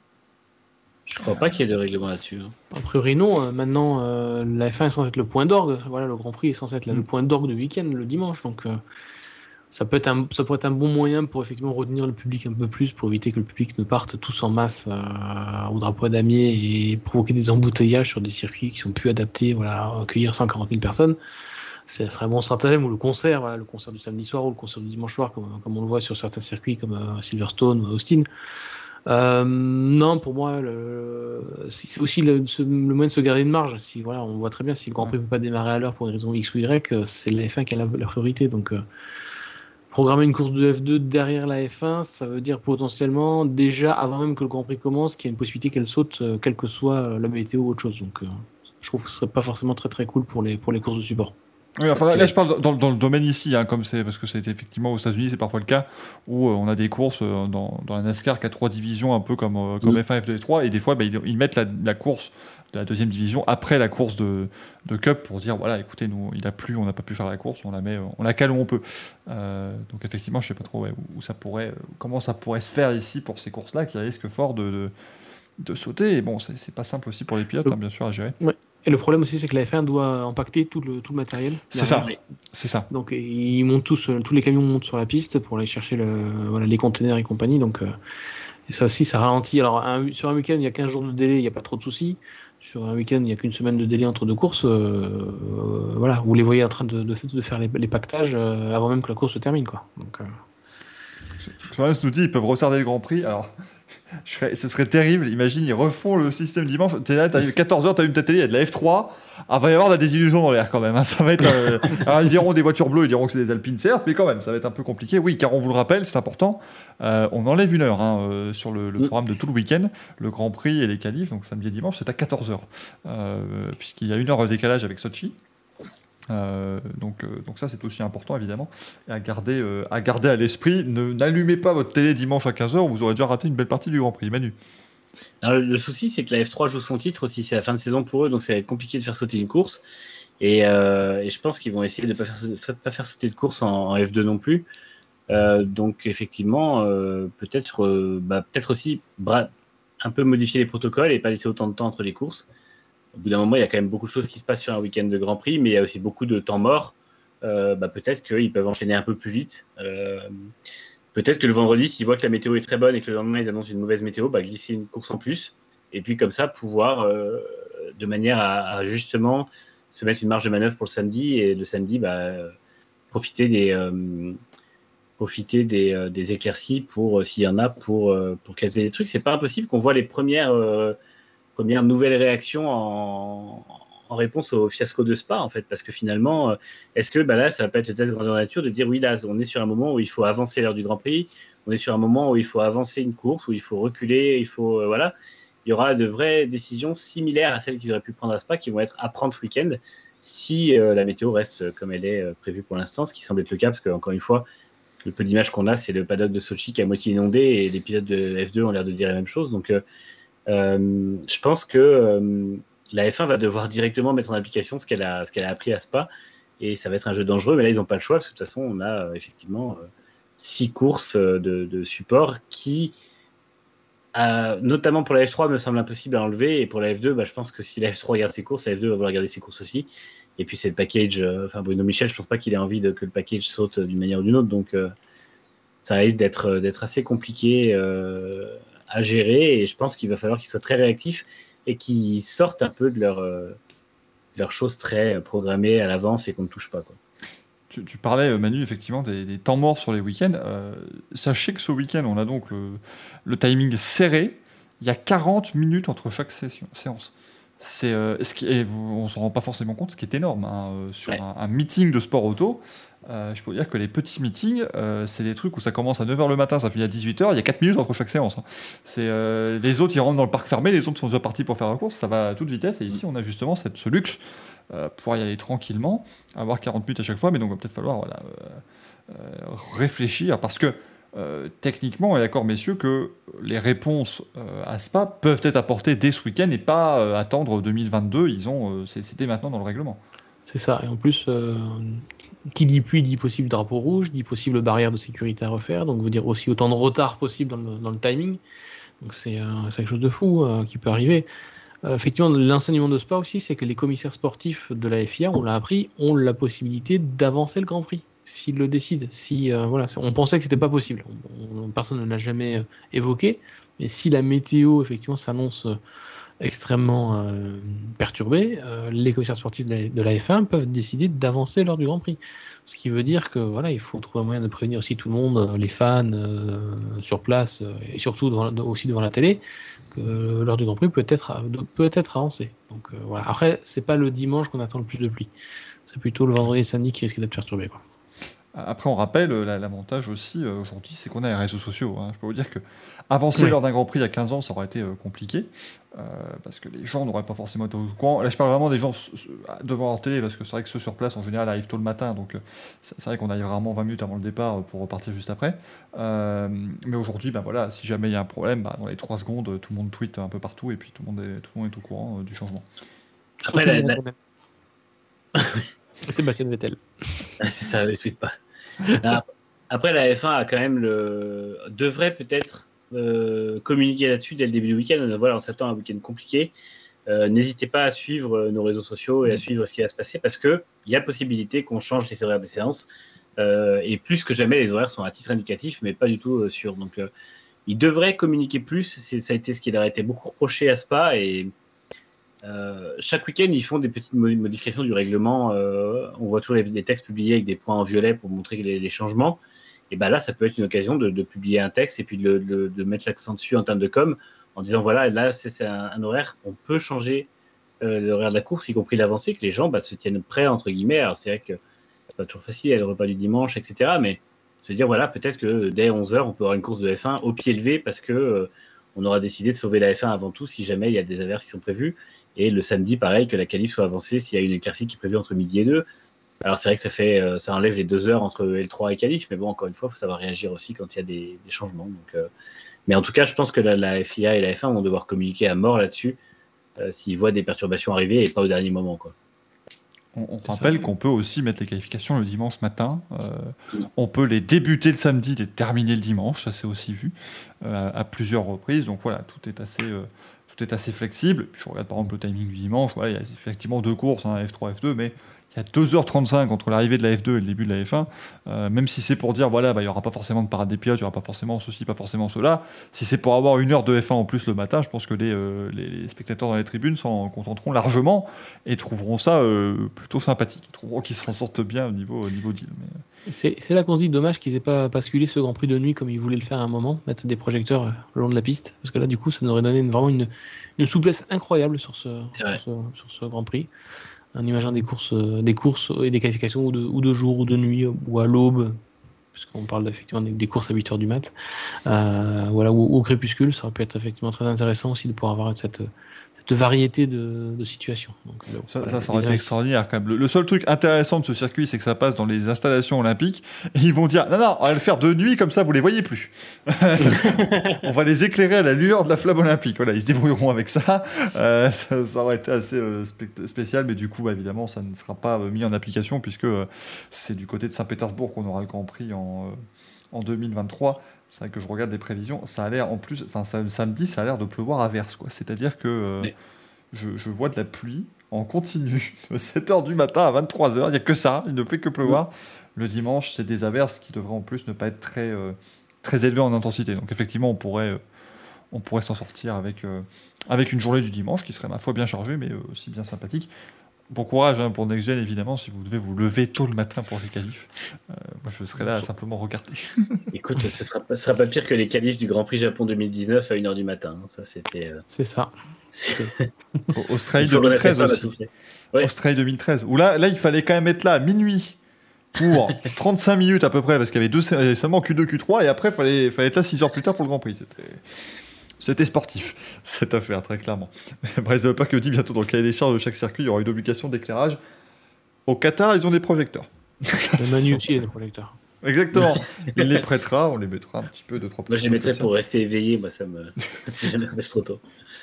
Speaker 2: Je crois pas qu'il y ait de règlement là-dessus. Hein.
Speaker 3: A priori, non. Euh, maintenant, euh, la F un est censée être le point d'orgue. Voilà, le Grand Prix est censé être là,
Speaker 1: Mm.
Speaker 3: le point d'orgue du week-end, le dimanche. Donc, euh, ça, peut être un, ça pourrait être un bon moyen pour effectivement retenir le public un peu plus, pour éviter que le public ne parte tous en masse euh, au drapeau damier et provoquer des embouteillages sur des circuits qui sont plus adaptés, voilà, à accueillir cent quarante mille personnes. Ce serait un bon stratagème, ou le concert, voilà, le concert du samedi soir ou le concert du dimanche soir, comme, comme on le voit sur certains circuits comme euh, Silverstone ou Austin. Euh, non, pour moi, le, c'est aussi le, ce- le moyen de se garder une marge. Si, voilà, on voit très bien, si le Grand Prix ne peut pas démarrer à l'heure pour une raison X ou Y, euh, c'est la F un qui a la, la priorité. Donc, euh, programmer une course de F deux derrière la F un, ça veut dire potentiellement, déjà avant même que le Grand Prix commence, qu'il y a une possibilité qu'elle saute, euh, quelle que soit euh, la météo ou autre chose. Donc, euh, je trouve que ce serait pas forcément très très cool pour les, pour les courses de support.
Speaker 1: Oui, enfin, là, là, je parle dans, dans le domaine ici, hein, comme c'est parce que c'est effectivement aux États-Unis, c'est parfois le cas où euh, on a des courses euh, dans, dans la NASCAR qui a trois divisions, un peu comme, euh, comme
Speaker 2: Mm.
Speaker 1: F un, F deux et trois, et des fois, bah, ils, ils mettent la, la course de la deuxième division après la course de, de Cup pour dire voilà, écoutez, nous, il a plu, on n'a pas pu faire la course, on la met, on la cale où on peut. Euh, donc effectivement, je sais pas trop ouais, où, où ça pourrait, euh, comment ça pourrait se faire ici pour ces courses-là qui risquent fort de, de, de sauter. Et bon, c'est, c'est pas simple aussi pour les pilotes, hein, bien sûr, à gérer.
Speaker 3: Et le problème aussi, c'est que la F un doit empaqueter tout le, tout le matériel.
Speaker 1: C'est
Speaker 3: derrière.
Speaker 1: ça, c'est ça.
Speaker 3: Donc ils montent tous, euh, tous les camions montent sur la piste pour aller chercher le, voilà, les containers et compagnie. Donc euh, et ça aussi, ça ralentit. Alors un- sur un week-end, il y a quinze jours de délai, il n'y a pas trop de soucis. Sur un week-end, il n'y a qu'une semaine de délai entre deux courses. euh, euh, voilà, vous les voyez en train de, de, de faire les, les pactages euh, avant même que la course se termine, quoi. Donc, euh,
Speaker 1: Florence nous dit ils peuvent retarder le Grand Prix. Alors, je serais- ce serait terrible. Imagine, ils refont le système dimanche. T'es là, t'arrives quatorze heures, t'as une ta télé, il y a de la F trois. Ah, va y avoir de la désillusion dans l'air quand même. hein. Ça va être. euh, Alors, ils diront des voitures bleues, ils diront que c'est des Alpines, certes, mais quand même, ça va être un peu compliqué. Oui, car on vous le rappelle, c'est important. euh, on enlève une heure hein, euh, sur le, le
Speaker 2: Mm.
Speaker 1: programme de tout le week-end. Le Grand Prix et les qualifs, donc samedi et dimanche, c'est à quatorze heures. Euh, puisqu'il y a une heure de décalage avec Sochi. Euh, donc, euh, donc ça c'est aussi important évidemment et à garder, euh, à garder à l'esprit. Ne, n'allumez pas votre télé dimanche à quinze heures, vous aurez déjà raté une belle partie du Grand Prix. Manu.
Speaker 2: Alors, le souci, c'est que la F trois joue son titre aussi. C'est la fin de saison pour eux, donc ça va être compliqué de faire sauter une course. Et, euh, et je pense qu'ils vont essayer de ne pas faire, sauter- pas faire sauter de course en, en F deux non plus. Euh, donc, effectivement, euh, peut-être, euh, bah, peut-être aussi bra- un peu modifier les protocoles et pas laisser autant de temps entre les courses. Au bout d'un moment, il y a quand même beaucoup de choses qui se passent sur un week-end de Grand Prix, mais il y a aussi beaucoup de temps mort. Euh, bah, peut-être qu'ils peuvent enchaîner un peu plus vite. Euh, peut-être que le vendredi, s'ils voient que la météo est très bonne et que le lendemain, ils annoncent une mauvaise météo, bah, glisser une course en plus. Et puis, comme ça, pouvoir, euh, de manière à, à justement se mettre une marge de manœuvre pour le samedi. Et le samedi, bah, euh, profiter des, euh, profiter des, euh, des éclaircies pour, euh, s'il y en a, pour, euh, pour caser des trucs. C'est pas impossible qu'on voit les premières. Euh, première nouvelle réaction en, en réponse au fiasco de Spa, en fait, parce que finalement, euh, est-ce que bah là, ça va pas être le test grandeur nature de dire oui, là, on est sur un moment où il faut avancer l'heure du Grand Prix, on est sur un moment où il faut avancer une course, où il faut reculer, il faut, euh, voilà, il y aura de vraies décisions similaires à celles qu'ils auraient pu prendre à Spa, qui vont être à prendre ce week-end, si euh, la météo reste comme elle est euh, prévue pour l'instant, ce qui semble être le cas, parce que encore une fois, le peu d'images qu'on a, c'est le paddock de Sochi qui est à moitié inondé, et les pilotes de F deux ont l'air de dire la même chose, donc euh, Euh, je pense que euh, la F un va devoir directement mettre en application ce qu'elle a, ce qu'elle a appris à Spa, et ça va être un jeu dangereux, mais là ils n'ont pas le choix, parce que de toute façon on a euh, effectivement euh, six courses euh, de, de support qui, euh, notamment pour la F trois, me semble impossible à enlever, et pour la F deux, bah, je pense que si la F trois regarde ses courses, la F deux va vouloir regarder ses courses aussi, et puis c'est le package, euh, enfin Bruno Michel, je pense pas qu'il ait envie de, que le package saute d'une manière ou d'une autre, donc euh, ça risque d'être, d'être assez compliqué euh, à gérer, et je pense qu'il va falloir qu'ils soient très réactifs et qu'ils sortent un peu de leur, euh, leurs choses très programmées à l'avance et qu'on ne touche pas, quoi.
Speaker 1: Tu, tu parlais, Manu, effectivement, des, des temps morts sur les week-ends. Euh, sachez que ce week-end, on a donc le, le timing serré. Il y a quarante minutes entre chaque session, séance. C'est, euh, ce qui, et vous, on ne s'en rend pas forcément compte, ce qui est énorme. Hein, euh, sur
Speaker 2: Ouais.
Speaker 1: un, un meeting de sport auto, euh, je peux vous dire que les petits meetings, euh, c'est des trucs où ça commence à neuf heures le matin, ça finit à dix-huit heures, il y a quatre minutes entre chaque séance. Hein. C'est, euh, les autres, ils rentrent dans le parc fermé, les autres sont déjà partis pour faire la course, ça va à toute vitesse. Et ici, on a justement cette, ce luxe, euh, pouvoir y aller tranquillement, avoir quarante minutes à chaque fois, mais donc il va peut-être falloir voilà, euh, euh, réfléchir, parce que Euh, techniquement, on est d'accord, messieurs, que les réponses euh, à Spa peuvent être apportées dès ce week-end et pas euh, attendre deux mille vingt-deux. Ils ont, euh, c'est, c'était maintenant dans le règlement.
Speaker 3: c'est ça. Et en plus, euh, qui dit pluie dit possible drapeau rouge, dit possible barrière de sécurité à refaire, donc veut dire aussi autant de retard possible dans le, dans le timing. Donc c'est, euh, c'est quelque chose de fou euh, qui peut arriver. Euh, effectivement, l'enseignement de Spa aussi, c'est que les commissaires sportifs de la F I A, on l'a appris, ont la possibilité d'avancer le Grand Prix s'ils le décident. Si, euh, voilà, on pensait que c'était pas possible. On, on, personne ne l'a jamais euh, évoqué. Mais si la météo effectivement s'annonce euh, extrêmement euh, perturbée, euh, les commissaires sportifs de la, de la F un peuvent décider d'avancer lors du Grand Prix. Ce qui veut dire que voilà, il faut trouver un moyen de prévenir aussi tout le monde, euh, les fans euh, sur place euh, et surtout devant, aussi devant la télé, que euh, l'heure du Grand Prix peut être peut être avancée. Donc euh, voilà. Après, c'est pas le dimanche qu'on attend le plus de pluie. C'est plutôt le vendredi et samedi qui risque d'être perturbé, quoi.
Speaker 1: Après, on rappelle, l'avantage aussi euh, aujourd'hui, c'est qu'on a les réseaux sociaux. Hein. Je peux vous dire que avancer
Speaker 3: Oui.
Speaker 1: lors d'un Grand Prix il y a quinze ans, ça aurait été euh, compliqué, euh, parce que les gens n'auraient pas forcément été au courant. Là, je parle vraiment des gens devant leur télé, parce que c'est vrai que ceux sur place, en général, arrivent tôt le matin, donc euh, c'est vrai qu'on arrive rarement vingt minutes avant le départ pour repartir juste après. Euh, mais aujourd'hui, ben voilà, si jamais il y a un problème, ben, dans les trois secondes, tout le monde tweet un peu partout, et puis tout le monde est, tout le monde est au courant euh, du changement.
Speaker 2: Après, la, la...
Speaker 3: Sébastien Vettel.
Speaker 2: C'est ça, ne tweet pas. Après, la F un a quand même le... devrait peut-être euh, communiquer là-dessus dès le début du week-end. Voilà, on s'attend à un week-end compliqué. Euh, n'hésitez pas à suivre nos réseaux sociaux et à suivre ce qui va se passer parce qu'il y a possibilité qu'on change les horaires des séances. Euh, et plus que jamais, les horaires sont à titre indicatif, mais pas du tout euh, sûrs. Donc, euh, ils devraient communiquer plus. C'est, ça a été ce qui leur a été beaucoup reproché à Spa. Et euh, chaque week-end, ils font des petites modifications du règlement. Euh, on voit toujours les, les textes publiés avec des points en violet pour montrer les, les changements. Et ben là, ça peut être une occasion de, de publier un texte et puis de, de, de mettre l'accent dessus en termes de com, en disant voilà, là, c'est, c'est un, un horaire, on peut changer euh, l'horaire de la course, y compris l'avancée, que les gens bah, se tiennent prêts, entre guillemets. Alors, c'est vrai que c'est pas toujours facile, il y a le repas du dimanche, et cetera. Mais se dire voilà, peut-être que dès onze heures, on peut avoir une course de F un au pied levé parce que euh, on aura décidé de sauver la F un avant tout si jamais il y a des averses qui sont prévues. Et le samedi, pareil, que la qualif soit avancée s'il y a une éclaircie qui est prévue entre midi et deux. Alors c'est vrai que ça fait, euh, ça enlève les deux heures entre L trois et qualif, mais bon, encore une fois, il faut savoir réagir aussi quand il y a des, des changements. Donc, euh... mais en tout cas, je pense que la, la F I A et la F un vont devoir communiquer à mort là-dessus euh, s'ils voient des perturbations arriver et pas au dernier moment, quoi.
Speaker 1: On, on rappelle qu'on peut aussi mettre les qualifications le dimanche matin. Euh, on peut les débuter le samedi, les terminer le dimanche. Ça, c'est aussi vu euh, à plusieurs reprises. Donc voilà, tout est assez, euh, tout est assez flexible. Puis je regarde par exemple le timing du dimanche. Voilà, il y a effectivement deux courses, hein, F trois, F deux, mais il y a deux heures trente-cinq entre l'arrivée de la F deux et le début de la F un. Euh, même si c'est pour dire, voilà, bah, il n'y aura pas forcément de parade des pilotes, il n'y aura pas forcément ceci, pas forcément cela. Si c'est pour avoir une heure de F un en plus le matin, je pense que les, euh, les, les spectateurs dans les tribunes s'en contenteront largement et trouveront ça euh, plutôt sympathique. Ils trouveront qu'ils s'en sortent bien au niveau, au niveau deal. Mais...
Speaker 3: C'est, c'est là qu'on se dit dommage qu'ils aient pas basculé ce Grand Prix de nuit comme ils voulaient le faire à un moment, mettre des projecteurs le long de la piste, parce que là, du coup, ça nous aurait donné une, vraiment une, une souplesse incroyable sur ce, sur ce, sur ce Grand Prix. En imaginant des courses, euh, des courses et des qualifications ou de, ou de jour ou de nuit ou à l'aube, puisqu'on parle effectivement des, des courses à huit heures du mat, euh, voilà, ou, ou au crépuscule, ça aurait pu être effectivement très intéressant aussi de pouvoir avoir cette, cette variété de, de situations. Donc, là,
Speaker 1: ça,
Speaker 3: voilà,
Speaker 1: ça, ça aurait été extraordinaire quand même. Le, le seul truc intéressant de ce circuit, c'est que ça passe dans les installations olympiques et ils vont dire non, non, on va le faire de nuit, comme ça vous les voyez plus. On va les éclairer à la lueur de la flamme olympique. Voilà, ils se débrouilleront avec ça. Euh, ça, ça aurait été assez euh, spécial, mais du coup, bah, évidemment, ça ne sera pas euh, mis en application puisque euh, c'est du côté de Saint-Pétersbourg qu'on aura le Grand Prix en, euh, en deux mille vingt-trois. C'est vrai que je regarde les prévisions, ça a l'air en plus, enfin samedi, ça a l'air de pleuvoir à verse, quoi. C'est-à-dire que euh, mais... je, je vois de la pluie en continu de sept heures du matin à vingt-trois heures. Il n'y a que ça, il ne fait que pleuvoir. Mmh. Le dimanche, c'est des averses qui devraient en plus ne pas être très, euh, très élevées en intensité. Donc effectivement, on pourrait, euh, on pourrait s'en sortir avec, euh, avec une journée du dimanche qui serait ma foi bien chargée, mais euh, aussi bien sympathique. Bon courage hein, pour Next Gen, évidemment, si vous devez vous lever tôt le matin pour les qualifs. Euh, moi, je serai là à simplement regarder.
Speaker 2: Écoute, ce ne sera, sera pas pire que les qualifs du Grand Prix Japon deux mille dix-neuf à une heure du matin. Ça, c'était, euh...
Speaker 3: C'est ça.
Speaker 1: Australie deux mille treize aussi. Ouais. Australie deux mille treize. Où là, là, il fallait quand même être là à minuit pour trente-cinq minutes à peu près, parce qu'il y avait deux, seulement Q deux, Q trois, et après, il fallait, fallait être là six heures plus tard pour le Grand Prix. C'était... C'était sportif, cette affaire, très clairement. Bryce Developer dit bientôt dans le cahier des charges de chaque circuit, il y aura une obligation d'éclairage. Au Qatar, ils ont des projecteurs.
Speaker 3: Le Manu aussi, il a des projecteurs.
Speaker 1: Exactement. Il les prêtera, on les mettra un petit peu de trois.
Speaker 2: Moi, je les mettrais pour rester éveillé, moi, ça me... si jamais ça se lève trop tôt.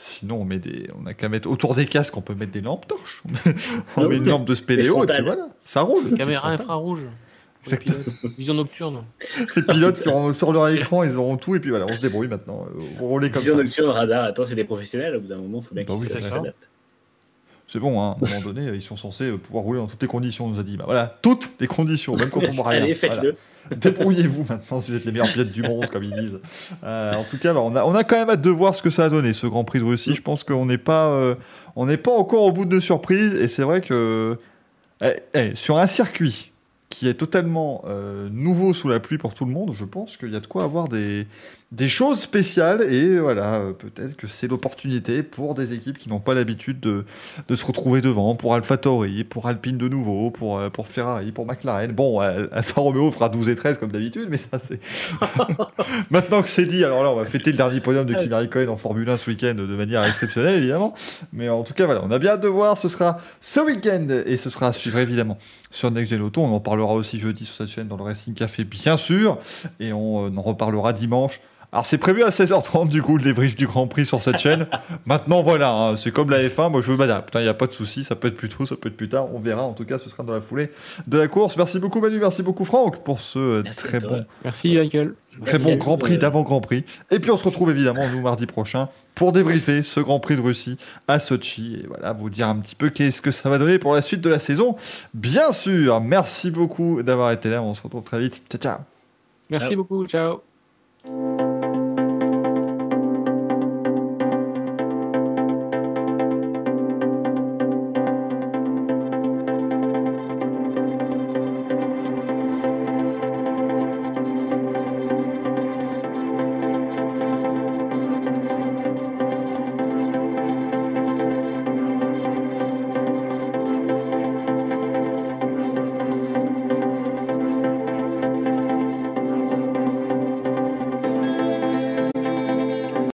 Speaker 1: Sinon, on met des, on a qu'à mettre autour des casques, on peut mettre des lampes torches. On
Speaker 2: Ah
Speaker 1: met
Speaker 2: oui.
Speaker 1: une lampe de spéléo et puis
Speaker 2: frontales.
Speaker 1: voilà, ça roule. Petite
Speaker 3: Caméra
Speaker 1: frontale.
Speaker 3: infrarouge. Pour les
Speaker 1: Exactement.
Speaker 3: pilotes. Vision nocturne.
Speaker 1: Les pilotes qui auront sur leur écran, ils auront tout et puis voilà, on se débrouille maintenant. On roule comme
Speaker 2: Vision
Speaker 1: ça.
Speaker 2: nocturne, radar. Attends, c'est des professionnels. Au bout d'un moment, il faut bien
Speaker 1: Bah
Speaker 2: qu'ils
Speaker 1: oui, c'est ça.
Speaker 2: s'adaptent.
Speaker 1: C'est bon, hein, à un moment donné, ils sont censés pouvoir rouler dans toutes les conditions. On nous a dit, bah voilà, toutes les conditions, même quand on voit rien.
Speaker 2: Allez,
Speaker 1: Voilà.
Speaker 2: faites-le.
Speaker 1: Débrouillez-vous maintenant si vous êtes les meilleurs pilotes du monde, comme ils disent. Euh, en tout cas, bah, on, a, on a quand même hâte de voir ce que ça a donné, ce Grand Prix de Russie. Je pense qu'on n'est pas, euh, on n'est pas encore au bout de nos surprises. Et c'est vrai que eh, eh, sur un circuit qui est totalement euh, nouveau sous la pluie pour tout le monde, je pense qu'il y a de quoi avoir des, des choses spéciales. Et voilà, euh, peut-être que c'est l'opportunité pour des équipes qui n'ont pas l'habitude de, de se retrouver devant, pour AlphaTauri, pour Alpine de nouveau, pour, euh, pour Ferrari, pour McLaren. Bon, euh, Alfa Romeo fera douze et treize comme d'habitude, mais ça c'est... Maintenant que c'est dit, alors là on va fêter le dernier podium de Kimi Raikkonen en Formule un ce week-end de manière exceptionnelle évidemment. Mais en tout cas voilà, on a bien hâte de voir, ce sera ce week-end et ce sera à suivre évidemment sur Next Gen Auto. On en parlera aussi jeudi sur cette chaîne dans le Racing Café bien sûr, et on euh, en reparlera dimanche. Alors c'est prévu à seize heures trente du coup le débrief du Grand Prix sur cette chaîne. Maintenant voilà, hein, c'est comme la F un, moi je m'adapte, il n'y a pas de souci, ça peut être plus tôt, ça peut être plus tard, on verra, en tout cas ce sera dans la foulée de la course. Merci beaucoup Manu, merci beaucoup Franck pour ce euh,
Speaker 2: Merci
Speaker 1: très
Speaker 2: à toi.
Speaker 1: bon,
Speaker 3: Merci, Michael.
Speaker 1: très
Speaker 2: Merci
Speaker 1: bon
Speaker 2: à
Speaker 1: Grand
Speaker 2: tous,
Speaker 1: Prix
Speaker 2: euh,
Speaker 1: d'avant Grand Prix. Et puis on se retrouve évidemment nous mardi prochain pour débriefer ce Grand Prix de Russie à Sochi et voilà, vous dire un petit peu qu'est-ce que ça va donner pour la suite de la saison. Bien sûr, merci beaucoup d'avoir été là, on se retrouve très vite. Ciao ciao.
Speaker 3: Merci
Speaker 2: Ciao.
Speaker 3: beaucoup. Ciao.